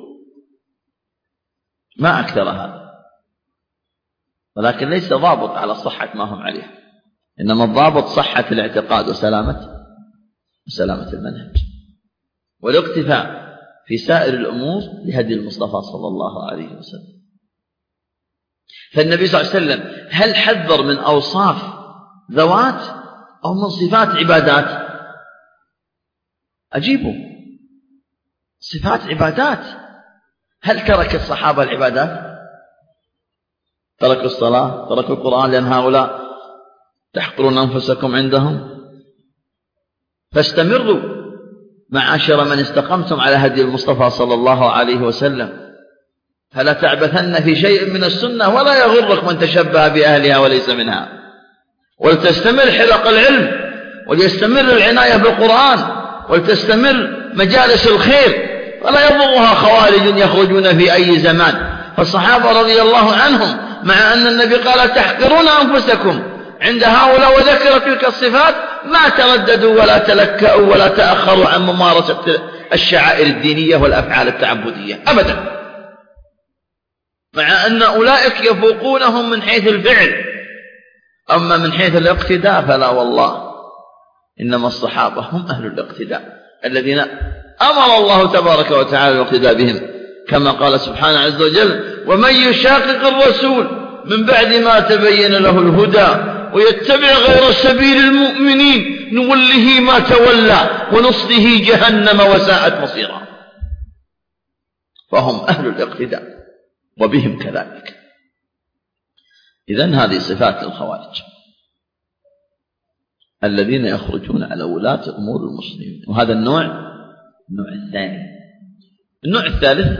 ما أكثر هذا. ولكن ليس ضابط على صحة ما هم عليه، إنما الضابط صحة الاعتقاد وسلامة وسلامة المنهج والاقتفاء في سائر الأمور لهدي المصطفى صلى الله عليه وسلم. فالنبي صلى الله عليه وسلم هل حذر من أوصاف ذوات أو من صفات عبادات؟ أجيبوا، صفات عبادات. هل ترك الصحابة العبادات؟ تركوا الصلاة، تركوا القرآن، لأن هؤلاء تحقرون أنفسكم عندهم. فاستمروا معاشر من استقمتم على هدي المصطفى صلى الله عليه وسلم، فلا تعبثن في شيء من السنة ولا يغرك من تشبه بأهلها وليس منها. ولتستمر حلق العلم، وليستمر العناية بالقرآن، ولتستمر مجالس الخير، ولا يضرها خوارج يخرجون في أي زمان. فالصحابة رضي الله عنهم مع أن النبي قال تحقرون أنفسكم عند هؤلاء وذكر تلك الصفات ما ترددوا ولا تلكأوا ولا تأخروا عن ممارسة الشعائر الدينية والأفعال التعبدية أبدا، مع أن أولئك يفوقونهم من حيث الفعل. أما من حيث الاقتداء فلا والله، إنما الصحابة هم أهل الاقتداء الذين أمر الله تبارك وتعالى الاقتداء بهم، كما قال سبحانه عز وجل ومن يشاقق الرسول من بعد ما تبين له الهدى ويتبع غير سبيل المؤمنين نوله ما تولى ونصله جهنم وساءت مصيرا. فهم أهل الاقتداء وبهم كذلك. إذن هذه صفات الخوارج الذين يخرجون على ولاة أمور المسلمين. وهذا النوع النوع الثاني. النوع الثالث،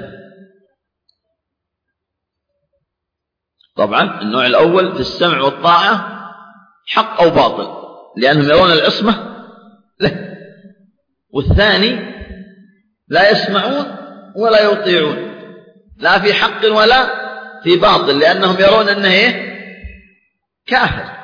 طبعا النوع الأول في السمع والطاعة حق أو باطل لأنهم يرون العصمة له، والثاني لا يسمعون ولا يطيعون لا في حق ولا في باطل لأنهم يرون أنه إيه؟ كافر.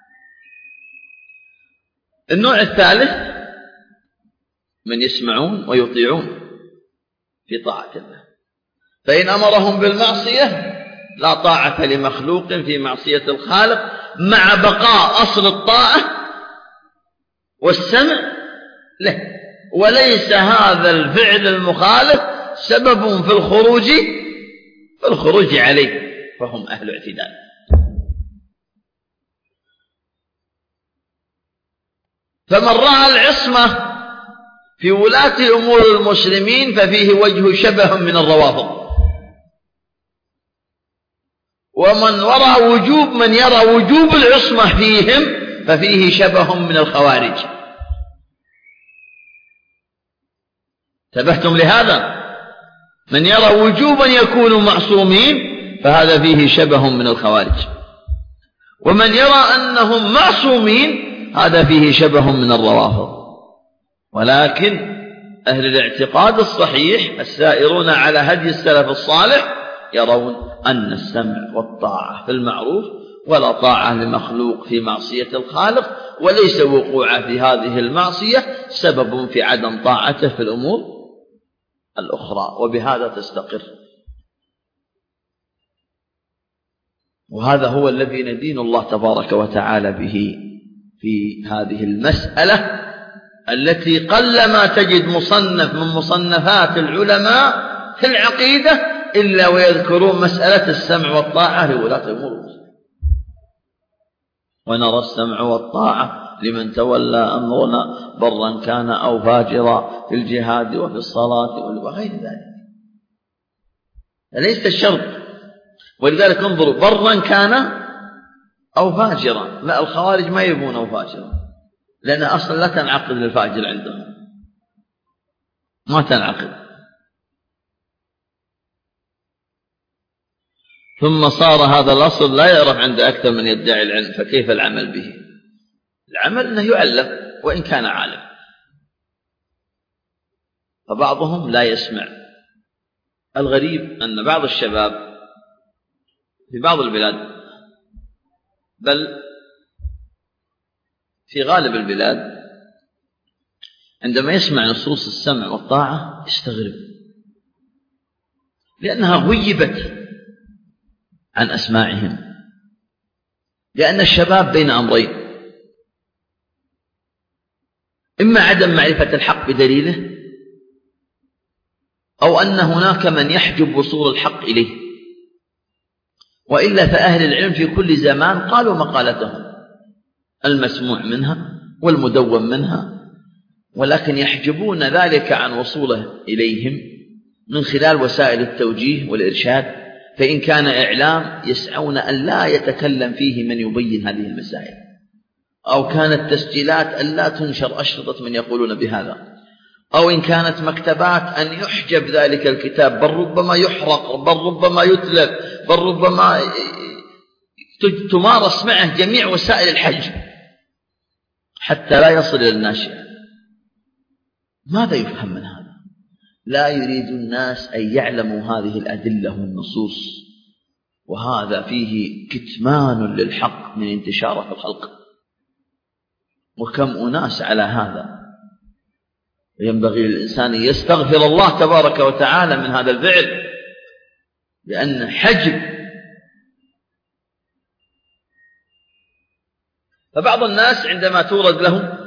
النوع الثالث من يسمعون ويطيعون في طاعة الله، فإن أمرهم بالمعصية لا طاعة لمخلوق في معصية الخالق مع بقاء أصل الطاعة والسمع له، وليس هذا الفعل المخالف سبب في الخروج في الخروج عليه، فهم أهل اعتدال. فمن رأى العصمة في ولاة أمور المسلمين ففيه وجه شبه من الروافض، ومن ورى وجوب من يرى وجوب العصمة فيهم ففيه شبه من الخوارج. انتبهتم لهذا؟ من يرى وجوبا يكونوا معصومين فهذا فيه شبه من الخوارج، ومن يرى أنهم معصومين هذا فيه شبه من الروافض. ولكن أهل الاعتقاد الصحيح السائرون على هدي السلف الصالح يرون أن السمع والطاعة في المعروف ولا طاعة لمخلوق في معصية الخالق، وليس وقوعه في هذه المعصية سبب في عدم طاعته في الأمور الأخرى، وبهذا تستقر. وهذا هو الذي ندين الله تبارك وتعالى به في هذه المسألة التي قلما تجد مصنف من مصنفات العلماء في العقيدة إلا ويذكرون مسألة السمع والطاعة لولاة الأمور المسلمين. ونرى السمع والطاعة لمن تولى أمرنا برا كان أو فاجرا في الجهاد وفي الصلاة وغير ذلك. ليس الشرط. ولذلك انظروا، برا كان أو فاجرا، لا، الخوارج ما يبون أو فاجرا، لأن أصلا لا تنعقد للفاجر عندهم، ما تنعقد. ثم صار هذا الأصل لا يعرف عند أكثر من يدعي العلم، فكيف العمل به؟ العمل أنه يعلم وإن كان عالم. فبعضهم لا يسمع. الغريب أن بعض الشباب في بعض البلاد، بل في غالب البلاد، عندما يسمع نصوص السمع والطاعة يستغرب، لأنها غيبت عن أسماعهم. لأن الشباب بين أمرين: إما عدم معرفة الحق بدليله، أو أن هناك من يحجب وصول الحق إليه. وإلا فأهل العلم في كل زمان قالوا مقالتهم المسموع منها والمدون منها، ولكن يحجبون ذلك عن وصوله إليهم من خلال وسائل التوجيه والإرشاد. فإن كان إعلام يسعون أن لا يتكلم فيه من يبين هذه المسائل، أو كانت تسجيلات أن لا تنشر أشرطة من يقولون بهذا، أو إن كانت مكتبات أن يحجب ذلك الكتاب، بل ربما يحرق، بل ربما يتلف، بل ربما تمارس معه جميع وسائل الحج حتى لا يصل إلى الناشئة. ماذا يفهم من هذا؟ لا يريد الناس أن يعلموا هذه الأدلة والنصوص، وهذا فيه كتمان للحق من انتشاره في الخلق. وكم أناس على هذا. ينبغي للإنسان يستغفر الله تبارك وتعالى من هذا الفعل، لأن حجب. فبعض الناس عندما تورد لهم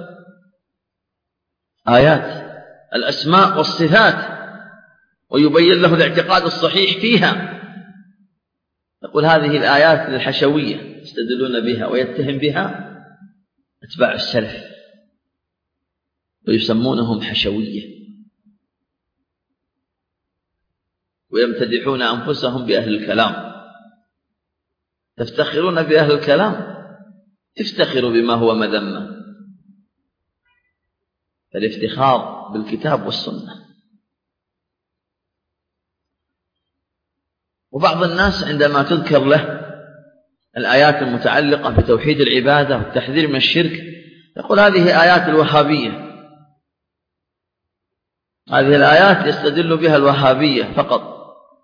آيات الأسماء والصفات ويبين له الاعتقاد الصحيح فيها، يقول هذه الآيات الحشوية يستدلون بها ويتهم بها أتباع السلف، ويسمونهم حشوية، ويمتدحون أنفسهم بأهل الكلام. تفتخرون بأهل الكلام؟ افتخروا بما هو مذمة. فالافتخار بالكتاب والسنة. وبعض الناس عندما تذكر له الآيات المتعلقة بتوحيد العبادة والتحذير من الشرك يقول هذه آيات الوهابية، هذه الآيات يستدل بها الوهابية فقط.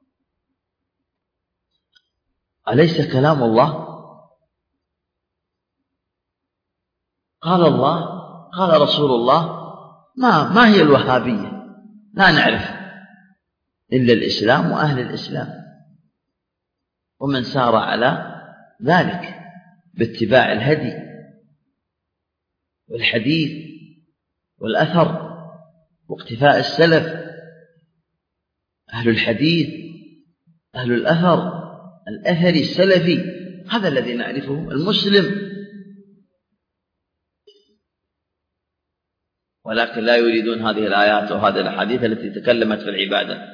أليس كلام الله؟ قال الله، قال رسول الله. ما, ما هي الوهابية؟ لا نعرف إلا الإسلام وأهل الإسلام ومن سار على ذلك باتباع الهدي والحديث والأثر واقتفاء السلف. أهل الحديث، أهل الأثر، الأثري السلفي، هذا الذي نعرفه المسلم. ولكن لا يريدون هذه الآيات وهذه الأحاديث التي تكلمت في العبادة.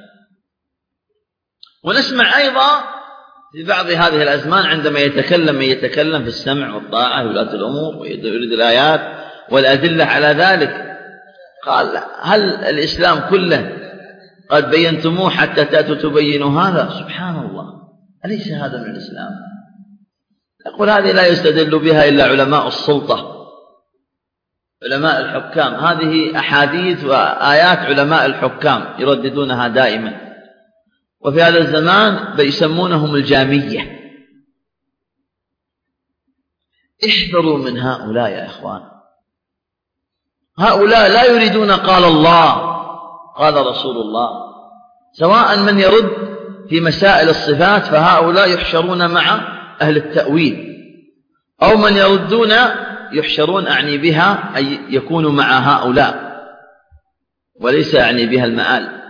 ونسمع أيضا في بعض هذه الأزمان عندما يتكلم من يتكلم في السمع والطاعة وولاة الأمور ويريد الآيات والأدلة على ذلك، قال هل الإسلام كله قد بينتموه حتى تأتوا تبينوا هذا؟ سبحان الله، أليس هذا من الإسلام؟ يقول هذه لا يستدل بها إلا علماء السلطة، علماء الحكام. هذه أحاديث وآيات علماء الحكام يرددونها دائما. وفي هذا الزمان يسمونهم الجامية، احذروا من هؤلاء يا إخوان. هؤلاء لا يريدون قال الله قال رسول الله، سواء من يرد في مسائل الصفات فهؤلاء يحشرون مع أهل التأويل، أو من يردون يحشرون أعني بها أي يكونوا مع هؤلاء، وليس أعني بها المآل.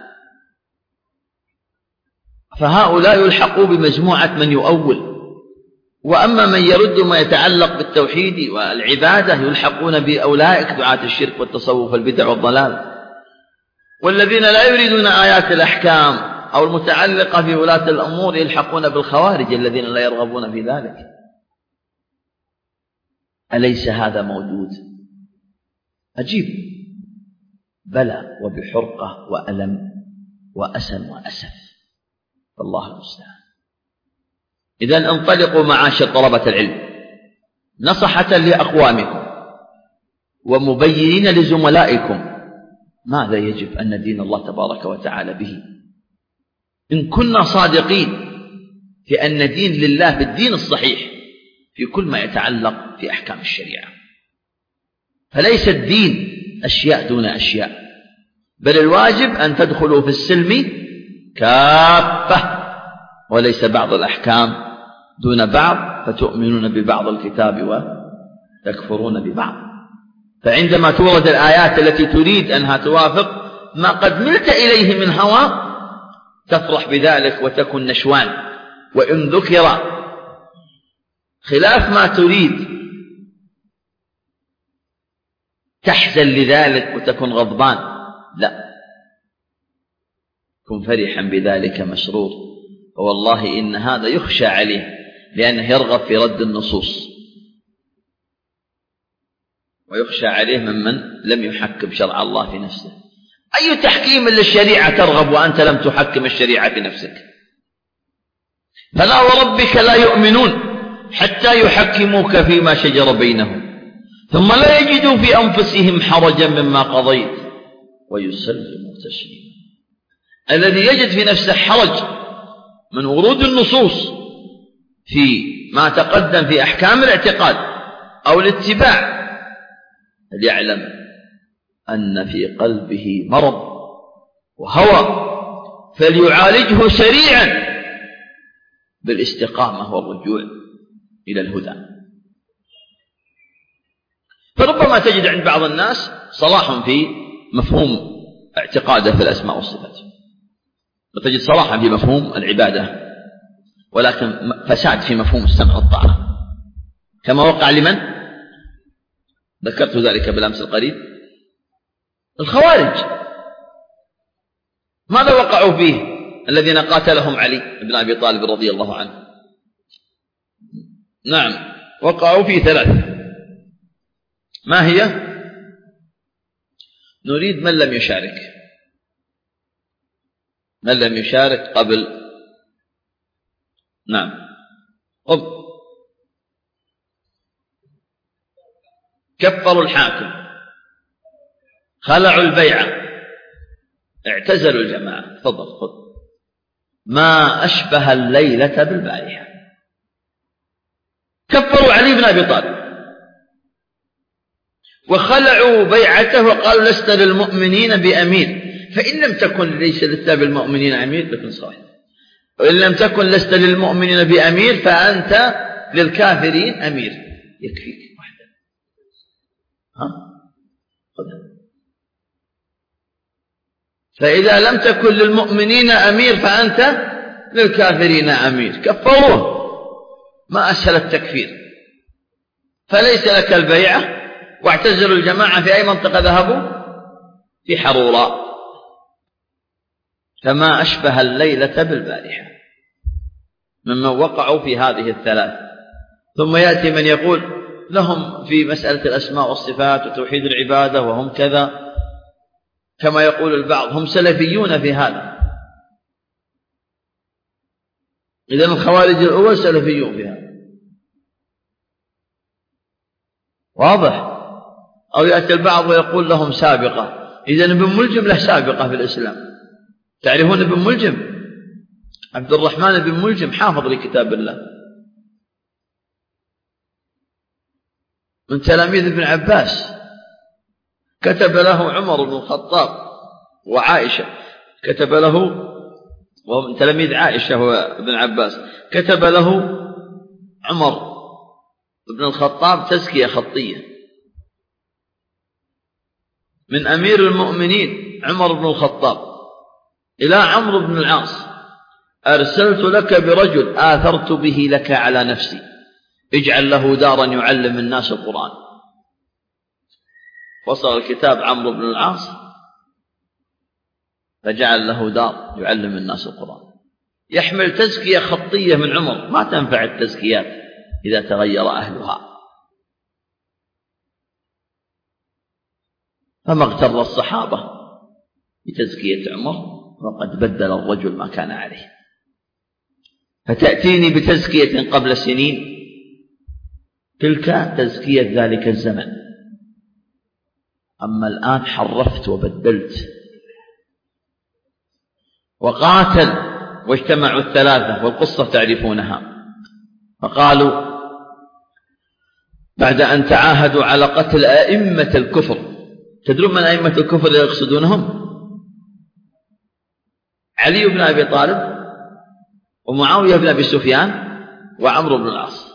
فهؤلاء يلحقوا بمجموعة من يؤول، وأما من يرد ما يتعلق بالتوحيد والعبادة يلحقون بأولئك دعاة الشرك والتصوف والبدع والضلال. والذين لا يريدون آيات الأحكام أو المتعلقة بولاة الأمور يلحقون بالخوارج الذين لا يرغبون في ذلك. أليس هذا موجود؟ أجيب بلى، وبحرقة وألم وأسن وأسف، والله المستعان. إذن انطلقوا معاشر طلبة العلم نصحة لأقوامكم ومبينين لزملائكم ماذا يجب أن ندين الله تبارك وتعالى به، إن كنا صادقين في أن ندين لله بالدين الصحيح في كل ما يتعلق في أحكام الشريعة. فليس الدين أشياء دون أشياء، بل الواجب أن تدخلوا في السلم كافة، وليس بعض الأحكام دون بعض فتؤمنون ببعض الكتاب وتكفرون ببعض. فعندما تورد الآيات التي تريد أنها توافق ما قد ملت إليه من هوى تفرح بذلك وتكن نشوان، وإن ذكر خلاف ما تريد تحزن لذلك وتكن غضبان. لا، كن فرحا بذلك مسرور، فوالله إن هذا يخشى عليه لأنه يرغب في رد النصوص، ويخشى عليه ممن لم يحكم شرع الله في نفسه. أي تحكيم للشريعة ترغب وأنت لم تحكم الشريعة في نفسك؟ فلا وربك لا يؤمنون حتى يحكموك فيما شجر بينهم ثم لا يجدوا في أنفسهم حرجا مما قضيت ويسلموا تسليما. الذي يجد في نفسه حرج من ورود النصوص في ما تقدم في أحكام الاعتقاد أو الاتباع ليعلم أن في قلبه مرض وهوى، فليعالجه سريعا بالاستقامة والرجوع إلى الهدى. فربما تجد عند بعض الناس صلاح في مفهوم اعتقاده في الأسماء والصفات، وتجد صلاحا في مفهوم العبادة، ولكن فساد في مفهوم السمع والطاعة، كما وقع لمن ذكرت ذلك بالأمس القريب، الخوارج. ماذا وقعوا فيه الذين قاتلهم علي بن أبي طالب رضي الله عنه؟ نعم، وقعوا في ثلاث. ما هي؟ نريد من لم يشارك، من لم يشارك قبل. نعم، قم. كفروا الحاكم، خلعوا البيعة، اعتزلوا الجماعة. تفضل خذ. ما أشبه الليلة بالبارحة. كفروا علي بن أبي طالب وخلعوا بيعته وقالوا لست للمؤمنين بأمير، فإن لم تكن ليس لست بالمؤمنين أمير لكن صحيح، وإن لم تكن لست للمؤمنين بأمير فأنت للكافرين أمير، يكفيك واحدة. ها؟ خذها. فإذا لم تكن للمؤمنين أمير فأنت للكافرين أمير. كفروه، ما أسهل التكفير. فليس لك البيعة، واعتزلوا الجماعة. في أي منطقة ذهبوا؟ في حروراء. فما أشبه الليلة بالبارحة ممن وقعوا في هذه الثلاث. ثم يأتي من يقول لهم في مسألة الأسماء والصفات وتوحيد العبادة وهم كذا، كما يقول البعض هم سلفيون في هذا. إذن الخوارج الأول سلفيون في هذا، واضح؟ أو يأتي البعض ويقول لهم سابقة. إذن ابن ملجم له سابقة في الإسلام. تعرفون ابن ملجم؟ عبد الرحمن بن ملجم حافظ لكتاب الله، من تلاميذ ابن عباس، كتب له عمر بن الخطاب وعائشة، كتب له، ومن تلاميذ عائشة وابن عباس، كتب له عمر بن الخطاب تزكية خطية من أمير المؤمنين عمر بن الخطاب إلى عمرو بن العاص: أرسلت لك برجل آثرت به لك على نفسي، اجعل له دارا يعلم الناس القرآن. وصل الكتاب عمرو بن العاص فجعل له دار يعلم الناس القرآن، يحمل تزكية خطية من عمر. ما تنفع التزكيات إذا تغير أهلها. فما اغتر الصحابة بتزكية عمر، وقد بدل الرجل ما كان عليه. فتأتيني بتزكية قبل سنين، تلك تزكية ذلك الزمن. أما الآن حرفت وبدلت. وقاتل واجتمعوا الثلاثة، والقصة تعرفونها. فقالوا بعد أن تعاهدوا على قتل أئمة الكفر. تدرون من أئمة الكفر اللي يقصدونهم؟ علي بن أبي طالب ومعاوية بن أبي سفيان وعمرو بن العاص.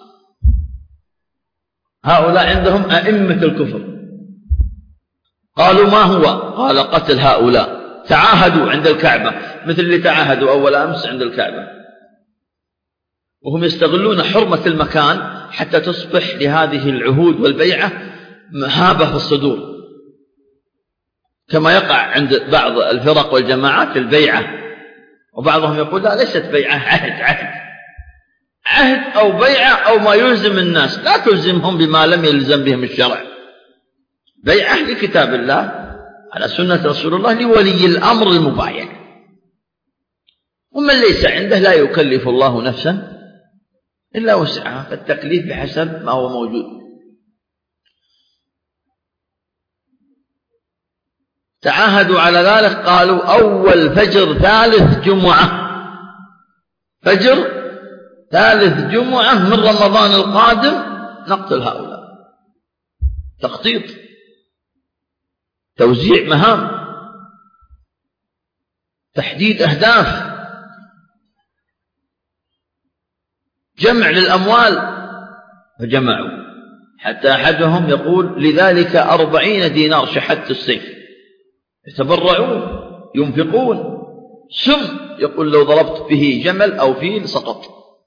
هؤلاء عندهم أئمة الكفر. قالوا ما هو؟ قال قتل هؤلاء. تعاهدوا عند الكعبة مثل اللي تعاهدوا أول أمس عند الكعبة، وهم يستغلون حرمة المكان حتى تصبح لهذه العهود والبيعة مهابة في الصدور، كما يقع عند بعض الفرق والجماعات البيعة، وبعضهم يقول لا ليست بيعة، عهد عهد عهد أو بيعة أو ما يلزم الناس، لا تلزمهم بما لم يلزم بهم الشرع. بيعة لكتاب الله على سنة رسول الله لولي الأمر المبايع، ومن ليس عنده لا يكلف الله نفسا إلا وسعها، فالتكليف بحسب ما هو موجود. تعاهدوا على ذلك. قالوا أول فجر ثالث جمعة، فجر ثالث جمعة من رمضان القادم نقتل هؤلاء. تخطيط، توزيع مهام، تحديد أهداف، جمع للأموال. فجمعوا حتى أحدهم يقول لذلك أربعين دينار شحذت السيف، يتبرعون ينفقون. سم يقول لو ضربت به جمل أو فيل سقط.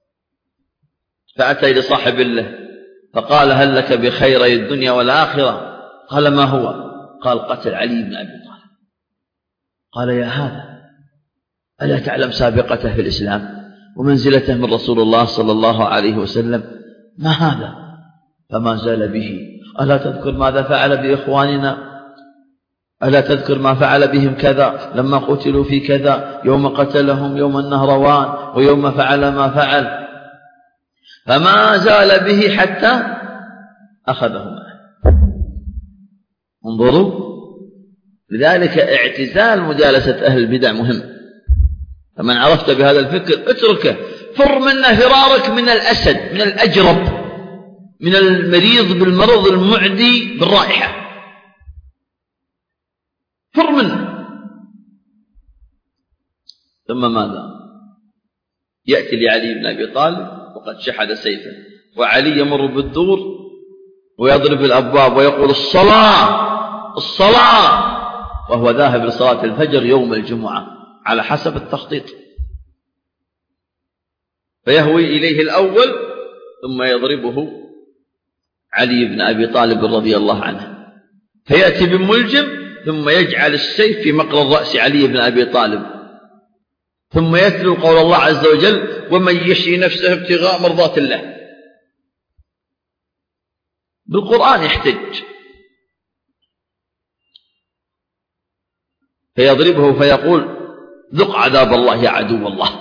فأتى لصاحب له فقال هل لك بخيري الدنيا والآخرة؟ قال ما هو؟ قال قتل علي بن أبي طالب. قال يا هذا ألا تعلم سابقته في الإسلام ومنزلته من رسول الله صلى الله عليه وسلم؟ ما هذا؟ فما زال به. ألا تذكر ماذا فعل بإخواننا؟ ألا تذكر ما فعل بهم كذا لما قتلوا في كذا، يوم قتلهم يوم النهروان، ويوم فعل ما فعل. فما زال به حتى أخذه معه. انظروا، لذلك اعتزال مجالسة أهل البدع مهم. فمن عرفت بهذا الفكر اتركه، فر منه فرارك من الأسد، من الأجرب، من المريض بالمرض المعدي بالرائحة. فر منه. ثم ماذا؟ يأتي لعلي بن أبي طالب وقد شحذ سيفه، وعلي يمر بالدور ويضرب الأبواب ويقول الصلاة الصلاة، وهو ذاهب لصلاة الفجر يوم الجمعة على حسب التخطيط. فيهوي إليه الأول ثم يضربه علي بن أبي طالب رضي الله عنه، فيأتي بملجم ثم يجعل السيف في مقر الرأس علي بن أبي طالب، ثم يتلو قول الله عز وجل ومن يشري نفسه ابتغاء مرضات الله. بالقرآن يحتج. فيضربه فيقول ذق عذاب الله يا عدو الله.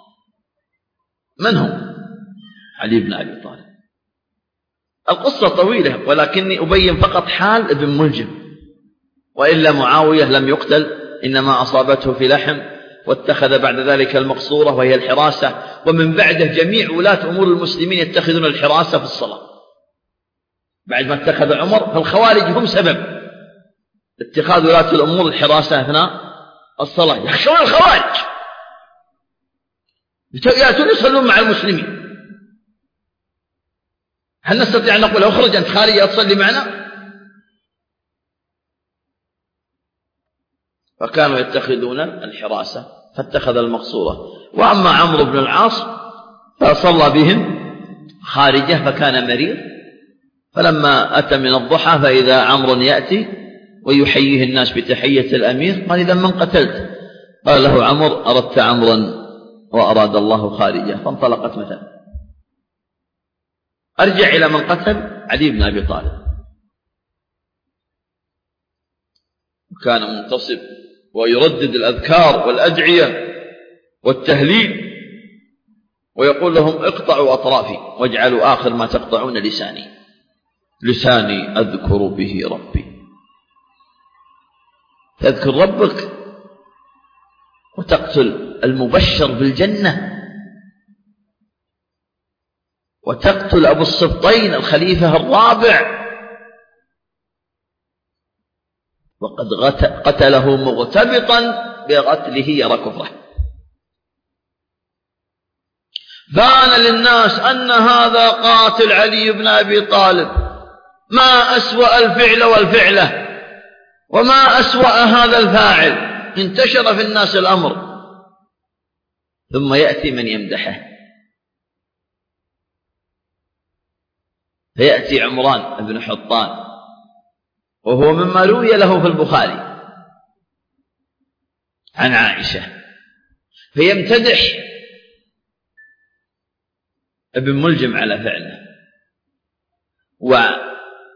من هو؟ علي بن أبي طالب. القصة طويلة ولكني أبين فقط حال ابن ملجم، وإلا معاوية لم يقتل، إنما أصابته في لحم، واتخذ بعد ذلك المقصورة وهي الحراسة، ومن بعده جميع ولاة أمور المسلمين يتخذون الحراسة في الصلاة. بعد ما اتخذ عمر، فالخوارج هم سبب اتخاذ ولاة الأمور الحراسة أثناء الصلاة، يخشون الخوارج يأتون يصلون مع المسلمين. هل نستطيع أن نقول اخرج أنت خارجي أتصلي معنا؟ فكانوا يتخذون الحراسة فاتخذ المقصورة. وأما عمرو بن العاص فصلى بهم خارجه فكان مريض، فلما أتى من الضحى فإذا عمرو يأتي ويحييه الناس بتحية الأمير، قال إذا من قتلت؟ قال له عمرو أردت عمرا وأراد الله خارجه، فانطلقت مثلا. أرجع إلى من قتل علي بن أبي طالب، وكان منتصب ويردد الأذكار والأدعية والتهليل، ويقول لهم اقطعوا أطرافي واجعلوا آخر ما تقطعون لساني، لساني أذكر به ربي. تذكر ربك وتقتل المبشر بالجنة، وتقتل أبو السبطين الخليفة الرابع، وقد قتله مغتبطا بقتله يرى كفره. بان للناس أن هذا قاتل علي بن أبي طالب، ما أسوأ الفعل والفعلة، وما أسوأ هذا الفاعل. انتشر في الناس الأمر، ثم يأتي من يمدحه، فيأتي عمران بن حطان وهو مما روي له في البخاري عن عائشة، فيمتدح ابن ملجم على فعله. وعمران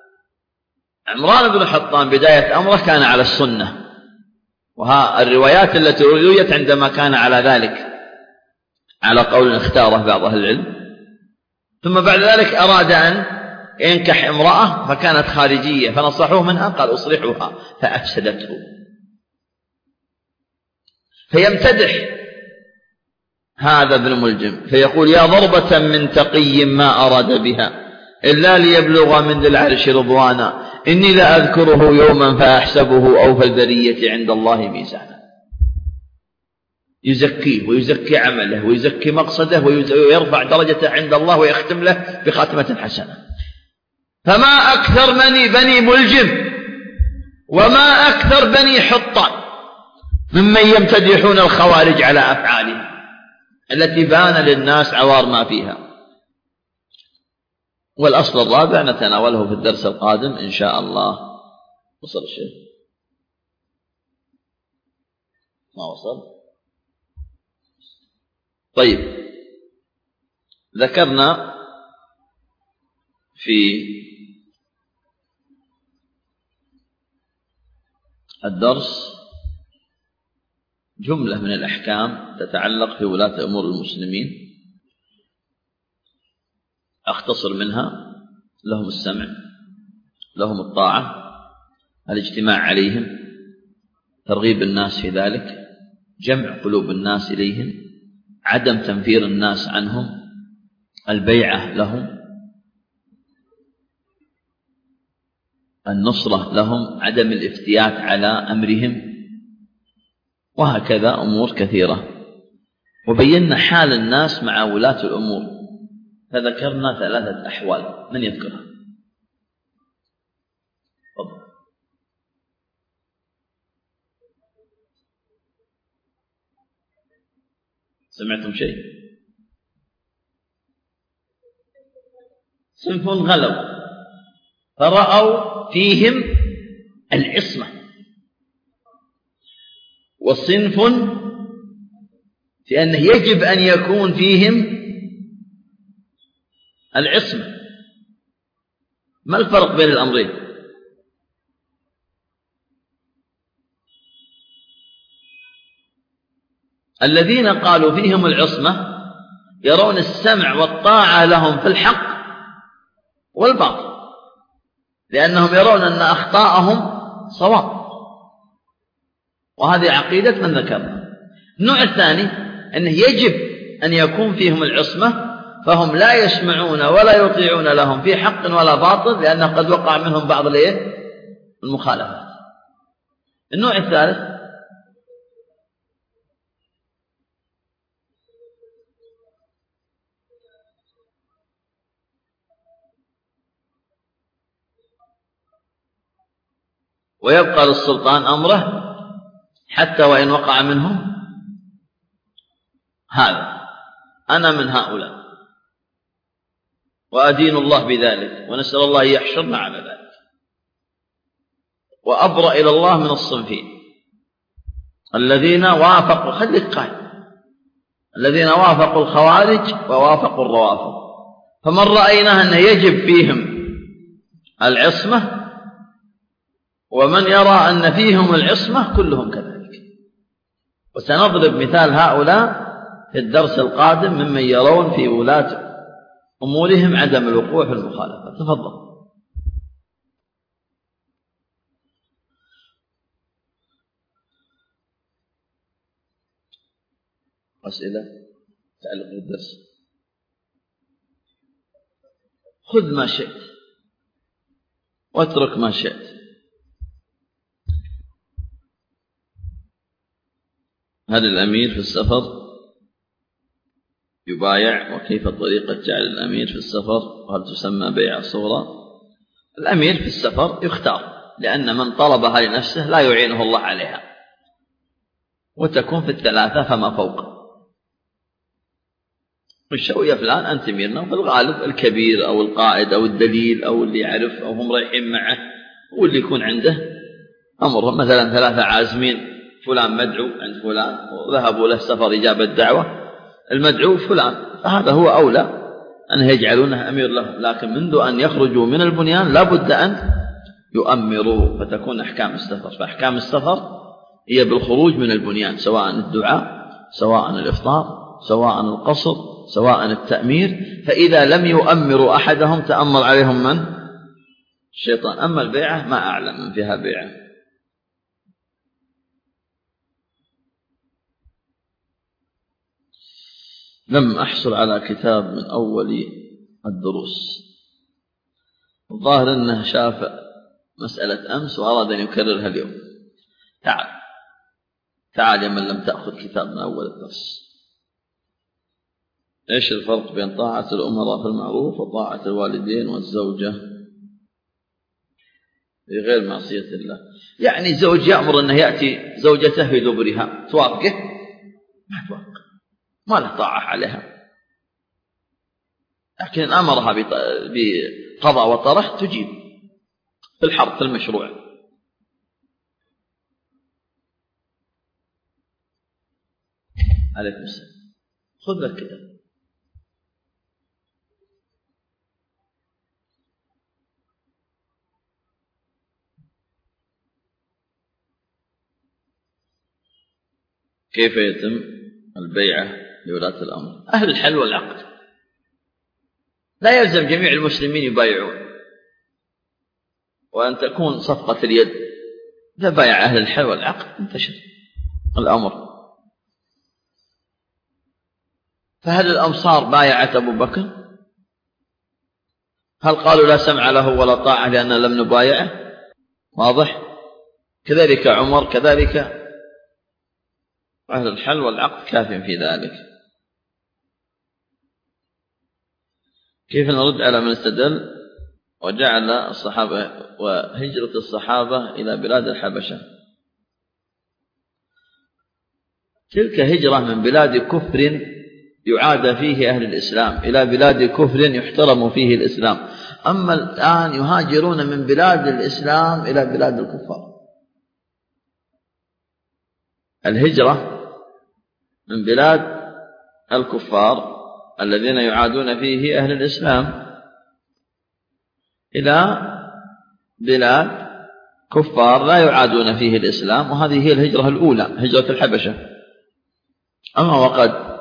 بن حطان بداية أمره كان على السنة، وها الروايات التي رويت عندما كان على ذلك على قول اختاره بعض أهل العلم. ثم بعد ذلك أراد أن ينكح امرأة فكانت خارجية، فنصحوه منها، قال أصلحها، فأفسدته. فيمتدح هذا ابن ملجم فيقول يا ضربة من تقي ما أراد بها إلا ليبلغ من ذي العرش رضوانا، إني لا أذكره يوما فأحسبه أوفى البرية عند الله ميزانا. يزكيه ويزكي عمله ويزكي مقصده ويرفع درجته عند الله ويختم له بخاتمة حسنة. فما أكثر بني بني ملجم وما أكثر بني حطان ممن يمتدحون الخوارج على أفعالهم التي بان للناس عوار ما فيها. والأصل الرابع نتناوله في الدرس القادم إن شاء الله. وصل الشيخ؟ ما وصل؟ طيب، ذكرنا في الدرس جملة من الأحكام تتعلق في ولاة أمور المسلمين، أختصر منها: لهم السمع، لهم الطاعة، الاجتماع عليهم، ترغيب الناس في ذلك، جمع قلوب الناس إليهم، عدم تنفير الناس عنهم، البيعة لهم، النصرة لهم، عدم الافتيات على أمرهم، وهكذا أمور كثيرة. وبينا حال الناس مع ولاة الأمور، فذكرنا ثلاثة أحوال. من يذكرها؟ طبعا. سمعتم شيء؟ صنف غلوا فرأوا فيهم العصمة، وصنف في أنه يجب أن يكون فيهم العصمة. ما الفرق بين الأمرين؟ الذين قالوا فيهم العصمة يرون السمع والطاعة لهم في الحق والباطل، لأنهم يرون أن أخطاءهم صواب، وهذه عقيدة من ذكرنا. النوع الثاني أنه يجب أن يكون فيهم العصمة، فهم لا يسمعون ولا يطيعون لهم في حق ولا باطل، لأنه قد وقع منهم بعض المخالفات. النوع الثالث ويبقى للسلطان أمره حتى وإن وقع منهم هذا. أنا من هؤلاء وأدين الله بذلك، ونسأل الله يحشرنا على ذلك. وأبرأ إلى الله من الصنفين الذين وافقوا، خليك قاعد، الذين وافقوا الخوارج ووافقوا الروافض. فمن رأينا أن يجب فيهم العصمة، ومن يرى أن فيهم العصمة كلهم كذلك. وسنضرب مثال هؤلاء في الدرس القادم ممن يرون في ولاة أمورهم عدم الوقوع في المخالفة. تفضل. أسئلة تعلق بالدرس؟ خذ ما شئت واترك ما شئت. هل الأمير في السفر يبايع؟ وكيف طريقة جعل الأمير في السفر؟ وهل تسمى بيع صغرى؟ الأمير في السفر يختار، لأن من طلبها لنفسه لا يعينه الله عليها، وتكون في الثلاثة فما فوق. الشو يا فلان أنت أميرنا، وفي الغالب الكبير أو القائد أو الدليل أو اللي يعرف أو هم رايحين معه واللي يكون عنده أمره. مثلا ثلاثة عازمين، فلان مدعو عند فلان وذهبوا له سفر إجابة دعوة، المدعو فلان، فهذا هو أولى أن يجعلونه أمير لهم. لكن منذ أن يخرجوا من البنيان لا بد أن يؤمروا، فتكون أحكام السفر. فأحكام السفر هي بالخروج من البنيان، سواء الدعاء، سواء الإفطار، سواء القصر، سواء التأمير. فإذا لم يؤمروا أحدهم تأمر عليهم من؟ الشيطان. أما البيعة ما أعلم من فيها بيعة. لم أحصل على كتاب من أول الدروس. الظاهر أنه شاف مسألة أمس وأراد أن يكررها اليوم. تعال تعال يا من لم تأخذ كتاب من أول الدرس. إيش الفرق بين طاعة الأمراء في المعروف وطاعة الوالدين والزوجة بغير معصية الله؟ يعني زوج يأمر أنه يأتي زوجته في دبرها، توافقه؟ ما توافق، ما له طاعة عليها. لكن أمرها بقضاء وطرح تجيب في الحرب في المشروع. عليكم السلام. خذ لك كتاب. كيف يتم البيعة لولاة الأمر؟ أهل الحل والعقد. لا يلزم جميع المسلمين يبايعون، وأن تكون صفقة اليد. إذا بايع أهل الحل والعقد انتشر الأمر. فهل الأمصار بايعت أبو بكر؟ هل قالوا لا سمع له ولا طاعة لأننا لم نبايعه؟ واضح. كذلك عمر، كذلك أهل الحل والعقد كاف في ذلك. كيف نرد على من استدل وجعل الصحابة وهجرة الصحابة إلى بلاد الحبشة؟ تلك هجرة من بلاد كفر يعاد فيه أهل الإسلام إلى بلاد كفر يحترم فيه الإسلام. أما الآن يهاجرون من بلاد الإسلام إلى بلاد الكفار. الهجرة من بلاد الكفار الذين يعادون فيه أهل الإسلام إلى بلاد كفار لا يعادون فيه الإسلام، وهذه هي الهجرة الأولى، هجرة الحبشة. أما وقد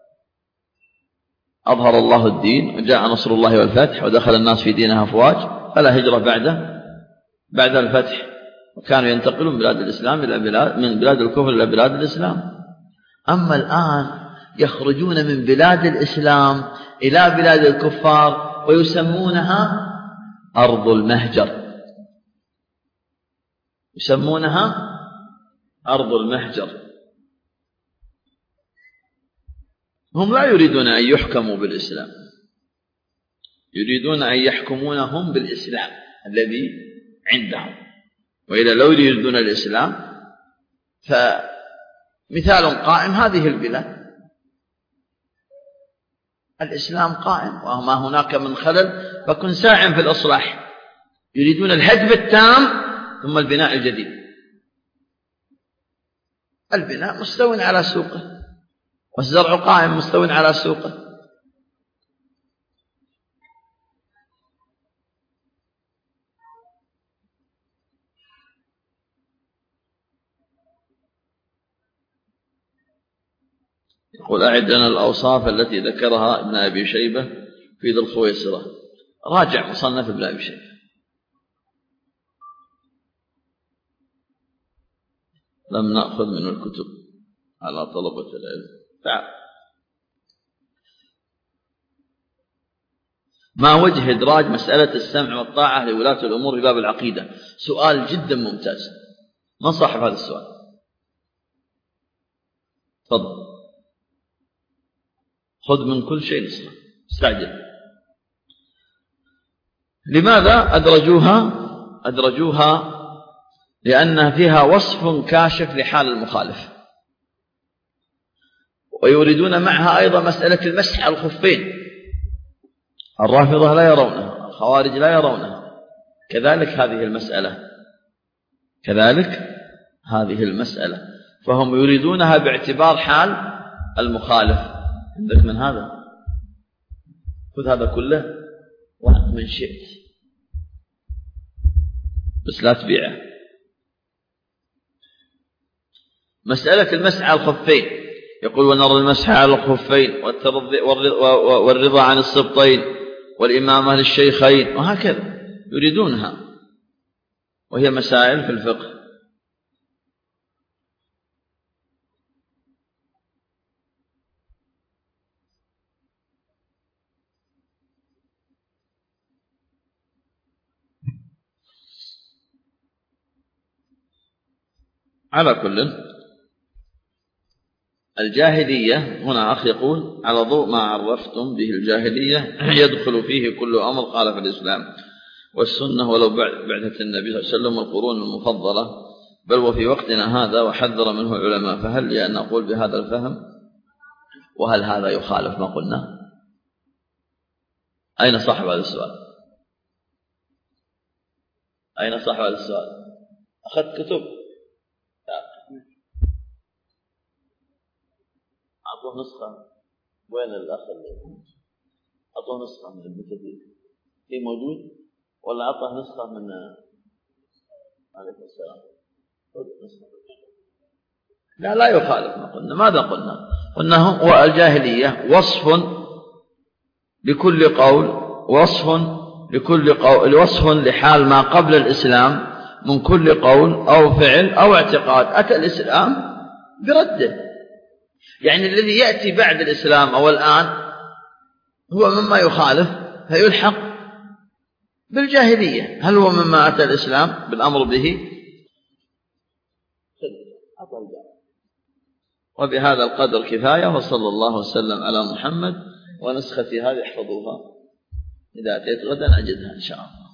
أظهر الله الدين وجاء نصر الله والفتح ودخل الناس في دينها أفواج، فلا هجرة بعده بعد الفتح، وكانوا ينتقلون من بلاد الإسلام إلى بلاد من بلاد الكفر إلى بلاد الإسلام. أما الآن يخرجون من بلاد الإسلام إلى بلاد الكفار ويسمونها أرض المهجر، يسمونها أرض المهجر. هم لا يريدون أن يحكموا بالإسلام، يريدون أن يحكمونهم بالإسلام الذي عندهم، وإذا لو يريدون الإسلام فمثال قائم هذه البلاد، الإسلام قائم وما هناك من خلل، فكن ساعٍ في الإصلاح. يريدون الهدم التام ثم البناء الجديد. البناء مستو على سوقه، والزرع قائم مستو على سوقه. يقول أعد لنا الأوصاف التي ذكرها ابن أبي شيبة في ذي الخويصرة. راجع مصنف ابن أبي شيبة، لم نأخذ من الكتب على طلبة العلم. تعال. ما وجه إدراج مسألة السمع والطاعة لولاة الأمور في باب العقيدة؟ سؤال جدا ممتاز. من صاحب هذا السؤال؟ تفضل. خذ من كل شيء نصها، استعجل. لماذا أدرجوها؟ أدرجوها لأن فيها وصف كاشف لحال المخالف، ويريدون معها أيضا مسألة المسح على الخفين. الرافضة لا يرونها، الخوارج لا يرونها، كذلك هذه المسألة، كذلك هذه المسألة، فهم يريدونها باعتبار حال المخالف. عندك من هذا؟ خذ هذا كله وأنت من شئت، بس لا تبيعه. مسألة المسح على الخفين، يقول ونرى المسح على الخفين والرضا عن السبطين والإمامة للشيخين، وهكذا يريدونها، وهي مسائل في الفقه. على كل الجاهلية هنا أخ يقول على ضوء ما عرفتم به الجاهلية يدخل فيه كل أمر خالف الإسلام والسنة ولو بعثة النبي صلى الله عليه وسلم والقرون المفضلة، بل وفي وقتنا هذا وحذر منه العلماء، فهل لي أن نقول بهذا الفهم؟ وهل هذا يخالف ما قلنا؟ أين صاحب هذا السؤال؟ أين صاحب هذا السؤال؟ أخذت كتب؟ أعطوه نسخة. وين الأخ اللي أعطوه نسخة من ابن كثير؟ في موجود ولا أعطاه نسخة من؟ عليكم السلام. لا لا يخالف ما قلنا. ماذا قلنا؟ قلنا هو الجاهلية وصف لكل قول، وصف لكل قول، وصف لحال ما قبل الإسلام من كل قول أو فعل أو اعتقاد أتى الإسلام برده. يعني الذي يأتي بعد الإسلام أو الآن هو مما يخالف فيلحق بالجاهلية. هل هو مما أتى الإسلام بالأمر به؟ وبهذا القدر كفاية، وصلى الله وسلم على محمد. ونسختي هذه احفظوها، إذا أتيت غدا أجدها إن شاء الله.